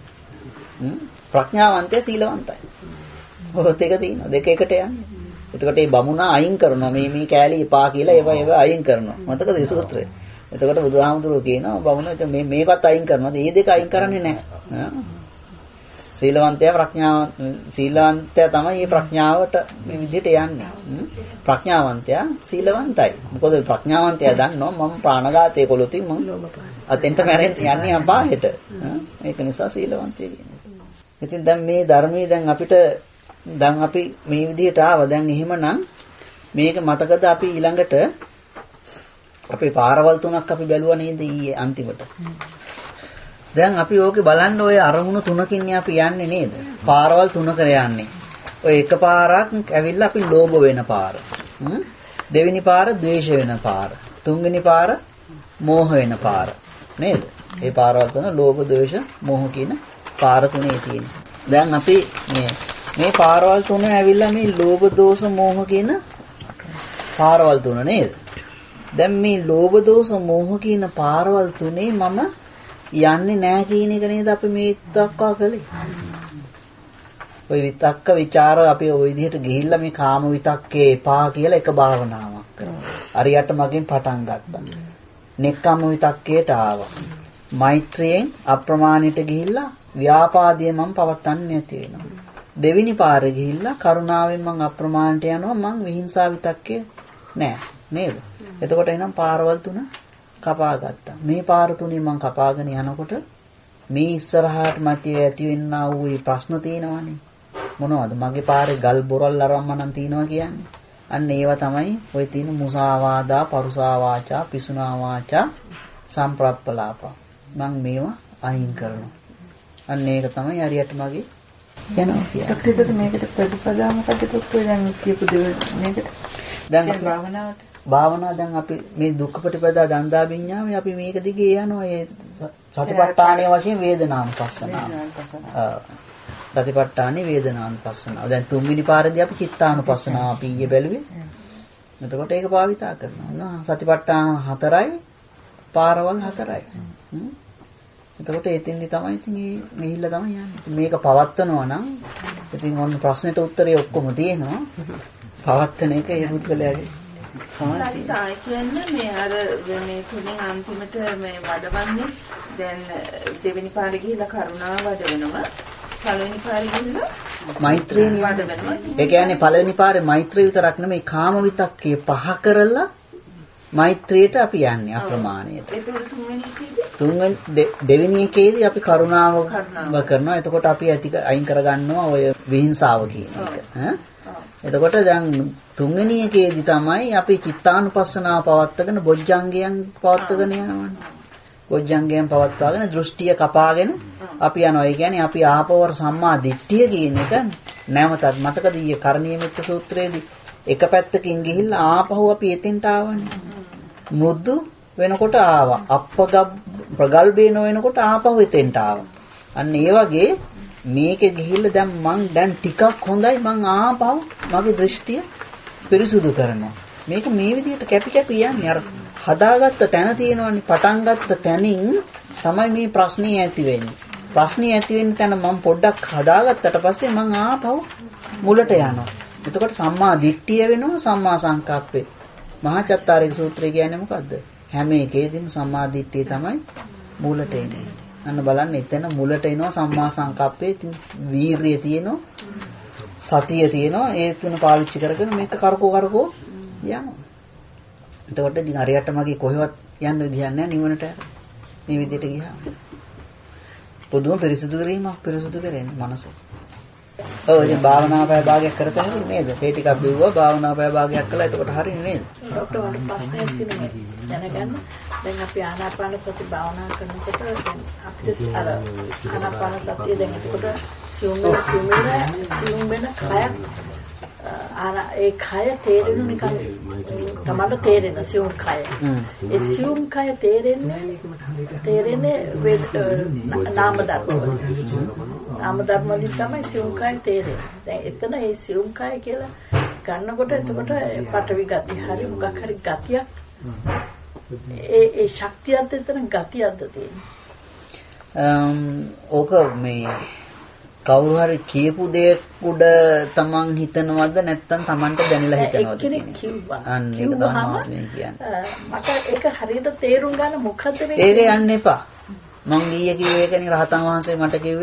ප්‍රඥාවන්තයා සීලවන්තයි. ඔය දෙක තියෙනවා. දෙක එකට යන්නේ. එතකොට මේ බමුණා අයින් කරනවා මේ කෑලි එපා කියලා ඒවා අයින් කරනවා. මතකද ඒ සූත්‍රය? එතකොට බුදුහාමුදුරුවෝ කියනවා බමුණා මේකත් අයින් කරනවා. මේ දෙක අයින් කරන්නේ නැහැ. සීලවන්තයා තමයි මේ ප්‍රඥාවට මේ විදිහට යන්නේ. ප්‍රඥාවන්තයා සීලවන්තයි. මොකද ප්‍රඥාවන්තයා දන්නවා මම ප්‍රාණඝාතය කළොත් මම අතෙන්ට මැරෙන්න යන්නේ අපායට. ඒක නිසා සීලවන්තය කියන්නේ. ඉතින් දැන් මේ ධර්මයේ දැන් අපි මේ විදිහට ආවා. දැන් එහෙමනම් මේක මතකද අපි ඊළඟට අපේ පාරවල් තුනක් අපි බැලුවා නේද ඊයේ අන්තිමට. දැන් අපි ඕකේ බලන්න ඔය අරමුණු තුනකින් අපි යන්නේ නේද? පාරවල් තුනකට යන්නේ. ඔය එක පාරක් ඇවිල්ලා අපි ලෝභ වෙන පාර. දෙවෙනි පාර ද්වේෂ වෙන පාර. තුන්වෙනි පාර මෝහ වෙන පාර. නේද? මේ පාරවල් තුන ලෝභ, ද්වේෂ, මෝහ කියන පාර තුනේ තියෙන්නේ. දැන් අපි මේ පාරවල් තුන ඇවිල්ලා මේ ලෝභ, දෝෂ, මෝහ කියන පාරවල් තුන නේද? දැන් මේ ලෝභ, දෝෂ, මෝහ කියන පාරවල් තුනේ මම යන්නේ නැහැ කියන එක නේද අපි මේ දක්වා කළේ. ওই විතක්ක ਵਿਚාර අපි ওই විදිහට ගිහිල්ලා මේ කාම විතක්කේ එපා කියලා එක භාවනාවක් කරනවා. හරියට මගෙන් පටන් ගත්තා. නෙක්ඛම්ම විතක්කේට ආවා. මෛත්‍රියෙන් අප්‍රමාණයට ගිහිල්ලා ව්‍යාපාදයේ මම පවත්තන්නේ නැති වෙනවා. දෙවිනි පාරේ ගිහිල්ලා කරුණාවෙන් මම අප්‍රමාණයට යනවා. මම විහිංසා විතක්කේ නෑ නේද? එතකොට එනම් පාරවල් තුන කපා ගත්තා. මේ පාර තුනේ මම කපාගෙන යනකොට මේ ඉස්සරහාට මැති ඇතිවෙන්නා වූ මේ ප්‍රශ්න තියෙනවානේ. මොනවද? මගේ පාරේ ගල් බොරල් අරම්මනම් තියෙනවා කියන්නේ. අන්න ඒවා තමයි ඔය තියෙන මුසාවාදා, පරුසා වාචා, පිසුනා වාචා, සම්ප්‍රප්පලාපා. මම මේවා අයින් කරනවා. අන්න ඒක තමයි හරියට මගේ යනවා කියන්නේ. ඩොක්ටර් මේකට ප්‍රතිපදාව මොකද ඩොක්ටර් දැන් කියපු දේ මේකට දැන් භාවනාවට භාවනා දැන් අපි මේ දුක්ඛ ප්‍රතිපදා දන්දා විඤ්ඤාමයේ අපි මේක දිගේ යනවා. ඒ සතිපට්ඨානයේ වශයෙන් වේදනානුපස්සනාව. සතිපට්ඨානේ වේදනානුපස්සනාව. දැන් තුන්වෙනි පාරදී අපි චිත්තානුපස්සනාව අපි ඊයේ බැලුවේ. එතකොට ඒක භාවිතා කරනවා. සතිපට්ඨාන 4යි පාරවල් 4යි. එතකොට එතින්දි තමයි ඉතින් ගිහිල්ලා තමයි යන්නේ. මේක පවත්වනවා නම් ඉතින් ඔන්න ප්‍රශ්නෙට උත්තරේ ඔක්කොම තියෙනවා. පවත්වන එක ඒ පුද්ගලයාගේ සායි කියන්නේ මේ අර මේ තුනේ අන්තිමට මේ වඩවන්නේ දැන් දෙවෙනි පාරේ ගිහිල්ලා කරුණාව වඩවෙනවා. පළවෙනි පාරේ ගිහිල්ලා මෛත්‍රිය වඩවෙනවා. ඒ කියන්නේ පළවෙනි පාරේ මෛත්‍රිය විතරක් නෙමෙයි කාම විතක්කේ පහ කරලා මෛත්‍රියට අපි යන්නේ අප්‍රමාණයට. තුන්වෙනි දෙවෙනි එකේදී අපි කරුණාව කරනවා. එතකොට අපි අයින් කරගන්නවා ඔය විහිංසාව කියන එක. එතකොට දැන් තුන්වෙනි එකේදී තමයි අපි චිත්තානුපස්සනාව පවත්වාගෙන බොජ්ජංගයන් පවත්වාගෙන යනවනේ. බොජ්ජංගයන් පවත්වාගෙන දෘෂ්ටිය කපාගෙන අපි යනවා. ඒ කියන්නේ අපි ආපවර සම්මා දිට්ඨිය කියන එක නැවතත් මතකද ඊයේ කරණීය මිත්‍ර සූත්‍රයේදී එක පැත්තකින් ගිහිල්ලා ආපහු අපි එතෙන්ට ආවනේ. මෘදු වෙනකොට ආවා. ප්‍රගල්භේන වෙනකොට ආපහු එතෙන්ට ආවා. අන්න ඒ වගේ මේකේ ගිහිල්ලා දැන් මං දැන් ටිකක් හොඳයි මං ආපහු මගේ දෘෂ්ටිය පිරිසුදු කරනවා. මේක මේ විදිහට කැපි කැපි යන්නේ. අර හදාගත්ත තැන තියෙනවනේ පටන් ගත්ත තැනින් තමයි මේ ප්‍රශ්නේ ඇති වෙන්නේ. ප්‍රශ්නේ ඇති වෙන්න තැන මම පොඩ්ඩක් හදාගත්තට පස්සේ මං ආපහු මුලට යනවා. එතකොට සම්මා දිට්ඨිය වෙනවා සම්මා සංකප්පේ. මහා චත්තාරික සූත්‍රය කියන්නේ මොකද්ද? හැම එකේදීම සම්මා දිට්ඨිය තමයි මුලට එන්නේ. අන්න බලන්න එතන මුලට එනවා සම්මා සංකප්පේ. වීරිය තියෙනවා, සතිය තියෙනවා. ඒ තුන පාවිච්චි කරගෙන මේක කරකෝ යනවා. එතකොට ඉතින් හරියට මගේ කොහෙවත් යන්න විදියක් නැහැ නිවනට. මේ විදිහට ගියාම පොදුම පිරිසුදු කිරීමක් පිරිසුදු කරන්නේ මනස. ඔව් ඉතින් භාවනා පැය භාගයක් කරතේ නේද? ඒ ටිකක් බිව්වා භාවනා පැය භාගයක් කළා. එතකොට හරිනේ නේද? ડોක්ටර් වහන්සේ ප්‍රශ්නයක් තියෙනවා. දැනගන්න. දැන් අපි ආනාපාන සති භාවනා කරනකොට අපිට අර ආනාපාන සතිය දැන් එතකොට සියුම් වෙන කයක් ඒ කය තේරෙනු නිකන් තමයි තේරෙන සියුම් කය. ඒ සියුම් කය තේරෙන්නේ නාම ධර්ම. නාම ධර්ම වලින් තමයි සියුම් කය තේරෙන්නේ. දැන් එතන ඒ සියුම් කය කියලා ගන්නකොට එතකොට පටවි ගති හරි මොකක් හරි ගතියක් ඒ ශක්තියත් එතන ගතියක්ද තියෙන්නේ. ඕක මේ කවුරු හරි කියපු දෙයක් උඩ තමන් හිතනවද නැත්නම් තමන්ට දැනලා හිතනවද කෙනෙක් කිව්වා. අන්න ඒක තමයි මේ කියන්නේ. මට ඒක හරියට තේරුම් ගන්න මොකද්ද මේ? ඒක යන්න එපා. මං ඊයේ කිව්වේ ඒකනේ රහතන් වහන්සේ මට කිව්වේ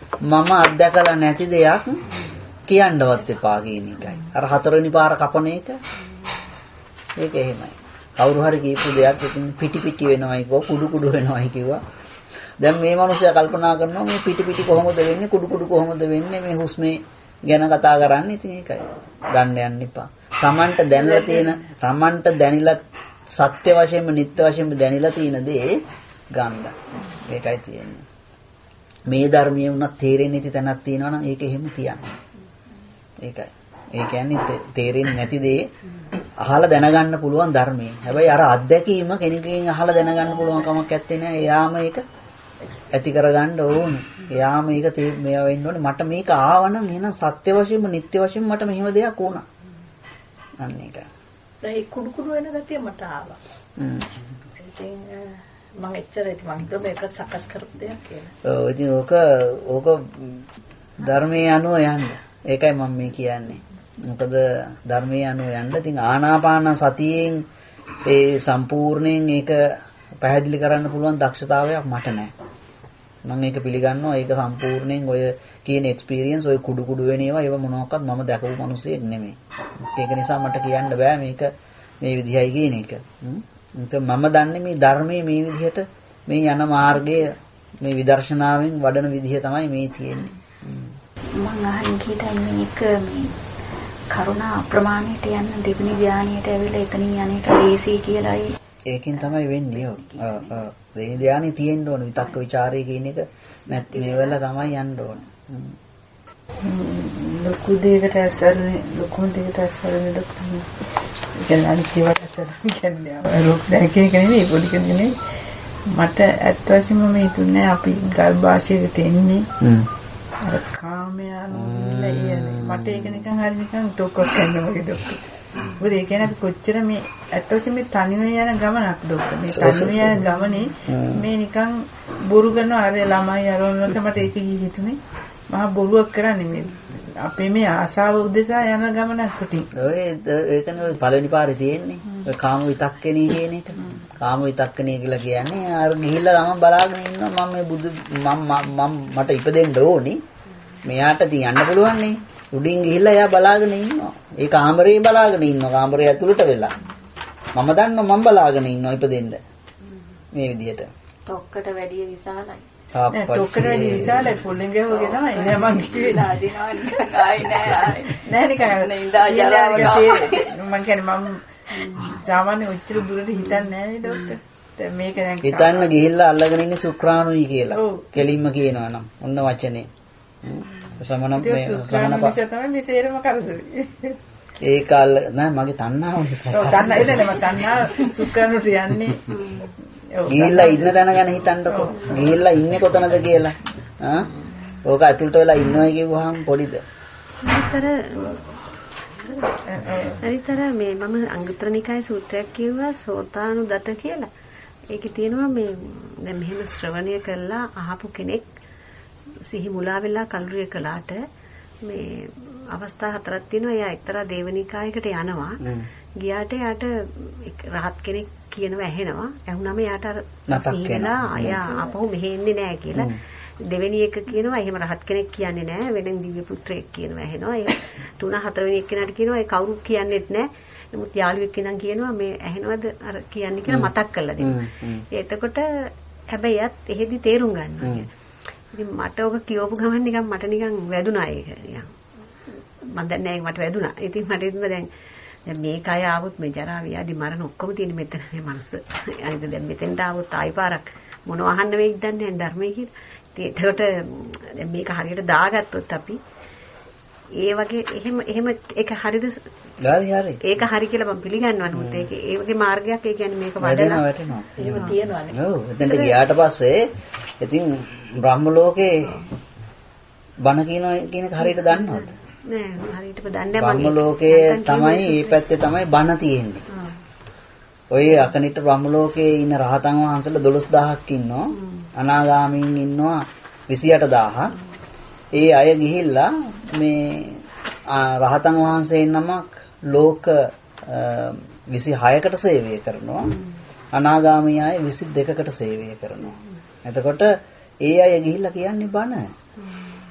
මම අත්දැකලා නැති දෙයක් කියන්නවත් එපා කියන එකයි. අර හතරවෙනි පාර කපන එක. ඒක එහෙමයි. කවුරු හරි කියපු දෙයක් ඉතින් පිටි වෙනවයි කිව්වා, කුඩු වෙනවයි කිව්වා. දැන් මේ මිනිස්සයා කල්පනා කරනවා මේ පිටි කොහොමද වෙන්නේ, කුඩු කොහොමද වෙන්නේ, මේ හුස්මේ ගැන කතා කරන්නේ. ඉතින් ඒකයි. ගන්න යන්න එපා. Tamanට දැනිලා සත්‍ය වශයෙන්ම නිත්‍ය වශයෙන්ම දැනිලා තියෙන දේ ගන්න. ඒකයි තියෙන්නේ. මේ ධර්මයේ උනත් තේරෙන්නේ නැති තැනක් තියෙනවා නම් ඒක එහෙම තියන්න. ඒකයි. ඒ කියන්නේ තේරෙන්නේ නැති දේ අහලා දැනගන්න පුළුවන් ධර්මයේ. හැබැයි අර අත්දැකීම කෙනෙක්ගෙන් අහලා දැනගන්න පුළුවන් කමක් නැත්තේ නෑ. එයාම ඒක ඇති කරගන්න ඕනේ. එයාම ඒක මේවා වෙන්න ඕනේ. මට මේක ආවනම් එහෙනම් සත්‍ය වශයෙන්ම නිත්‍ය වශයෙන්ම මට මෙහෙම දෙයක් වුණා. අන්න ඒකයි. ඒ කුඩු වෙන ගතිය මට ආවා. ඉතින් මම එච්චර මම මේක සකස් කරපු දෙයක් කියලා. ඔව් ඉතින් ඕක ධර්මයේ අනුව යන්න. ඒකයි මම මේ කියන්නේ. මොකද ධර්මයේ අනුව යන්න. ඉතින් ආනාපාන සතියෙන් ඒ සම්පූර්ණයෙන් ඒක පැහැදිලි කරන්න පුළුවන් දක්ෂතාවයක් මට නැහැ. මම ඒක පිළිගන්නවා. ඒක සම්පූර්ණයෙන් ඔය කියන එක්ස්පීරියන්ස් ඔය කුඩු වෙන ඒවා මොනවාක්වත් මම දැකපු මිනිස්සෙක් නෙමෙයි. ඒක නිසා මට කියන්න බෑ මේක මේ විදිහයි කියන එක. මම දන්නේ මේ ධර්මයේ මේ විදිහට මේ යන මාර්ගය මේ විදර්ශනාවෙන් වඩන විදිහ තමයි මේ තියෙන්නේ. මම අහන්නේ කීයටයි මේක මේ කරුණා අප්‍රමාණයට යන දෙවෙනි ධානයට ඇවිල්ලා එතනින් යන්නේක ලේසි කියලායි. ඒකෙන් තමයි වෙන්නේ. දෙවෙනි ධානය තියෙන්න ඕන. විතක්ක ਵਿਚාරය කියන එක නැත්නම් මේ වෙලාව තමයි යන්න ඕන. ලොකු දෙයකට ඇසරනේ කියන්නේ අනිත් ඒවාට ඇසරනේ කියන්නේ රෝග දැකේ කියන්නේ පොඩි කෙනෙක් මට ඇත්ත වශයෙන්ම මේ තුනේ අපි ගර්භාෂයකට එන්නේ අර කාමයන් නෑනේ මට ඒක නිකන් හරි නිකන් ටොක්ක් කරනවා වගේ ડોක්ටර්. මොකද ඒ කියන්නේ අපි කොච්චර මේ ඇත්ත වශයෙන්ම මේ තනිව යන ගමනක් ડોක්ටර්. මේ තනිව යන ගමනේ මේ නිකන් බොරු කරනවා අර ළමයි අරවලට මට ඒක හිතුනේ මහා බොරුවක් කරන්නේ මේ අපේ මේ ආසාව උදෙසා යන ගමනක් කොටින්. ඔය ඒකනේ ඔය පළවෙනි පාරේ තියෙන්නේ. ඔය කාම විතක්කණී කියන එක. කාම විතක්කණී කියලා කියන්නේ අර ගිහිල්ලා ළමන් බලාගෙන ඉන්නවා මම මේ මට ඉපදෙන්න ඕනි. මෙයාට තියන්න පුළුවන් නේ. උඩින් ගිහිල්ලා එයා බලාගෙන ඉන්නවා. ඒ කාමරේ බලාගෙන ඉන්නවා. කාමරේ ඇතුළට වෙලා. මම දන්නවා මම බලාගෙන ඉන්නවා ඉපදෙන්න. මේ විදිහට. ටොක්කට වැඩිය විශාලයි. ටොක්කට වැඩිය විශාලයි පොල්ලෙන් ගහුවගේ තමයි. නෑ මං කිව්ලා දිනවා නිකන් ආයි නෑ නිකන් ඉඳා මම කියන්නේ මම සාමාන්‍ය උච්චර දුරට හිතන්නේ නෑ ඩොක්ටර්. දැන් මේක දැන් හිතන්න ගිහිල්ලා අල්ලගෙන ඉන්නේ සුක්‍රාණුයි කියලා. කෙලින්ම කියනවා නම් ඔන්න වචනේ. සමනම් මේ සුක්‍රාණු විශේෂ තමයි මේ සේරම කරදරේ. ඒක නෑ මගේ තණ්හාව නිසා. ඔව් තණ්හා ඉන්නේ මම තණ්හා සුක්‍රාණුට යන්නේ. ගිහිල්ලා ඉන්න තැන ගැන හිතන්නකෝ. ගිහිල්ලා ඉන්නේ කොතනද කියලා. ඕක ඇතුළට වෙලා ඉන්නවා කියුවාම පොඩිද? අනිතර මේ මම අංගුත්තර නිකායේ සූත්‍රයක් කිව්වා සෝතානුදත කියලා. ඒකේ තියෙනවා මේ දැන් මෙහෙම ශ්‍රවණය කළා අහපු කෙනෙක් සිහි මුලා වෙලා කලුරිය කළාට මේ අවස්ථා හතරක් තියෙනවා. එයා එක්තරා දේවනිකායකට යනවා. ගියාට යාට රහත් කෙනෙක් කියනවා ඇහෙනවා. ඇහුනම යාට අර සීලා අයා අපහු මෙහෙ එන්නේ නැහැ කියලා. දෙවෙනි එක කියනවා එහෙම රහත් කෙනෙක් කියන්නේ නැහැ. වෙන දිව්‍ය පුත්‍රයෙක් කියනවා ඇහෙනවා. ඒ තුන හතරවෙනි එක්කෙනාට කියනවා ඒ කවුරුත් කියන්නේත් නැහැ. නමුත් යාළුවෙක් ඉඳන් කියනවා මේ ඇහෙනවද අර කියන්නේ කියලා මතක් කරලා දෙනවා. එතකොට හැබැයි යත් එහෙදි තේරුම් ගන්නවා. ඉතින් මට ඔක කියවපු ගමන් නිකන් මට නිකන් වැදුනා ඒක. නිකන් මම දැන් නෑ මට වැදුනා. ඉතින් මට ඉතින් දැන් මේක අය ආවොත් මේ ජරා ව්‍යාධි මරණ ඔක්කොම තියෙන මෙතන මේ මනස. අනිත් දැන් මෙතෙන්ට ආවොත් ආයි පාරක් මොනව අහන්න වෙයිද දන්නේ නැහැ ධර්මයේ කියලා. ඉතින් එතකොට දැන් මේක හරියට දාගත්තොත් අපි ඒ වගේ එහෙම ඒක හරියද? හරි. ඒක හරි කියලා මම පිළිගන්නවා. නමුත් ඒක ඒ වගේ මාර්ගයක් ඒ කියන්නේ මේක වඩලා වැටෙනවා. එහෙම තියනවානේ. ඔව්. එතනට ගියාට පස්සේ ඉතින් බ්‍රහ්ම ලෝකේ බණ කියන එක හරියට දන්නවද? නෑ හරියටම දන්නේ නැහැ. බ්‍රහ්ම ලෝකයේ තමයි මේ පැත්තේ තමයි බණ තියෙන්නේ. ඔය අකනිට බ්‍රහ්ම ලෝකයේ ඉන්න රහතන් වහන්සේලා 12000ක් ඉන්නවා. අනාගාමීන් ඉන්නවා 28000ක්. ඒ අය ගිහිල්ලා මේ රහතන් වහන්සේ නමක් ලෝක 26කට සේවය කරනවා. අනාගාමී අය 22කට සේවය කරනවා. එතකොට ඒ අය ගිහිල්ලා කියන්නේ බණ.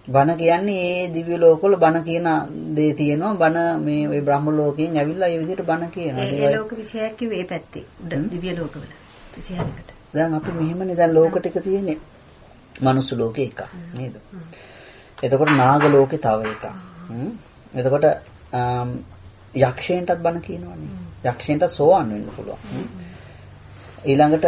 බණ කියන්නේ ඒ දිව්‍ය ලෝකවල බණ කියන දේ තියෙනවා. බණ මේ ওই බ්‍රහ්ම ලෝකයෙන් ඇවිල්ලා ඒ විදිහට බණ කියනවා. ඒ ලෝක 26ක් කිව්වේ ඒ පැත්තේ. උඩ දිව්‍ය ලෝකවල 26කට. දැන් අපි මෙහෙමනේ දැන් ලෝක ටික තියෙන්නේ. මනුස්ස ලෝකේ එකක් නේද? එතකොට නාග ලෝකේ තව එකක්. එතකොට යක්ෂයන්ටත් බණ කියනවනේ. යක්ෂයන්ට සෝවන් වෙන්න පුළුවන්. ඊළඟට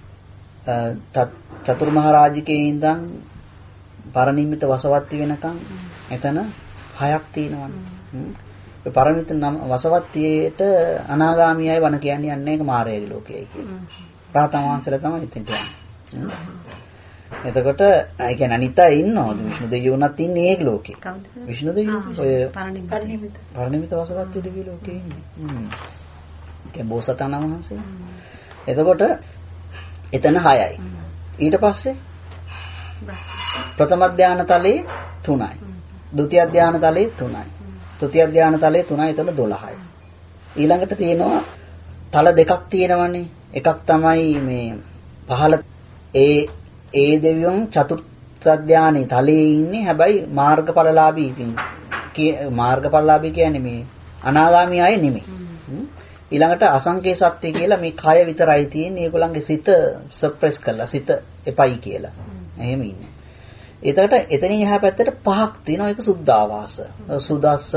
චතුර් මහ රාජිකේ ඉඳන් පරිනිම්මිත වසවත්ති වෙනකන් එතන 6ක් තියෙනවනේ. ඒ පරිනිම්මිත වසවත්තියට අනාගාමී අය වණ කියන්නේ යන්නේ ඒක මාරේගේ ලෝකයයි කියලා. රාතන් වහන්සේලා තමයි එතනට යන්නේ. එතකොට ඒ කියන්නේ අනිත් අය ඉන්නවද විෂ්ණු දෙවියෝ උනත් ඉන්නේ ඒ ලෝකේ. විෂ්ණු දෙවියෝ ඔය පරිනිම්මිත වසවත්ති දිව්‍ය ලෝකේ ඉන්නේ. ඒ බෝසතාණන් වහන්සේ. එතකොට එතන 6යි. ඊට පස්සේ ප්‍රථම ධානය තලයේ 3යි. ဒုတိ ය ධානය තලයේ 3යි. තෘතිය ධානය තලයේ 3යි. එතන 12යි. ඊළඟට තියෙනවා තල දෙකක් තියෙනවනේ. එකක් තමයි මේ පහළ ඒ දෙවියන් චතුර්ථ ධානයේ තලයේ ඉන්නේ. හැබැයි මාර්ගඵලලාභී මාර්ගඵලලාභී කියන්නේ මේ අනාගාමී අය නෙමෙයි. ඊළඟට අසංකේ සත්‍ය කියලා මේ කය විතරයි තියෙන්නේ. ඒගොල්ලන්ගේ සිත සප්‍රෙස් කරලා සිත එපයි කියලා. එහෙම ඉන්නේ. එතකොට එතනින් එහා පැත්තට 5ක් තියෙනවා. ඒක සුද්ධාවාස. සුදස්ස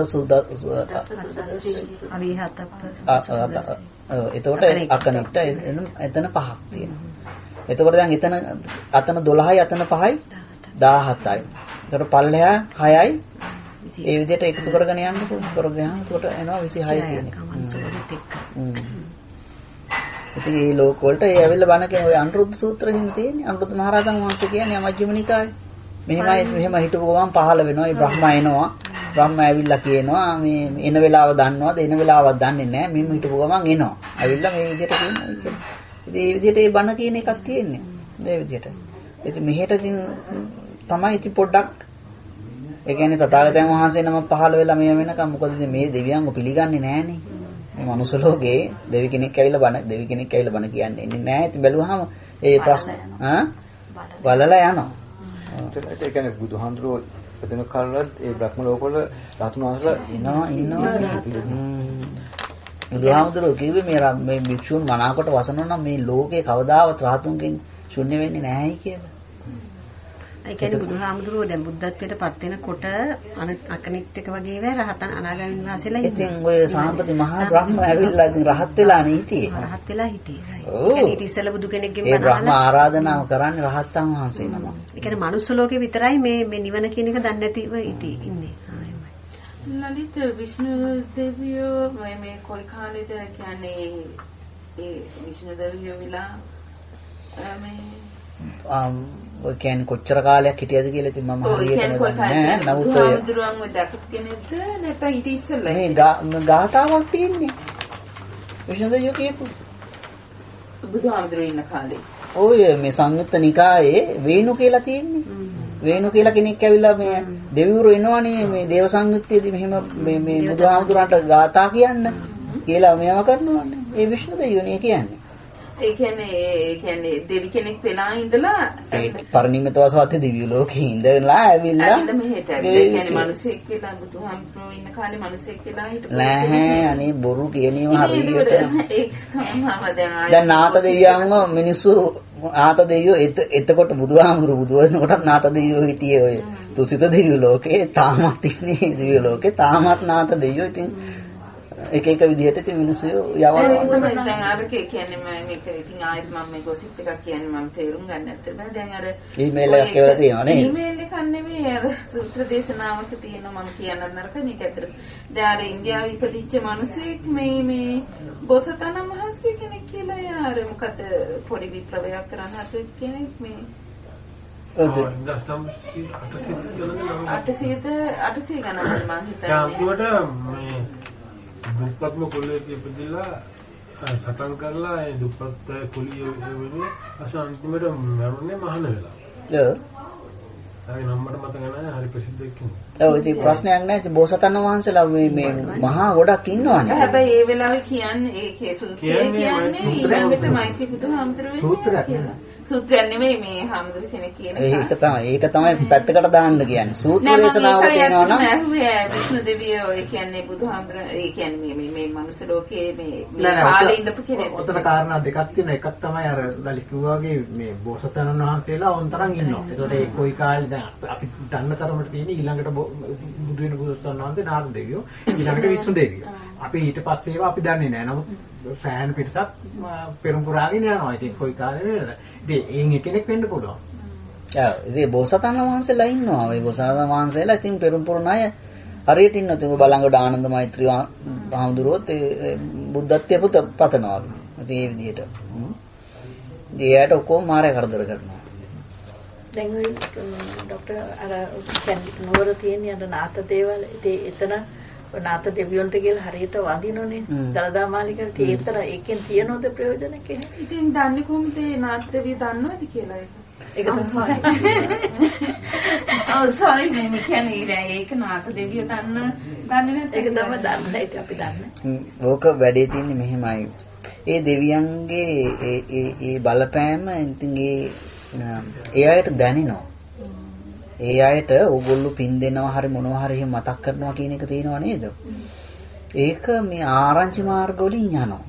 එතකොට අකනිට එතන 5ක් තියෙනවා. එතකොට දැන් එතන අතන 12යි අතන 5යි 17යි. එතකොට පල්ලෙහා 6යි. ඒ විදිහට එකතු කරගෙන යන්න කරගෙන එතකොට එනවා 26 තියෙනවා. ඉතින් මේ ලෝක වලට ඒ ඇවිල්ලා බණ කියන ඔය අනුරුද්ධ සූත්‍රෙහිම තියෙන්නේ. අනුරුද්ධ මහරහතන් වහන්සේ කියන්නේ මජ්ක්‍ධිම නිකායේ. මෙහෙම හිටපු ගමන් පහළ වෙනවා. ඒ බ්‍රහ්ම එනවා. බ්‍රහ්ම ඇවිල්ලා කියනවා මේ එන වෙලාව දන්නවද? එන වෙලාවක් දන්නේ නැහැ. මෙහෙම හිටපු ගමන් එනවා. ඇවිල්ලා මේ විදිහට කියනවා. ඉතින් මේ විදිහට ඒ බණ කියන එකක් තියෙන්නේ. මේ විදිහට. ඉතින් මෙහෙට ඉතින් තමයි ඉතින් පොඩ්ඩක් ඒ කියන්නේ තථාගතයන් වහන්සේ නම පහළ වෙලා මේ වෙනකම් මොකද මේ දෙවියන්ව පිළිගන්නේ නැහනේ. මේ මනුස්ස ලෝකේ දෙවි කෙනෙක් ඇවිල්ලා බණ කියන්නේ නැහැ. ඉතින් බැලුවාම ඒ ප්‍රශ්න බලලා යනවා. ඒ කියන්නේ බුදුහාමුදුරුවෝ එතන කාලවලත් ඒ බ්‍රහ්ම ලෝකවල රහතුන් වහන්සේලා ඉන්නවා. බුදුහාමුදුරුවෝ කිව්වේ මේ භික්ෂුන් මනාකොට වසනවා නම් මේ ලෝකේ කවදාවත් රහතුන්ගෙන් ශුන්‍ය වෙන්නේ නැහැයි කියලා. ඒ කියන්නේ බුදුහාමුදුරුවෝ දැන් බුද්ධත්වයට පත් වෙනකොට අකනිට් එක වගේ වේ රහතන් අනාගාමීන් වහන්සේලා ඉතින් ඉතින් ඔය සාම්පති මහා බ්‍රහ්ම ඇවිල්ලා ඉතින් රහත් වෙලා නේ හිටියේ. රහත් වෙලා හිටියේ. ඒ කියන්නේ ඊට ඉස්සෙල්ලා බුදු කෙනෙක්ගෙන් බණ අහලා ඒ බ්‍රහ්ම ආරාධනාව කරන්නේ රහතන් වහන්සේ නම. ඒ කියන්නේ මනුස්ස ලෝකේ විතරයි මේ නිවන කියන එක දන්නේ නැතිව ඉන්නේ. ලලිත විෂ්ණු දෙවියෝ මේ කොයි කාලෙද කියන්නේ ඒ විෂ්ණු දෙවියෝ විලා මේ ඔය කියන්නේ කොච්චර කාලයක් හිටියද කියලා ඉතින් මම හරියට නෑ. නමුත් ඔය බුදුරුවන් ඔය දැකපු කෙනෙක්ද නැත්නම් ඊට ඉස්සෙල්ලා මේ ගාතාවක් තියෙන්නේ. විෂ්ණු දෙවියෝ කියපු බුදුහාමුදුරුවෝ ඉන්න කාලේ. ඔය මේ සංයුත්ත නිකායේ වේණු කියලා තියෙන්නේ. වේණු කියලා කෙනෙක් ඇවිල්ලා මේ දෙවිවරු එනවනේ මේ දේව සංයුත්තේදී මෙහෙම මේ බුදුහාමුදුරන්ට ගාථා කියන්න කියලා මේව කරනවානේ. ඒ විෂ්ණු දෙවියෝනේ කියන්නේ. ඒ කියන්නේ දෙවි කෙනෙක් වෙලා ඉඳලා ඒ පරිනිම්මිත වසවත්ති දිව්‍ය ලෝකේ ඉඳලා ඇවිල්ලා මෙහෙට. ඒ කියන්නේ මිනිසෙක් කියලා බුදුහාමුදුරුවෝ ඉන්න කාලේ මිනිසෙක් කියලා හිටපු. නෑ අනේ බොරු කියනවා හරියට. ඒක තමයි දැන් නාත දෙවියන්ව මිනිස්සු නාත දෙවියෝ එතකොට බුදුහාමුදුරු බුදු වෙනකොටත් නාත දෙවියෝ හිටියේ ඔය තුසිත දිව්‍ය ලෝකේ තාමත් ඉන්නේ දිව්‍ය ලෝකේ තාමත් නාත දෙවියෝ ඉතින් එක විදිහට ඉතින් මිනිස්සු යවනවා. දැන් අර කියන්නේ මේක ඉතින් ආයෙත් මම මේ ගොසිප් එකක් කියන්නේ මම තේරුම් ගන්න නැත්තේ බෑ. දැන් අර ඊමේල් එකක් කියලා තියෙනවා නේද? ඊමේල් එකක් නෙමෙයි අර සූත්‍ර දේශනාවක තියෙනවා මම කියන්න නරකයි මේක ඇත්තට. දැන් අර ඉන්දියාවේ ඉපදිච්ච මිනිසෙක් මේ බෝසතාණන් වහන්සේ කෙනෙක් කියලා යාර මොකද පොඩි විප්ලවයක් කරන්න හදු කෙනෙක් මේ 800 ගණන් මම හිතන්නේ. දුප්පත්ම කොල්ලෙක් ඉපදිලා සටන් කරලා ඒ දුප්පත් කොලිය වෙන්නේ අසන්තිමට මරුනේ මහාන වෙලා. ඔව්. හරි නම්බර මතක නැහැ හරි ප්‍රසිද්ධ එක්කනේ. ඔව් ඉතින් ප්‍රශ්නයක් නැහැ. ඉතින් බෝසතාණන් වහන්සේලා මේ මහා ගොඩක් ඉන්නවනේ. හැබැයි ඒ වෙලාවේ කියන්නේ ඒකේ සූත්‍රය කියන්නේ ඊළඟට මෛත්‍රී බුදුහාමුදුරුවෝ කියලා. සූත්‍රයක් නෙමෙයි මේ හාමුදුරු කෙනෙක් කියන එක. ඒක තමයි පැත්තකට දාන්න කියන්නේ. සූත්‍ර දේශනාවල තියෙනවා නම් විෂ්ණු දෙවියෝ ඒ කියන්නේ බුදුහාමුදුර ඒ කියන්නේ මේ මනුස්ස ලෝකයේ මේ කාලේ ඉඳපු කෙනෙක්. ඔතන කාරණා දෙකක් තියෙනවා. එකක් තමයි අර ලලිත් කිව්වා වගේ මේ බෝසතාණන් වහන්සේලා ඔන්තරන් ඉන්නවා. ඒකට ඒ කොයි කාලේ දැන් අපි දන්න තරමට තියෙන ඊළඟට බුදු වෙන බුදුසසුන් වහන්සේ නාරද දෙවියෝ ඊළඟට විෂ්ණු දෙවියෝ. අපි ඊට පස්සේ ඒවා අපි දන්නේ නැහැ. නමුත් සෑහෙන පිටසක් පෙරම් පුරාගෙන යනවා. ඉතින් කොයි කාලේ වෙනද? ඉතින් ඒ කෙනෙක් වෙන්න පුළුවන්. ඉතින් බෝසතාණන් වහන්සේලා ඉන්නවා. ඒ බෝසතාණන් වහන්සේලා ඉතින් පෙරම් පුරන අය හරියට ඉන්නවා. ඉතින් බලංගොඩ ආනන්ද මෛත්‍රී හාමුදුරුවෝත් බුද්ධත්වයට පතනවලු. ඉතින් ඒ විදිහට. එයාට ඔක්කොම මාරය කරදර කරනවා. දැන් ඔය ડોක්ටර් අර නුවර තියෙන අර නාත දේවල් එතන නාත දෙවියන්ට කියලා හරියට වඳිනෝනේ. දලදා මාලිකට ඒතර ඒකෙන් තියනොද ප්‍රයෝජන කෙනෙක්? ඉතින් දන්නේ කොහොමද නාත දෙවිය දන්නවද කියලා ඒක? ඒක තමයි. sorry මේ කියන්නේ ඒක නාත දෙවිය දන්නේ නැත්නම් ඒක තමයි දන්නේ අපි දන්නේ. ඕක වැඩේ තියෙන්නේ මෙහෙමයි. ඒ දෙවියන්ගේ ඒ බලපෑම ඉතින් ඒ අයට දැනෙනවා. ඒ අයට ඕගොල්ලෝ පින් දෙනවා හරි මොනවා හරි මතක් කරනවා කියන එක තියෙනව නේද? ඒක මේ ආරංචි මාර්ග වලින් යනවා.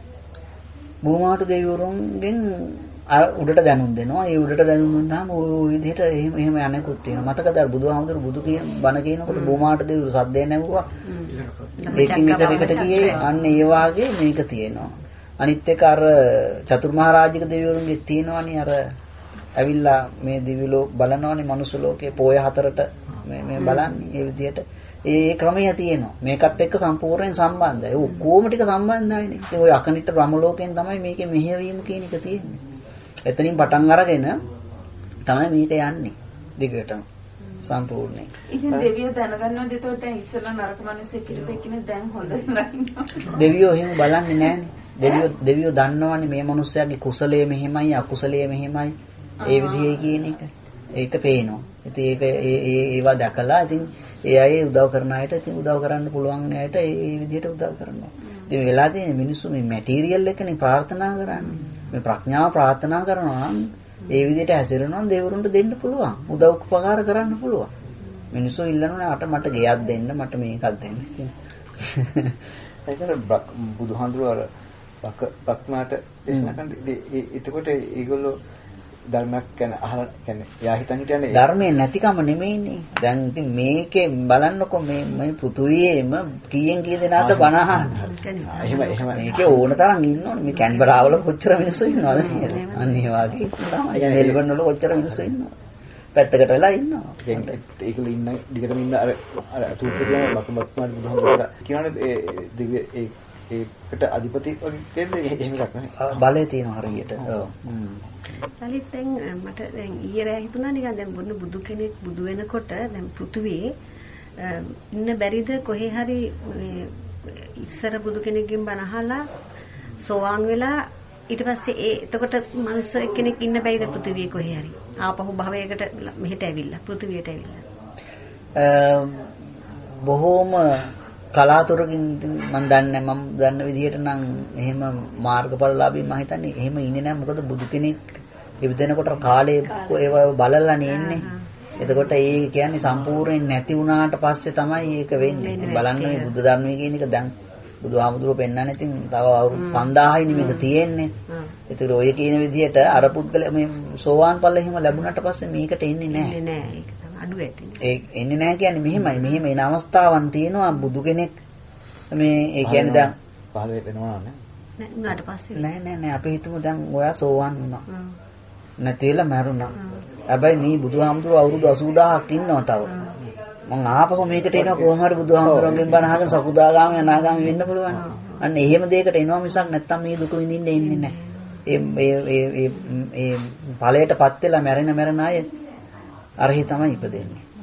භූමාතු දෙවිවරුන්ගෙන් අර උඩට දැනුම් දෙනවා. ඒ උඩට දැනුම් දුන්නාම ওই විදිහට එහෙම යන්නේකුත් තියෙනවා. මතකද අර බුදුහාමුදුරු බුදු කියන බණ කියනකොට භූමාතු දෙවිවරු සද්දේ නැවුවා. ඒකින් එකට ගියේ අන්න ඒ වාගේ මේක තියෙනවා. අනිත් එක අර චතුර්මහා රාජික දෙවිවරුන්ගේ තියෙනවනේ අර ඇවිල්ලා මේ දිවිලෝ බලනවනේ මනුස්ස ලෝකේ පොය හතරට මේ බලන්නේ ඒ විදිහට ඒ ක්‍රමය තියෙනවා. මේකත් එක්ක සම්පූර්ණයෙන් සම්බන්ධයි. ඒ ඔක්කොම ටික සම්බන්ධයිනේ. ඉතින් ওই අකනිට බ්‍රහ්ම ලෝකයෙන් තමයි මේකේ මෙහෙවීම කියන එක තියෙන්නේ. එතනින් පටන් අරගෙන තමයි මේක යන්නේ දිගටම සම්පූර්ණයෙන්. ඉතින් දෙවියෝ දැනගන්නවද එතකොට ඉස්සෙල්ලා නරක මිනිස්සු කිරිපෙකින දැන් හොඳ නෑ. දෙවියෝ එහෙම බලන්නේ නෑනේ. දෙවියෝ දන්නවනේ මේ මිනිස්යාගේ කුසලයේ මෙහෙමයි අකුසලයේ මෙහෙමයි. ඒ විදිහේ කියන එක. ඒක පේනවා. ඉතින් ඒක ඒවා දැකලා ඉතින් ඒ අය උදව් කරන අයට ඉතින් උදව් කරන්න පුළුවන් අයට ඒ විදිහට උදව් කරනවා. ඉතින් වෙලා තියෙන මිනිස්සු මේ මැටීරියල් එකනේ ප්‍රාර්ථනා කරන්නේ. මේ ප්‍රඥාව ප්‍රාර්ථනා කරනවා නම් ඒ විදිහට හැසිරෙනවා නම් දෙවිවරුන්ට දෙන්න පුළුවන්. උදව් උපකාර කරන්න පුළුවන්. මිනිස්සු ඉල්ලනවා මට ගෙයක් දෙන්න මට මේකක් දෙන්න. ඉතින් ඒකර බුදුහාඳුර අර බක්මාට දේශනා කරන්නේ එතකොට ඒගොල්ලෝ ධර්මයක් ගැන අහලා කියන්නේ යා හිතන්නේ ධර්මයේ නැතිකම නෙමෙයිනේ. දැන් ඉතින් මේකේ බලන්නකො මේ පෘථුවියේම කීයෙන් කී දෙනාද බණ අහන්නේ. එහෙම මේකේ ඕන තරම් ඉන්නවනේ. මේ කැන්බරාවල කොච්චර මිනිස්සු ඉන්නවද නේද? අන්න ඒ වගේ තමයි. මෙල්බන් වල කොච්චර මිනිස්සු ඉන්නවද? පැත්තකට වෙලා ඉන්නවා. ඒකල ඉන්න දිගටම ඉන්න අර සූත්‍රයේ බක්මාට බුදුහාමුදුරුවෝ කියනවානේ ඒ දිව්‍ය ඒකට අධිපති වගේ දෙයක් එහෙම එකක් නේ. බලය තියෙනවා හරියට. ඔව්. ලලිත් දැන් මට දැන් ඊයේ රෑ හිතුණා නිකන් දැන් බුදු කෙනෙක් බුදු වෙනකොට දැන් පෘථුවියේ ඉන්න බැරිද කොහේ හරි ඉස්සර බුදු කෙනෙක්ගෙන් බණ අහලා සෝවාන් වෙලා ඊට පස්සේ එතකොට මනුස්ස කෙනෙක් ඉන්න බැරිද පෘථුවියේ කොහේ හරි ආපහු භවයකට මෙහෙට ඇවිල්ලා පෘථුවියට ඇවිල්ලා බොහෝම කලාතුරකින් මම දන්න විදිහට නම් එහෙම මාර්ගඵලලාභී මම හිතන්නේ එහෙම ඉන්නේ නැහැ. මොකද බුදු කෙනෙක් ඉපදෙනකොට කාලේ ඒව බලලානේ ඉන්නේ. එතකොට ඒ කියන්නේ සම්පූර්ණයෙන් නැති වුණාට පස්සේ තමයි ඒක වෙන්නේ. ඉතින් බලන්න මේ බුද්ධ ධර්මයේ කියන එක දැන් බුදුහාමුදුරුවෝ පෙන්නන්නේ ඉතින් තව අවුරුදු 5000යි මේක තියෙන්නේ. ඒතර ඔය කියන විදිහට අර පුද්ගලයා මේ සෝවාන් ඵල එහෙම ලැබුණාට පස්සේ මේකට එන්නේ නැහැ. එන්නේ නැහැ. ඒක තමයි අඩු ඇති. ඒ එන්නේ නැහැ කියන්නේ මෙහෙමයි. මෙහෙම එන අවස්ථාවන් තියෙනවා බුදු කෙනෙක් මේ ඒ කියන්නේ දැන් පහළ වෙනවා නේ. නෑ උනාට පස්සේ නෑ අපි හිතමු දැන් ඔයා සෝවාන් වුණා. නැති වෙලා මැරුණා. හැබැයි මේ බුදුහාමුදුරුවෝ අවුරුදු 80000ක් ඉන්නවා තව. මං ආපහු මේකට එනවා කොහොම හරි බුදුහාමුදුරුවන්ගෙන් බණ අහගෙන සකුදාගාමී අනාගාමී වෙන්න පුළුවන්. අන්න එහෙම දෙයකට එනවා මිසක් නැත්තම් මේ දුක විඳින්න එන්නේ නැහැ. ඒ ඵලයටපත් වෙලා මැරෙන අය අරහි තමයි ඉපදෙන්නේ.